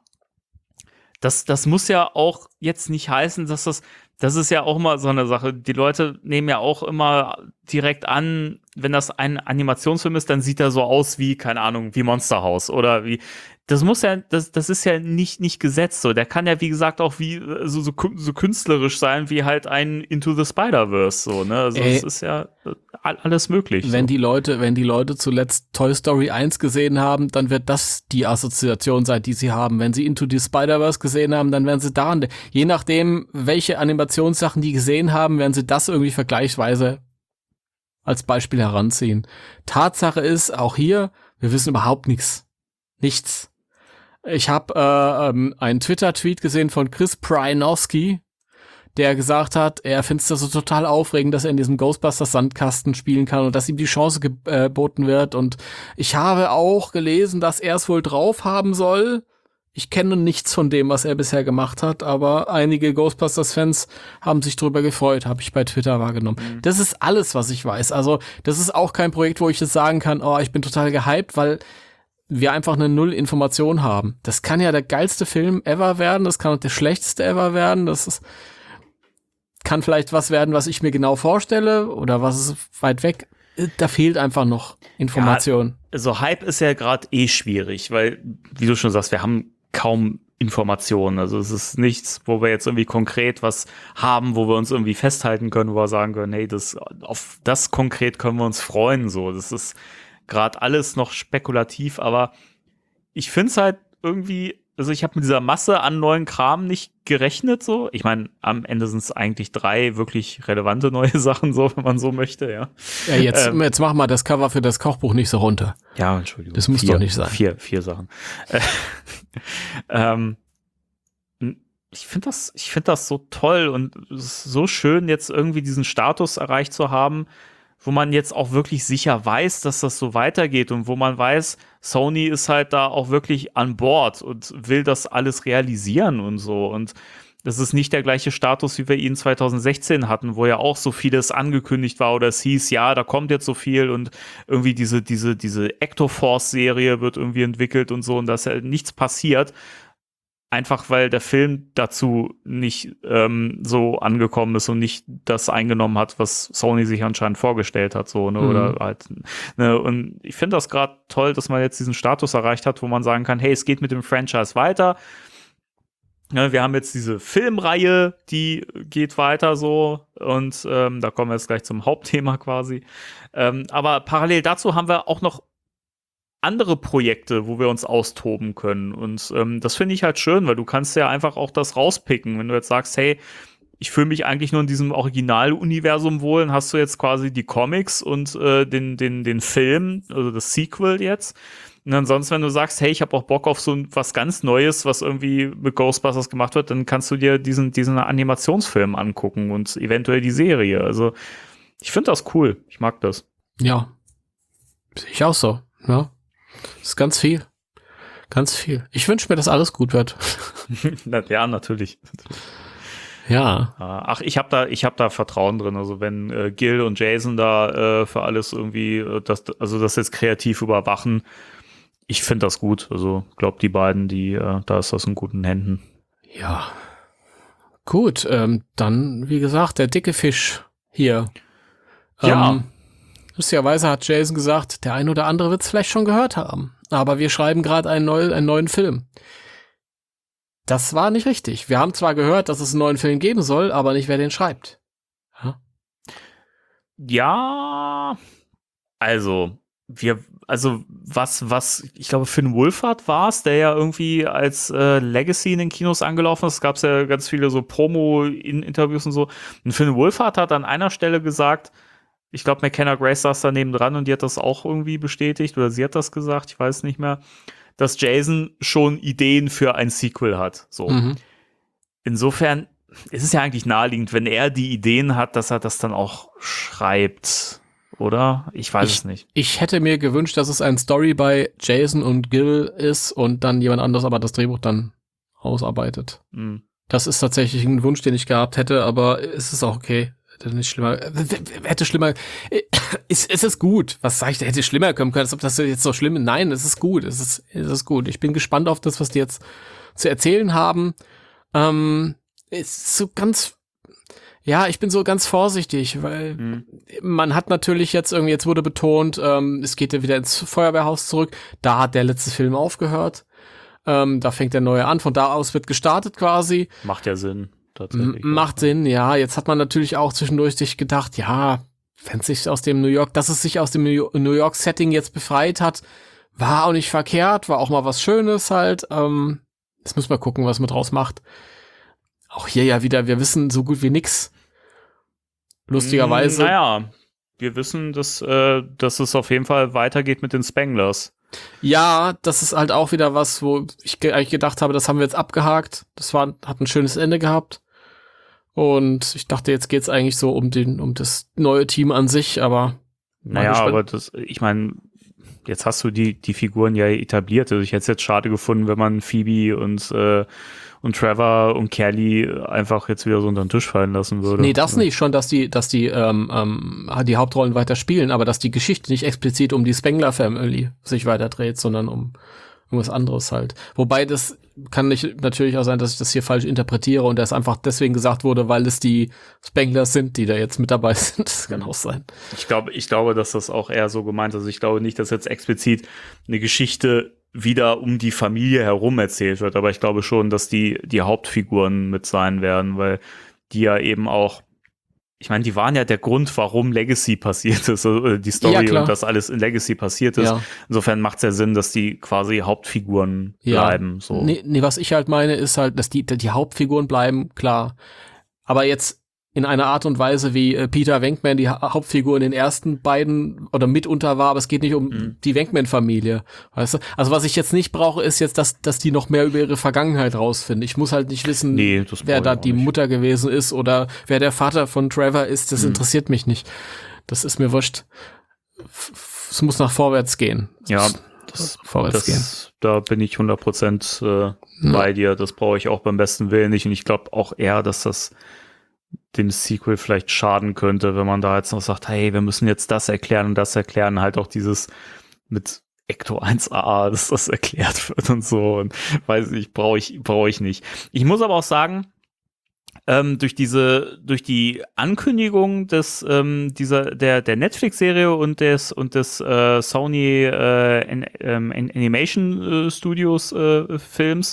das, das muss ja auch jetzt nicht heißen, dass das, das ist ja auch immer so eine Sache. Die Leute nehmen ja auch immer direkt an, wenn das ein Animationsfilm ist, dann sieht er so aus wie, keine Ahnung, wie Monster House oder wie. Das muss ja, das, das ist ja nicht, nicht gesetzt so. Der kann ja, wie gesagt, auch wie so, so, so künstlerisch sein, wie halt ein Into the Spider-Verse, so, ne? Also, es ist ja alles möglich. Wenn so. die Leute, wenn die Leute zuletzt Toy Story eins gesehen haben, dann wird das die Assoziation sein, die sie haben. Wenn sie Into the Spider-Verse gesehen haben, dann werden sie daran, je nachdem, welche Animationssachen die gesehen haben, werden sie das irgendwie vergleichsweise als Beispiel heranziehen. Tatsache ist, auch hier, wir wissen überhaupt nichts. Nichts. Ich habe äh, ähm, einen Twitter-Tweet gesehen von Chris Prynowski, der gesagt hat, er findet es so total aufregend, dass er in diesem Ghostbusters-Sandkasten spielen kann und dass ihm die Chance geboten wird. Und ich habe auch gelesen, dass er es wohl drauf haben soll. Ich kenne nichts von dem, was er bisher gemacht hat, aber einige Ghostbusters-Fans haben sich drüber gefreut, habe ich bei Twitter wahrgenommen. Mhm. Das ist alles, was ich weiß. Also das ist auch kein Projekt, wo ich jetzt sagen kann, oh, ich bin total gehypt, weil wir einfach eine Null-Information haben. Das kann ja der geilste Film ever werden, das kann auch der schlechteste ever werden, das ist, kann vielleicht was werden, was ich mir genau vorstelle oder was ist weit weg. Da fehlt einfach noch Information. Ja, also Hype ist ja gerade eh schwierig, weil, wie du schon sagst, wir haben kaum Informationen. Also es ist nichts, wo wir jetzt irgendwie konkret was haben, wo wir uns irgendwie festhalten können, wo wir sagen können, hey, das, auf das konkret können wir uns freuen. So, das ist gerade alles noch spekulativ, aber ich finde es halt irgendwie, also ich habe mit dieser Masse an neuen Kram nicht gerechnet, so. Ich meine, am Ende sind es eigentlich drei wirklich relevante neue Sachen, so, wenn man so möchte, ja. Ja, jetzt, ähm, jetzt mach mal das Cover für das Kochbuch nicht so runter. Ja, Entschuldigung. Das muss vier, doch nicht sein. Vier, vier Sachen. ähm, ich finde das, ich finde das so toll und es ist so schön, jetzt irgendwie diesen Status erreicht zu haben, wo man jetzt auch wirklich sicher weiß, dass das so weitergeht und wo man weiß, Sony ist halt da auch wirklich an Bord und will das alles realisieren und so. Und das ist nicht der gleiche Status, wie wir ihn zwanzig sechzehn hatten, wo ja auch so vieles angekündigt war oder es hieß, ja, da kommt jetzt so viel und irgendwie diese, diese, diese Ecto-Force-Serie wird irgendwie entwickelt und so und dass ja nichts passiert. Einfach weil der Film dazu nicht ähm, so angekommen ist und nicht das eingenommen hat, was Sony sich anscheinend vorgestellt hat, so, ne, mhm. oder halt, ne, und ich finde das gerade toll, dass man jetzt diesen Status erreicht hat, wo man sagen kann, hey, es geht mit dem Franchise weiter. Ne, wir haben jetzt diese Filmreihe, die geht weiter so und ähm, da kommen wir jetzt gleich zum Hauptthema quasi. Ähm, aber parallel dazu haben wir auch noch andere Projekte, wo wir uns austoben können. Und ähm, das finde ich halt schön, weil du kannst ja einfach auch das rauspicken. Wenn du jetzt sagst, hey, ich fühle mich eigentlich nur in diesem Originaluniversum wohl, dann hast du jetzt quasi die Comics und äh, den, den, den Film, also das Sequel jetzt. Und ansonsten, wenn du sagst, hey, ich habe auch Bock auf so was ganz Neues, was irgendwie mit Ghostbusters gemacht wird, dann kannst du dir diesen, diesen Animationsfilm angucken und eventuell die Serie. Also ich finde das cool. Ich mag das. Ja, sehe ich auch so. Ja. Das ist ganz viel. Ganz viel. Ich wünsche mir, dass alles gut wird. Ja, natürlich. Ja. Ach, ich habe da, ich habe da Vertrauen drin. Also wenn äh, Gil und Jason da äh, für alles irgendwie, äh, das, also das jetzt kreativ überwachen, ich finde das gut. Also glaube die beiden, die, äh, da ist das in guten Händen. Ja. Gut, ähm, dann wie gesagt der dicke Fisch hier. Ja. Ähm, Lustigerweise hat Jason gesagt, der ein oder andere wird es vielleicht schon gehört haben. Aber wir schreiben gerade einen, neu, einen neuen Film. Das war nicht richtig. Wir haben zwar gehört, dass es einen neuen Film geben soll, aber nicht, wer den schreibt. Ja, ja also, wir, also was, was, ich glaube, Finn Wolfhard war es, der ja irgendwie als äh, Legacy in den Kinos angelaufen ist. Es gab ja ganz viele so Promo-Interviews und so. Und Finn Wolfhard hat an einer Stelle gesagt, ich glaube, McKenna Grace saß daneben dran und die hat das auch irgendwie bestätigt oder sie hat das gesagt, ich weiß nicht mehr, dass Jason schon Ideen für ein Sequel hat. So. Mhm. Insofern ist es ja eigentlich naheliegend, wenn er die Ideen hat, dass er das dann auch schreibt. oder? Ich weiß ich, es nicht. Ich hätte mir gewünscht, dass es ein Story bei Jason und Gil ist und dann jemand anderes aber das Drehbuch dann ausarbeitet. Mhm. Das ist tatsächlich ein Wunsch, den ich gehabt hätte, aber es ist auch okay. Hätte nicht schlimmer, hätte schlimmer, ist, ist es gut. Was sag ich, hätte schlimmer kommen können, als ob das jetzt so schlimm ist. Nein, es ist gut, es ist, es ist gut. Ich bin gespannt auf das, was die jetzt zu erzählen haben. Ähm, ist so ganz, ja, ich bin so ganz vorsichtig, weil mhm. man hat natürlich jetzt irgendwie, jetzt wurde betont, ähm, es geht ja wieder ins Feuerwehrhaus zurück. Da hat der letzte Film aufgehört. Ähm, da fängt der neue an. Von da aus wird gestartet quasi. Macht ja Sinn. Tatsächlich. Macht Sinn, ja. Jetzt hat man natürlich auch zwischendurch sich gedacht, ja, wenn es sich aus dem New York, dass es sich aus dem New York-Setting jetzt befreit hat, war auch nicht verkehrt, war auch mal was Schönes halt. Ähm, jetzt müssen wir gucken, was man draus macht. Auch hier ja wieder, wir wissen so gut wie nix. Lustigerweise. Naja, wir wissen, dass, äh, dass es auf jeden Fall weitergeht mit den Spanglers. Ja, das ist halt auch wieder was, wo ich ge- eigentlich gedacht habe, das haben wir jetzt abgehakt. Das war, hat ein schönes Ende gehabt. Und ich dachte, jetzt geht's eigentlich so um den, um das neue Team an sich, aber. Naja, aber das, ich meine, jetzt hast du die, die Figuren ja etabliert. Also ich hätte es jetzt schade gefunden, wenn man Phoebe und, äh, und Trevor und Kelly einfach jetzt wieder so unter den Tisch fallen lassen würde. Nee, das nicht. Schon, dass die, dass die, ähm, ähm, die Hauptrollen weiter spielen, aber dass die Geschichte nicht explizit um die Spengler Family sich weiter dreht, sondern um irgendwas anderes halt. Wobei das kann nicht, natürlich auch sein, dass ich das hier falsch interpretiere und das einfach deswegen gesagt wurde, weil es die Spanglers sind, die da jetzt mit dabei sind. Das kann auch sein. Ich glaube, ich glaube, dass das auch eher so gemeint ist. Also ich glaube nicht, dass jetzt explizit eine Geschichte wieder um die Familie herum erzählt wird, aber ich glaube schon, dass die die Hauptfiguren mit sein werden, weil die ja eben auch, ich meine, die waren ja der Grund, warum Legacy passiert ist, also die Story ja, und das alles in Legacy passiert ist. Ja. Insofern macht es ja Sinn, dass die quasi Hauptfiguren ja. bleiben. So. Nee, nee, was ich halt meine, ist halt, dass die, die Hauptfiguren bleiben, klar. Aber jetzt in einer Art und Weise, wie äh, Peter Venkman die ha- Hauptfigur in den ersten beiden oder mitunter war, aber es geht nicht um mhm. die Venkman-Familie, weißt du? Also was ich jetzt nicht brauche, ist jetzt, dass, dass die noch mehr über ihre Vergangenheit rausfinden. Ich muss halt nicht wissen, nee, wer da die nicht. Mutter gewesen ist oder wer der Vater von Trevor ist. Das mhm. interessiert mich nicht. Das ist mir wurscht. F- es muss nach vorwärts gehen. Ja, das, vorwärts das, gehen. Da bin ich hundert Prozent äh, bei ja. dir. Das brauche ich auch beim besten Willen nicht. Und ich glaube auch eher, dass das dem Sequel vielleicht schaden könnte, wenn man da jetzt noch sagt, hey, wir müssen jetzt das erklären und das erklären, halt auch dieses mit Ecto eins A, dass das erklärt wird und so und weiß ich, brauche ich, brauche ich nicht. Ich muss aber auch sagen, ähm, durch diese, durch die Ankündigung des, ähm, dieser, der, der Netflix-Serie und des, und des äh, Sony äh, An- ähm, Animation äh, Studios äh, Films,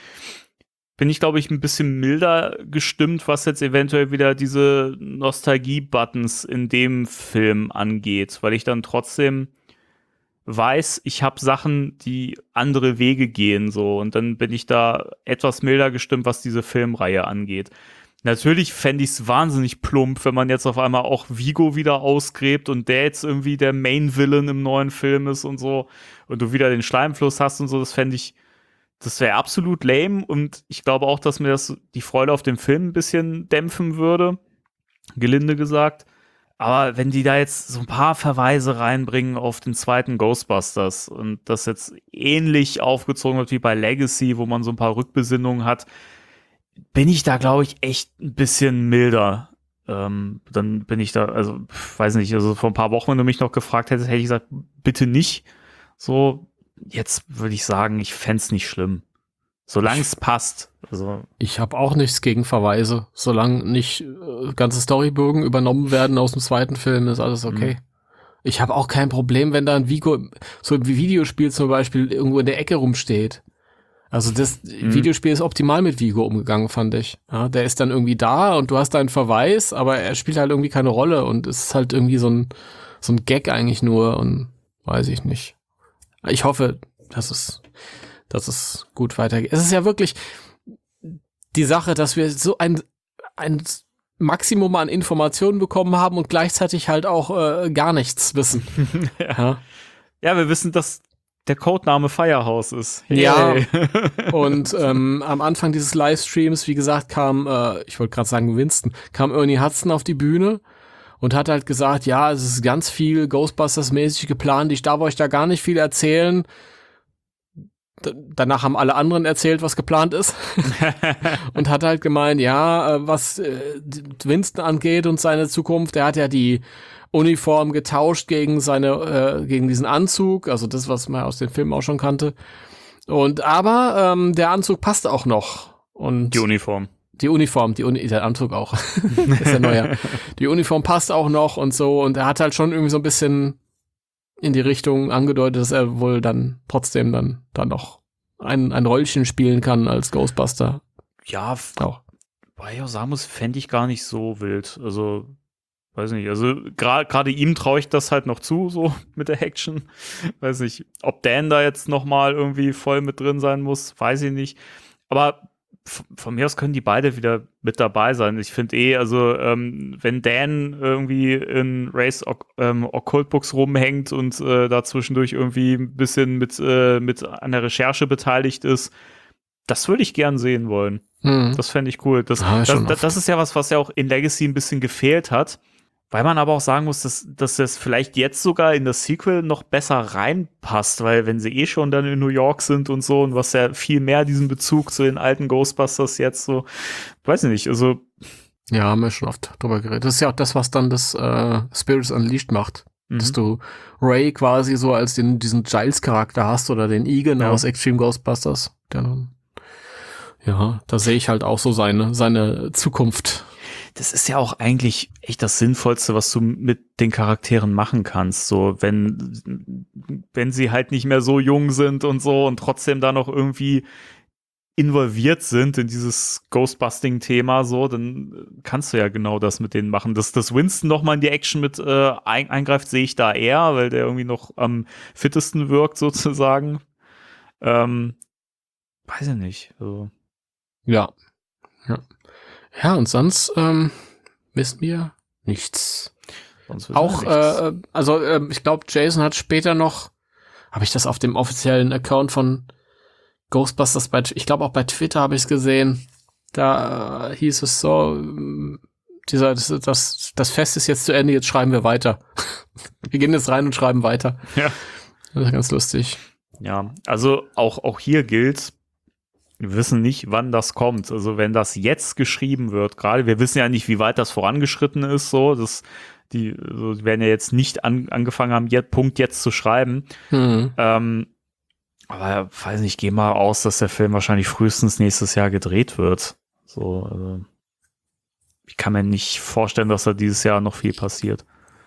bin ich, glaube ich, ein bisschen milder gestimmt, was jetzt eventuell wieder diese Nostalgie-Buttons in dem Film angeht, weil ich dann trotzdem weiß, ich habe Sachen, die andere Wege gehen, so, und dann bin ich da etwas milder gestimmt, was diese Filmreihe angeht. Natürlich fände ich es wahnsinnig plump, wenn man jetzt auf einmal auch Vigo wieder ausgräbt und der jetzt irgendwie der Main-Villain im neuen Film ist und so und du wieder den Schleimfluss hast und so, das fände ich Das wäre absolut lame und ich glaube auch, dass mir das die Freude auf dem Film ein bisschen dämpfen würde, gelinde gesagt. Aber wenn die da jetzt so ein paar Verweise reinbringen auf den zweiten Ghostbusters und das jetzt ähnlich aufgezogen wird wie bei Legacy, wo man so ein paar Rückbesinnungen hat, bin ich da, glaube ich, echt ein bisschen milder. Ähm, dann bin ich da, also, weiß nicht, also vor ein paar Wochen, wenn du mich noch gefragt hättest, hätte ich gesagt, bitte nicht. So, jetzt würde ich sagen, ich fände es nicht schlimm. Solange es passt. Also. Ich habe auch nichts gegen Verweise. Solange nicht äh, ganze Storybögen übernommen werden aus dem zweiten Film, ist alles okay. Mhm. Ich habe auch kein Problem, wenn da ein Vigo, so ein Videospiel zum Beispiel irgendwo in der Ecke rumsteht. Also das mhm. Videospiel ist optimal mit Vigo umgegangen, fand ich. Ja, der ist dann irgendwie da und du hast da einen Verweis, aber er spielt halt irgendwie keine Rolle und es ist halt irgendwie so ein, so ein Gag eigentlich nur und weiß ich nicht. Ich hoffe, dass es, dass es gut weitergeht. Es ist ja wirklich die Sache, dass wir so ein, ein Maximum an Informationen bekommen haben und gleichzeitig halt auch äh, gar nichts wissen. ja. Ja. ja, wir wissen, dass der Codename Firehouse ist. Hey. Ja, und ähm, am Anfang dieses Livestreams, wie gesagt, kam, äh, ich wollte gerade sagen Winston, kam Ernie Hudson auf die Bühne und hat halt gesagt, ja, es ist ganz viel Ghostbusters-mäßig geplant, ich darf euch da gar nicht viel erzählen. D- danach haben alle anderen erzählt, was geplant ist. Und hat halt gemeint, ja, äh, was äh, Winston angeht und seine Zukunft, der hat ja die Uniform getauscht gegen seine, äh, gegen diesen Anzug, also das, was man aus den Filmen auch schon kannte. Und aber ähm, der Anzug passt auch noch. Und Die Uniform. Die Uniform, die Uni der Anzug auch. Das ist ja neuer. Die Uniform passt auch noch und so. Und er hat halt schon irgendwie so ein bisschen in die Richtung angedeutet, dass er wohl dann trotzdem dann, dann noch ein, ein Rollchen spielen kann als Ghostbuster. Ja, f- Auch. weil ich auch sagen muss, fände ich gar nicht so wild. Also, weiß nicht, also gra- gerade ihm traue ich das halt noch zu, so mit der Action. Weiß nicht, ob Dan da jetzt noch mal irgendwie voll mit drin sein muss, weiß ich nicht. Aber f- von mir aus können die beide wieder mit dabei sein. Ich finde eh, also ähm, wenn Dan irgendwie in Race Ok- ähm, Occult Books rumhängt und äh, da zwischendurch irgendwie ein bisschen mit, äh, mit an der Recherche beteiligt ist, das würde ich gern sehen wollen. Hm. Das fände ich cool. Das, Ah, das, schon das, oft. das ist ja was, was ja auch in Legacy ein bisschen gefehlt hat. Weil man aber auch sagen muss, dass, dass das vielleicht jetzt sogar in das Sequel noch besser reinpasst, weil wenn sie eh schon dann in New York sind und so und was ja viel mehr diesen Bezug zu den alten Ghostbusters jetzt so, weiß ich nicht, also Ja, haben wir schon oft drüber geredet. Das ist ja auch das, was dann das äh, Spirits Unleashed macht. mhm. Dass du Ray quasi so als den, diesen Giles-Charakter hast oder den Egan Ja. aus Extreme Ghostbusters. Der dann, ja, da sehe ich halt auch so seine, seine Zukunft. das ist ja auch eigentlich echt das Sinnvollste, was du mit den Charakteren machen kannst. So, wenn, wenn sie halt nicht mehr so jung sind und so und trotzdem da noch irgendwie involviert sind in dieses Ghostbusting-Thema, so, dann kannst du ja genau das mit denen machen. Dass, dass Winston noch mal in die Action mit äh, ein, eingreift, sehe ich da eher, weil der irgendwie noch am fittesten wirkt, sozusagen. Ähm, weiß ich nicht. Also, Ja. Ja. Ja, und sonst ähm, wissen wir nichts. sonst wissen wir Auch, nichts. äh, also äh, ich glaube, Jason hat später noch, habe ich das auf dem offiziellen Account von Ghostbusters, bei, ich glaube auch bei Twitter habe ich es gesehen, da äh, hieß es so, ähm, dieser, das, das, das Fest ist jetzt zu Ende, jetzt schreiben wir weiter. Wir gehen jetzt rein und schreiben weiter. Ja. Das ist ganz lustig. Ja, also auch, auch hier gilt, wir wissen nicht, wann das kommt. Also wenn das jetzt geschrieben wird, gerade, wir wissen ja nicht, wie weit das vorangeschritten ist, so, dass die, so, die werden ja jetzt nicht an, angefangen haben, jetzt, Punkt jetzt zu schreiben. Hm. Ähm, aber weiß nicht, ich gehe mal aus, dass der Film wahrscheinlich frühestens nächstes Jahr gedreht wird. So, also ich kann mir nicht vorstellen, dass da dieses Jahr noch viel passiert.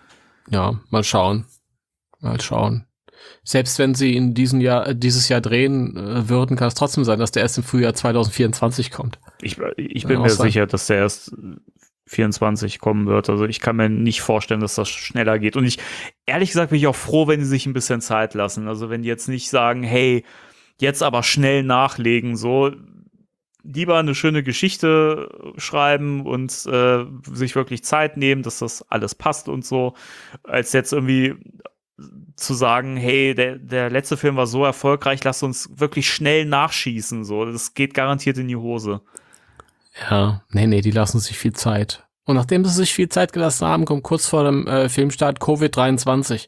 Ja, mal schauen. Mal schauen. Selbst wenn sie in diesem Jahr, äh, dieses Jahr drehen äh, würden, kann es trotzdem sein, dass der erst im Frühjahr zwanzig vierundzwanzig kommt. Ich, ich bin Kann mir auch sein. sicher, dass der erst vierundzwanzig kommen wird. Also ich kann mir nicht vorstellen, dass das schneller geht. Und ich, ehrlich gesagt, bin ich auch froh, wenn die sich ein bisschen Zeit lassen. Also wenn die jetzt nicht sagen, hey, jetzt aber schnell nachlegen, so lieber eine schöne Geschichte schreiben und äh, sich wirklich Zeit nehmen, dass das alles passt und so, als jetzt irgendwie zu sagen, hey, der, der letzte Film war so erfolgreich, lass uns wirklich schnell nachschießen. So, das geht garantiert in die Hose. Ja, nee, nee, die lassen sich viel Zeit. Und nachdem sie sich viel Zeit gelassen haben, kommt kurz vor dem äh, Filmstart Covid dreiundzwanzig.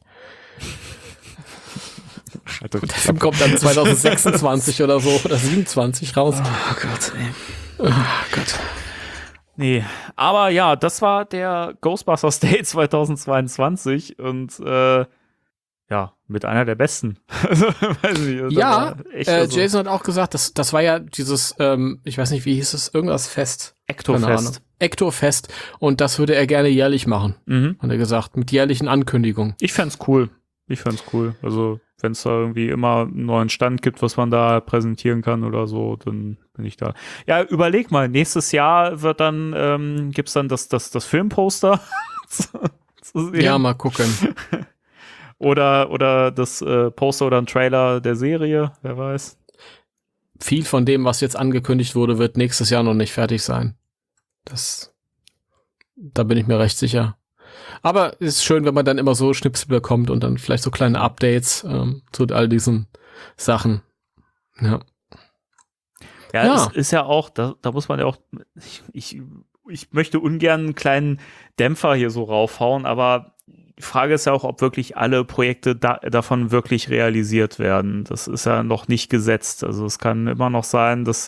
Alter, Der Film kommt dann zwanzig sechsundzwanzig oder so, oder siebenundzwanzig raus. Oh Gott, ey. Oh Gott. Nee, aber ja, das war der Ghostbusters Day zweitausendzweiundzwanzig und äh, ja, mit einer der besten. Also, weiß nicht, das Ja, war echt äh, also Jason hat auch gesagt, das, das war ja dieses, ähm, ich weiß nicht, wie hieß es, irgendwas Fest. Keine Ahnung. Ektofest. Ektofest. Und das würde er gerne jährlich machen, Mhm. hat er gesagt, mit jährlichen Ankündigungen. Ich fänd's cool. Ich fänd's cool. Also, wenn es da irgendwie immer einen neuen Stand gibt, was man da präsentieren kann oder so, dann bin ich da. Ja, überleg mal, nächstes Jahr wird dann, ähm, gibt's dann das, das, das Filmposter zu, zu sehen. Ja, mal gucken. Oder, oder das äh, Poster oder ein Trailer der Serie, wer weiß. Viel von dem, was jetzt angekündigt wurde, wird nächstes Jahr noch nicht fertig sein. Das, da bin ich mir recht sicher. Aber es ist schön, wenn man dann immer so Schnipsel bekommt und dann vielleicht so kleine Updates ähm, zu all diesen Sachen. Ja. Ja, Ja. es ist ja auch, da, da muss man ja auch, ich, ich ich möchte ungern einen kleinen Dämpfer hier so raufhauen, aber die Frage ist ja auch, ob wirklich alle Projekte da, davon wirklich realisiert werden. Das ist ja noch nicht gesetzt. Also es kann immer noch sein, dass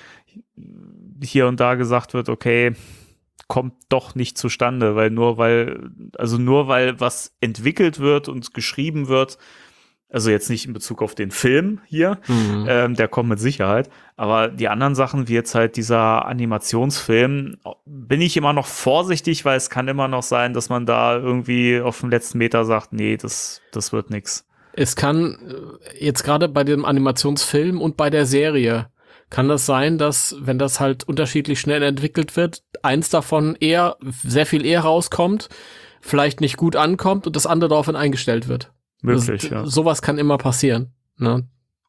hier und da gesagt wird, okay, kommt doch nicht zustande, weil nur weil, also nur weil was entwickelt wird und geschrieben wird, also jetzt nicht in Bezug auf den Film hier, mhm. ähm, der kommt mit Sicherheit, aber die anderen Sachen, wie jetzt halt dieser Animationsfilm, bin ich immer noch vorsichtig, weil es kann immer noch sein, dass man da irgendwie auf dem letzten Meter sagt, nee, das, das wird nix. Es kann jetzt gerade bei dem Animationsfilm und bei der Serie kann das sein, dass, wenn das halt unterschiedlich schnell entwickelt wird, eins davon eher, sehr viel eher rauskommt, vielleicht nicht gut ankommt und das andere daraufhin eingestellt wird. Möglich, das, ja. Sowas kann immer passieren. Ne?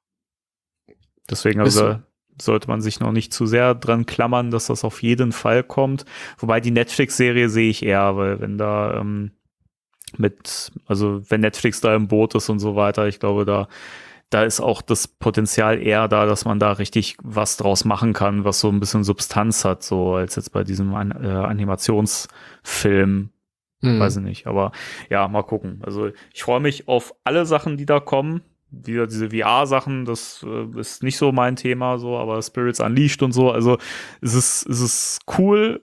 Deswegen also sollte man sich noch nicht zu sehr dran klammern, dass das auf jeden Fall kommt. Wobei die Netflix-Serie sehe ich eher, weil wenn da ähm, mit, also wenn Netflix da im Boot ist und so weiter, ich glaube, da da ist auch das Potenzial eher da, dass man da richtig was draus machen kann, was so ein bisschen Substanz hat, so als jetzt bei diesem An- äh, Animationsfilm. Hm. Weiß ich nicht, aber ja, mal gucken. Also ich freue mich auf alle Sachen, die da kommen. Wieder diese V R-Sachen, das äh, ist nicht so mein Thema, so, aber Spirits Unleashed und so, also es ist, es ist cool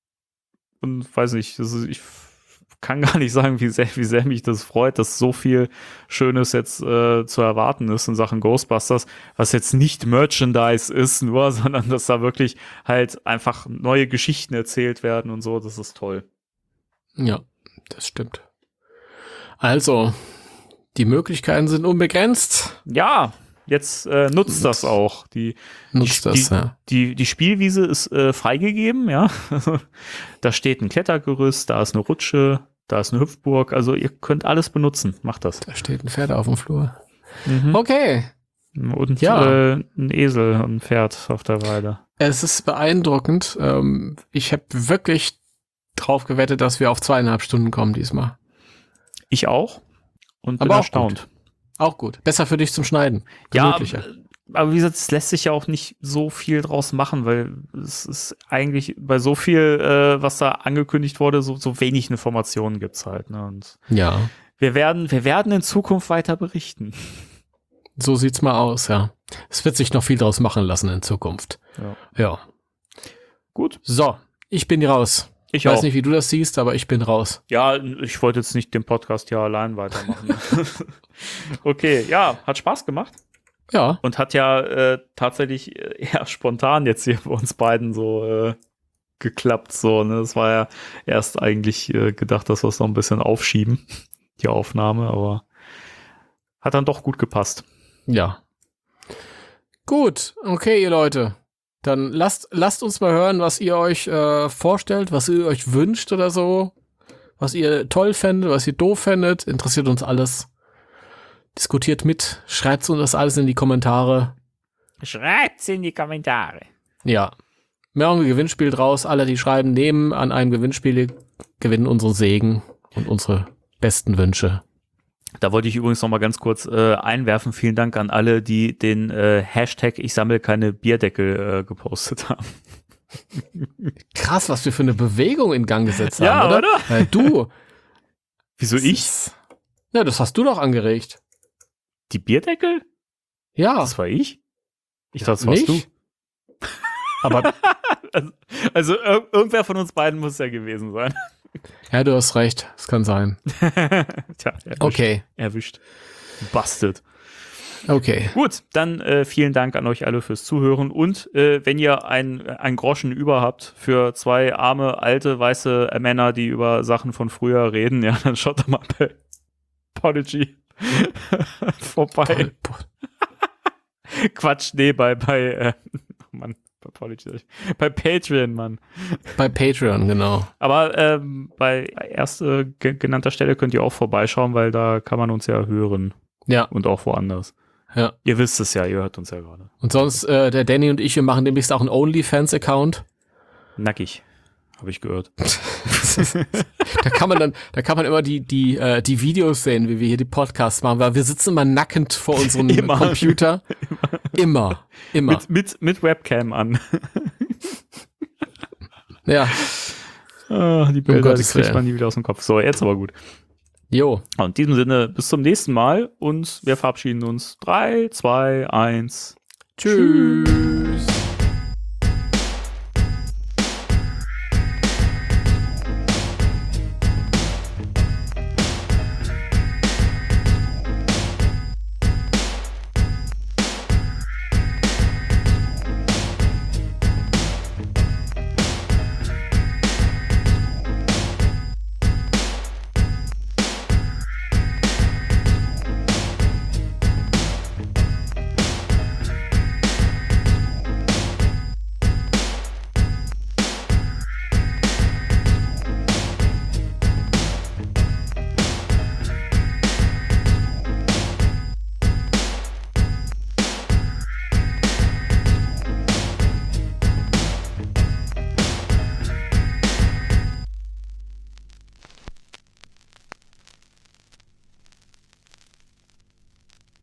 und weiß nicht, es ist, ich kann gar nicht sagen, wie sehr, wie sehr mich das freut, dass so viel Schönes jetzt äh, zu erwarten ist in Sachen Ghostbusters, was jetzt nicht Merchandise ist nur, sondern dass da wirklich halt einfach neue Geschichten erzählt werden und so, das ist toll. Ja, das stimmt. Also, die Möglichkeiten sind unbegrenzt. Ja, jetzt äh, nutzt das auch. Die, nutzt die, das, die, ja. Die, die Spielwiese ist äh, freigegeben, ja. Da steht ein Klettergerüst, da ist eine Rutsche, da ist eine Hüpfburg. Also ihr könnt alles benutzen. Macht das. Da steht ein Pferd auf dem Flur. Mhm. Okay. Und ja. äh, ein Esel und ein Pferd auf der Weide. Es ist beeindruckend. Ähm, ich habe wirklich drauf gewettet, dass wir auf zweieinhalb Stunden kommen diesmal. Ich auch. Und bin aber erstaunt. Gut. Auch gut. Besser für dich zum Schneiden. Ja, aber wie gesagt, es lässt sich ja auch nicht so viel draus machen, weil es ist eigentlich bei so viel, äh, was da angekündigt wurde, so, so wenig Informationen gibt's halt. Ne? Und ja. Wir werden, wir werden in Zukunft weiter berichten. So sieht's mal aus, ja. Es wird sich noch viel draus machen lassen in Zukunft. Ja. Ja. Gut. So, ich bin raus. Ich weiß auch. nicht, wie du das siehst, aber ich bin raus. Ja, ich wollte jetzt nicht den Podcast hier allein weitermachen. Okay, ja, hat Spaß gemacht. Ja. Und hat ja äh, tatsächlich eher spontan jetzt hier bei uns beiden so äh, geklappt. So, ne? Das war ja erst eigentlich äh, gedacht, dass wir es noch ein bisschen aufschieben, die Aufnahme, aber hat dann doch gut gepasst. Ja. Gut, okay, ihr Leute. Dann lasst, lasst uns mal hören, was ihr euch äh, vorstellt, was ihr euch wünscht oder so. Was ihr toll fändet, was ihr doof fändet. Interessiert uns alles. Diskutiert mit. Schreibt uns das alles in die Kommentare. Schreibt's in die Kommentare. Ja. Wir haben ein Gewinnspiel draus. Alle, die schreiben, nehmen an einem Gewinnspiel, gewinnen unseren Segen und unsere besten Wünsche. Da wollte ich übrigens noch mal ganz kurz äh, einwerfen. Vielen Dank an alle, die den äh, Hashtag Ich sammle keine Bierdeckel äh, gepostet haben. Krass, was wir für eine Bewegung in Gang gesetzt ja, haben, oder? oder? Äh, du. Wieso das ich? Ist, ja, das hast du doch angeregt. Die Bierdeckel? Ja. Das war ich? Ich dachte, das warst nicht? du. Aber also, also ir- irgendwer von uns beiden muss ja gewesen sein. ja, du hast recht. Es kann sein. Tja, erwischt. Okay. Erwischt. Busted. Okay. Gut, dann äh, vielen Dank an euch alle fürs Zuhören und äh, wenn ihr ein, ein Groschen über habt für zwei arme, alte, weiße äh, Männer, die über Sachen von früher reden, ja, dann schaut doch mal bei Podigy vorbei. Quatsch, nee, bei, bei, äh, Mann, bei Podigy, bei Patreon, Mann. Bei Patreon, genau. Aber ähm, bei erster ge- genannter Stelle könnt ihr auch vorbeischauen, weil da kann man uns ja hören. Ja. Und auch woanders. Ja. Ihr wisst es ja, ihr hört uns ja gerade. Und sonst, äh, der Danny und ich, wir machen demnächst auch einen OnlyFans-Account. Nackig, habe ich gehört. Da kann man dann, da kann man immer die, die, äh, die Videos sehen, wie wir hier die Podcasts machen, weil wir sitzen immer nackend vor unserem Immer. Computer. Immer. Immer. Mit, mit, mit Webcam an. Ja. Ah, die Bilder, die Gottes kriegt Willen. man nie wieder aus dem Kopf. So, jetzt aber gut. Jo. Und in diesem Sinne, bis zum nächsten Mal und wir verabschieden uns. drei, zwei, eins. Tschüss.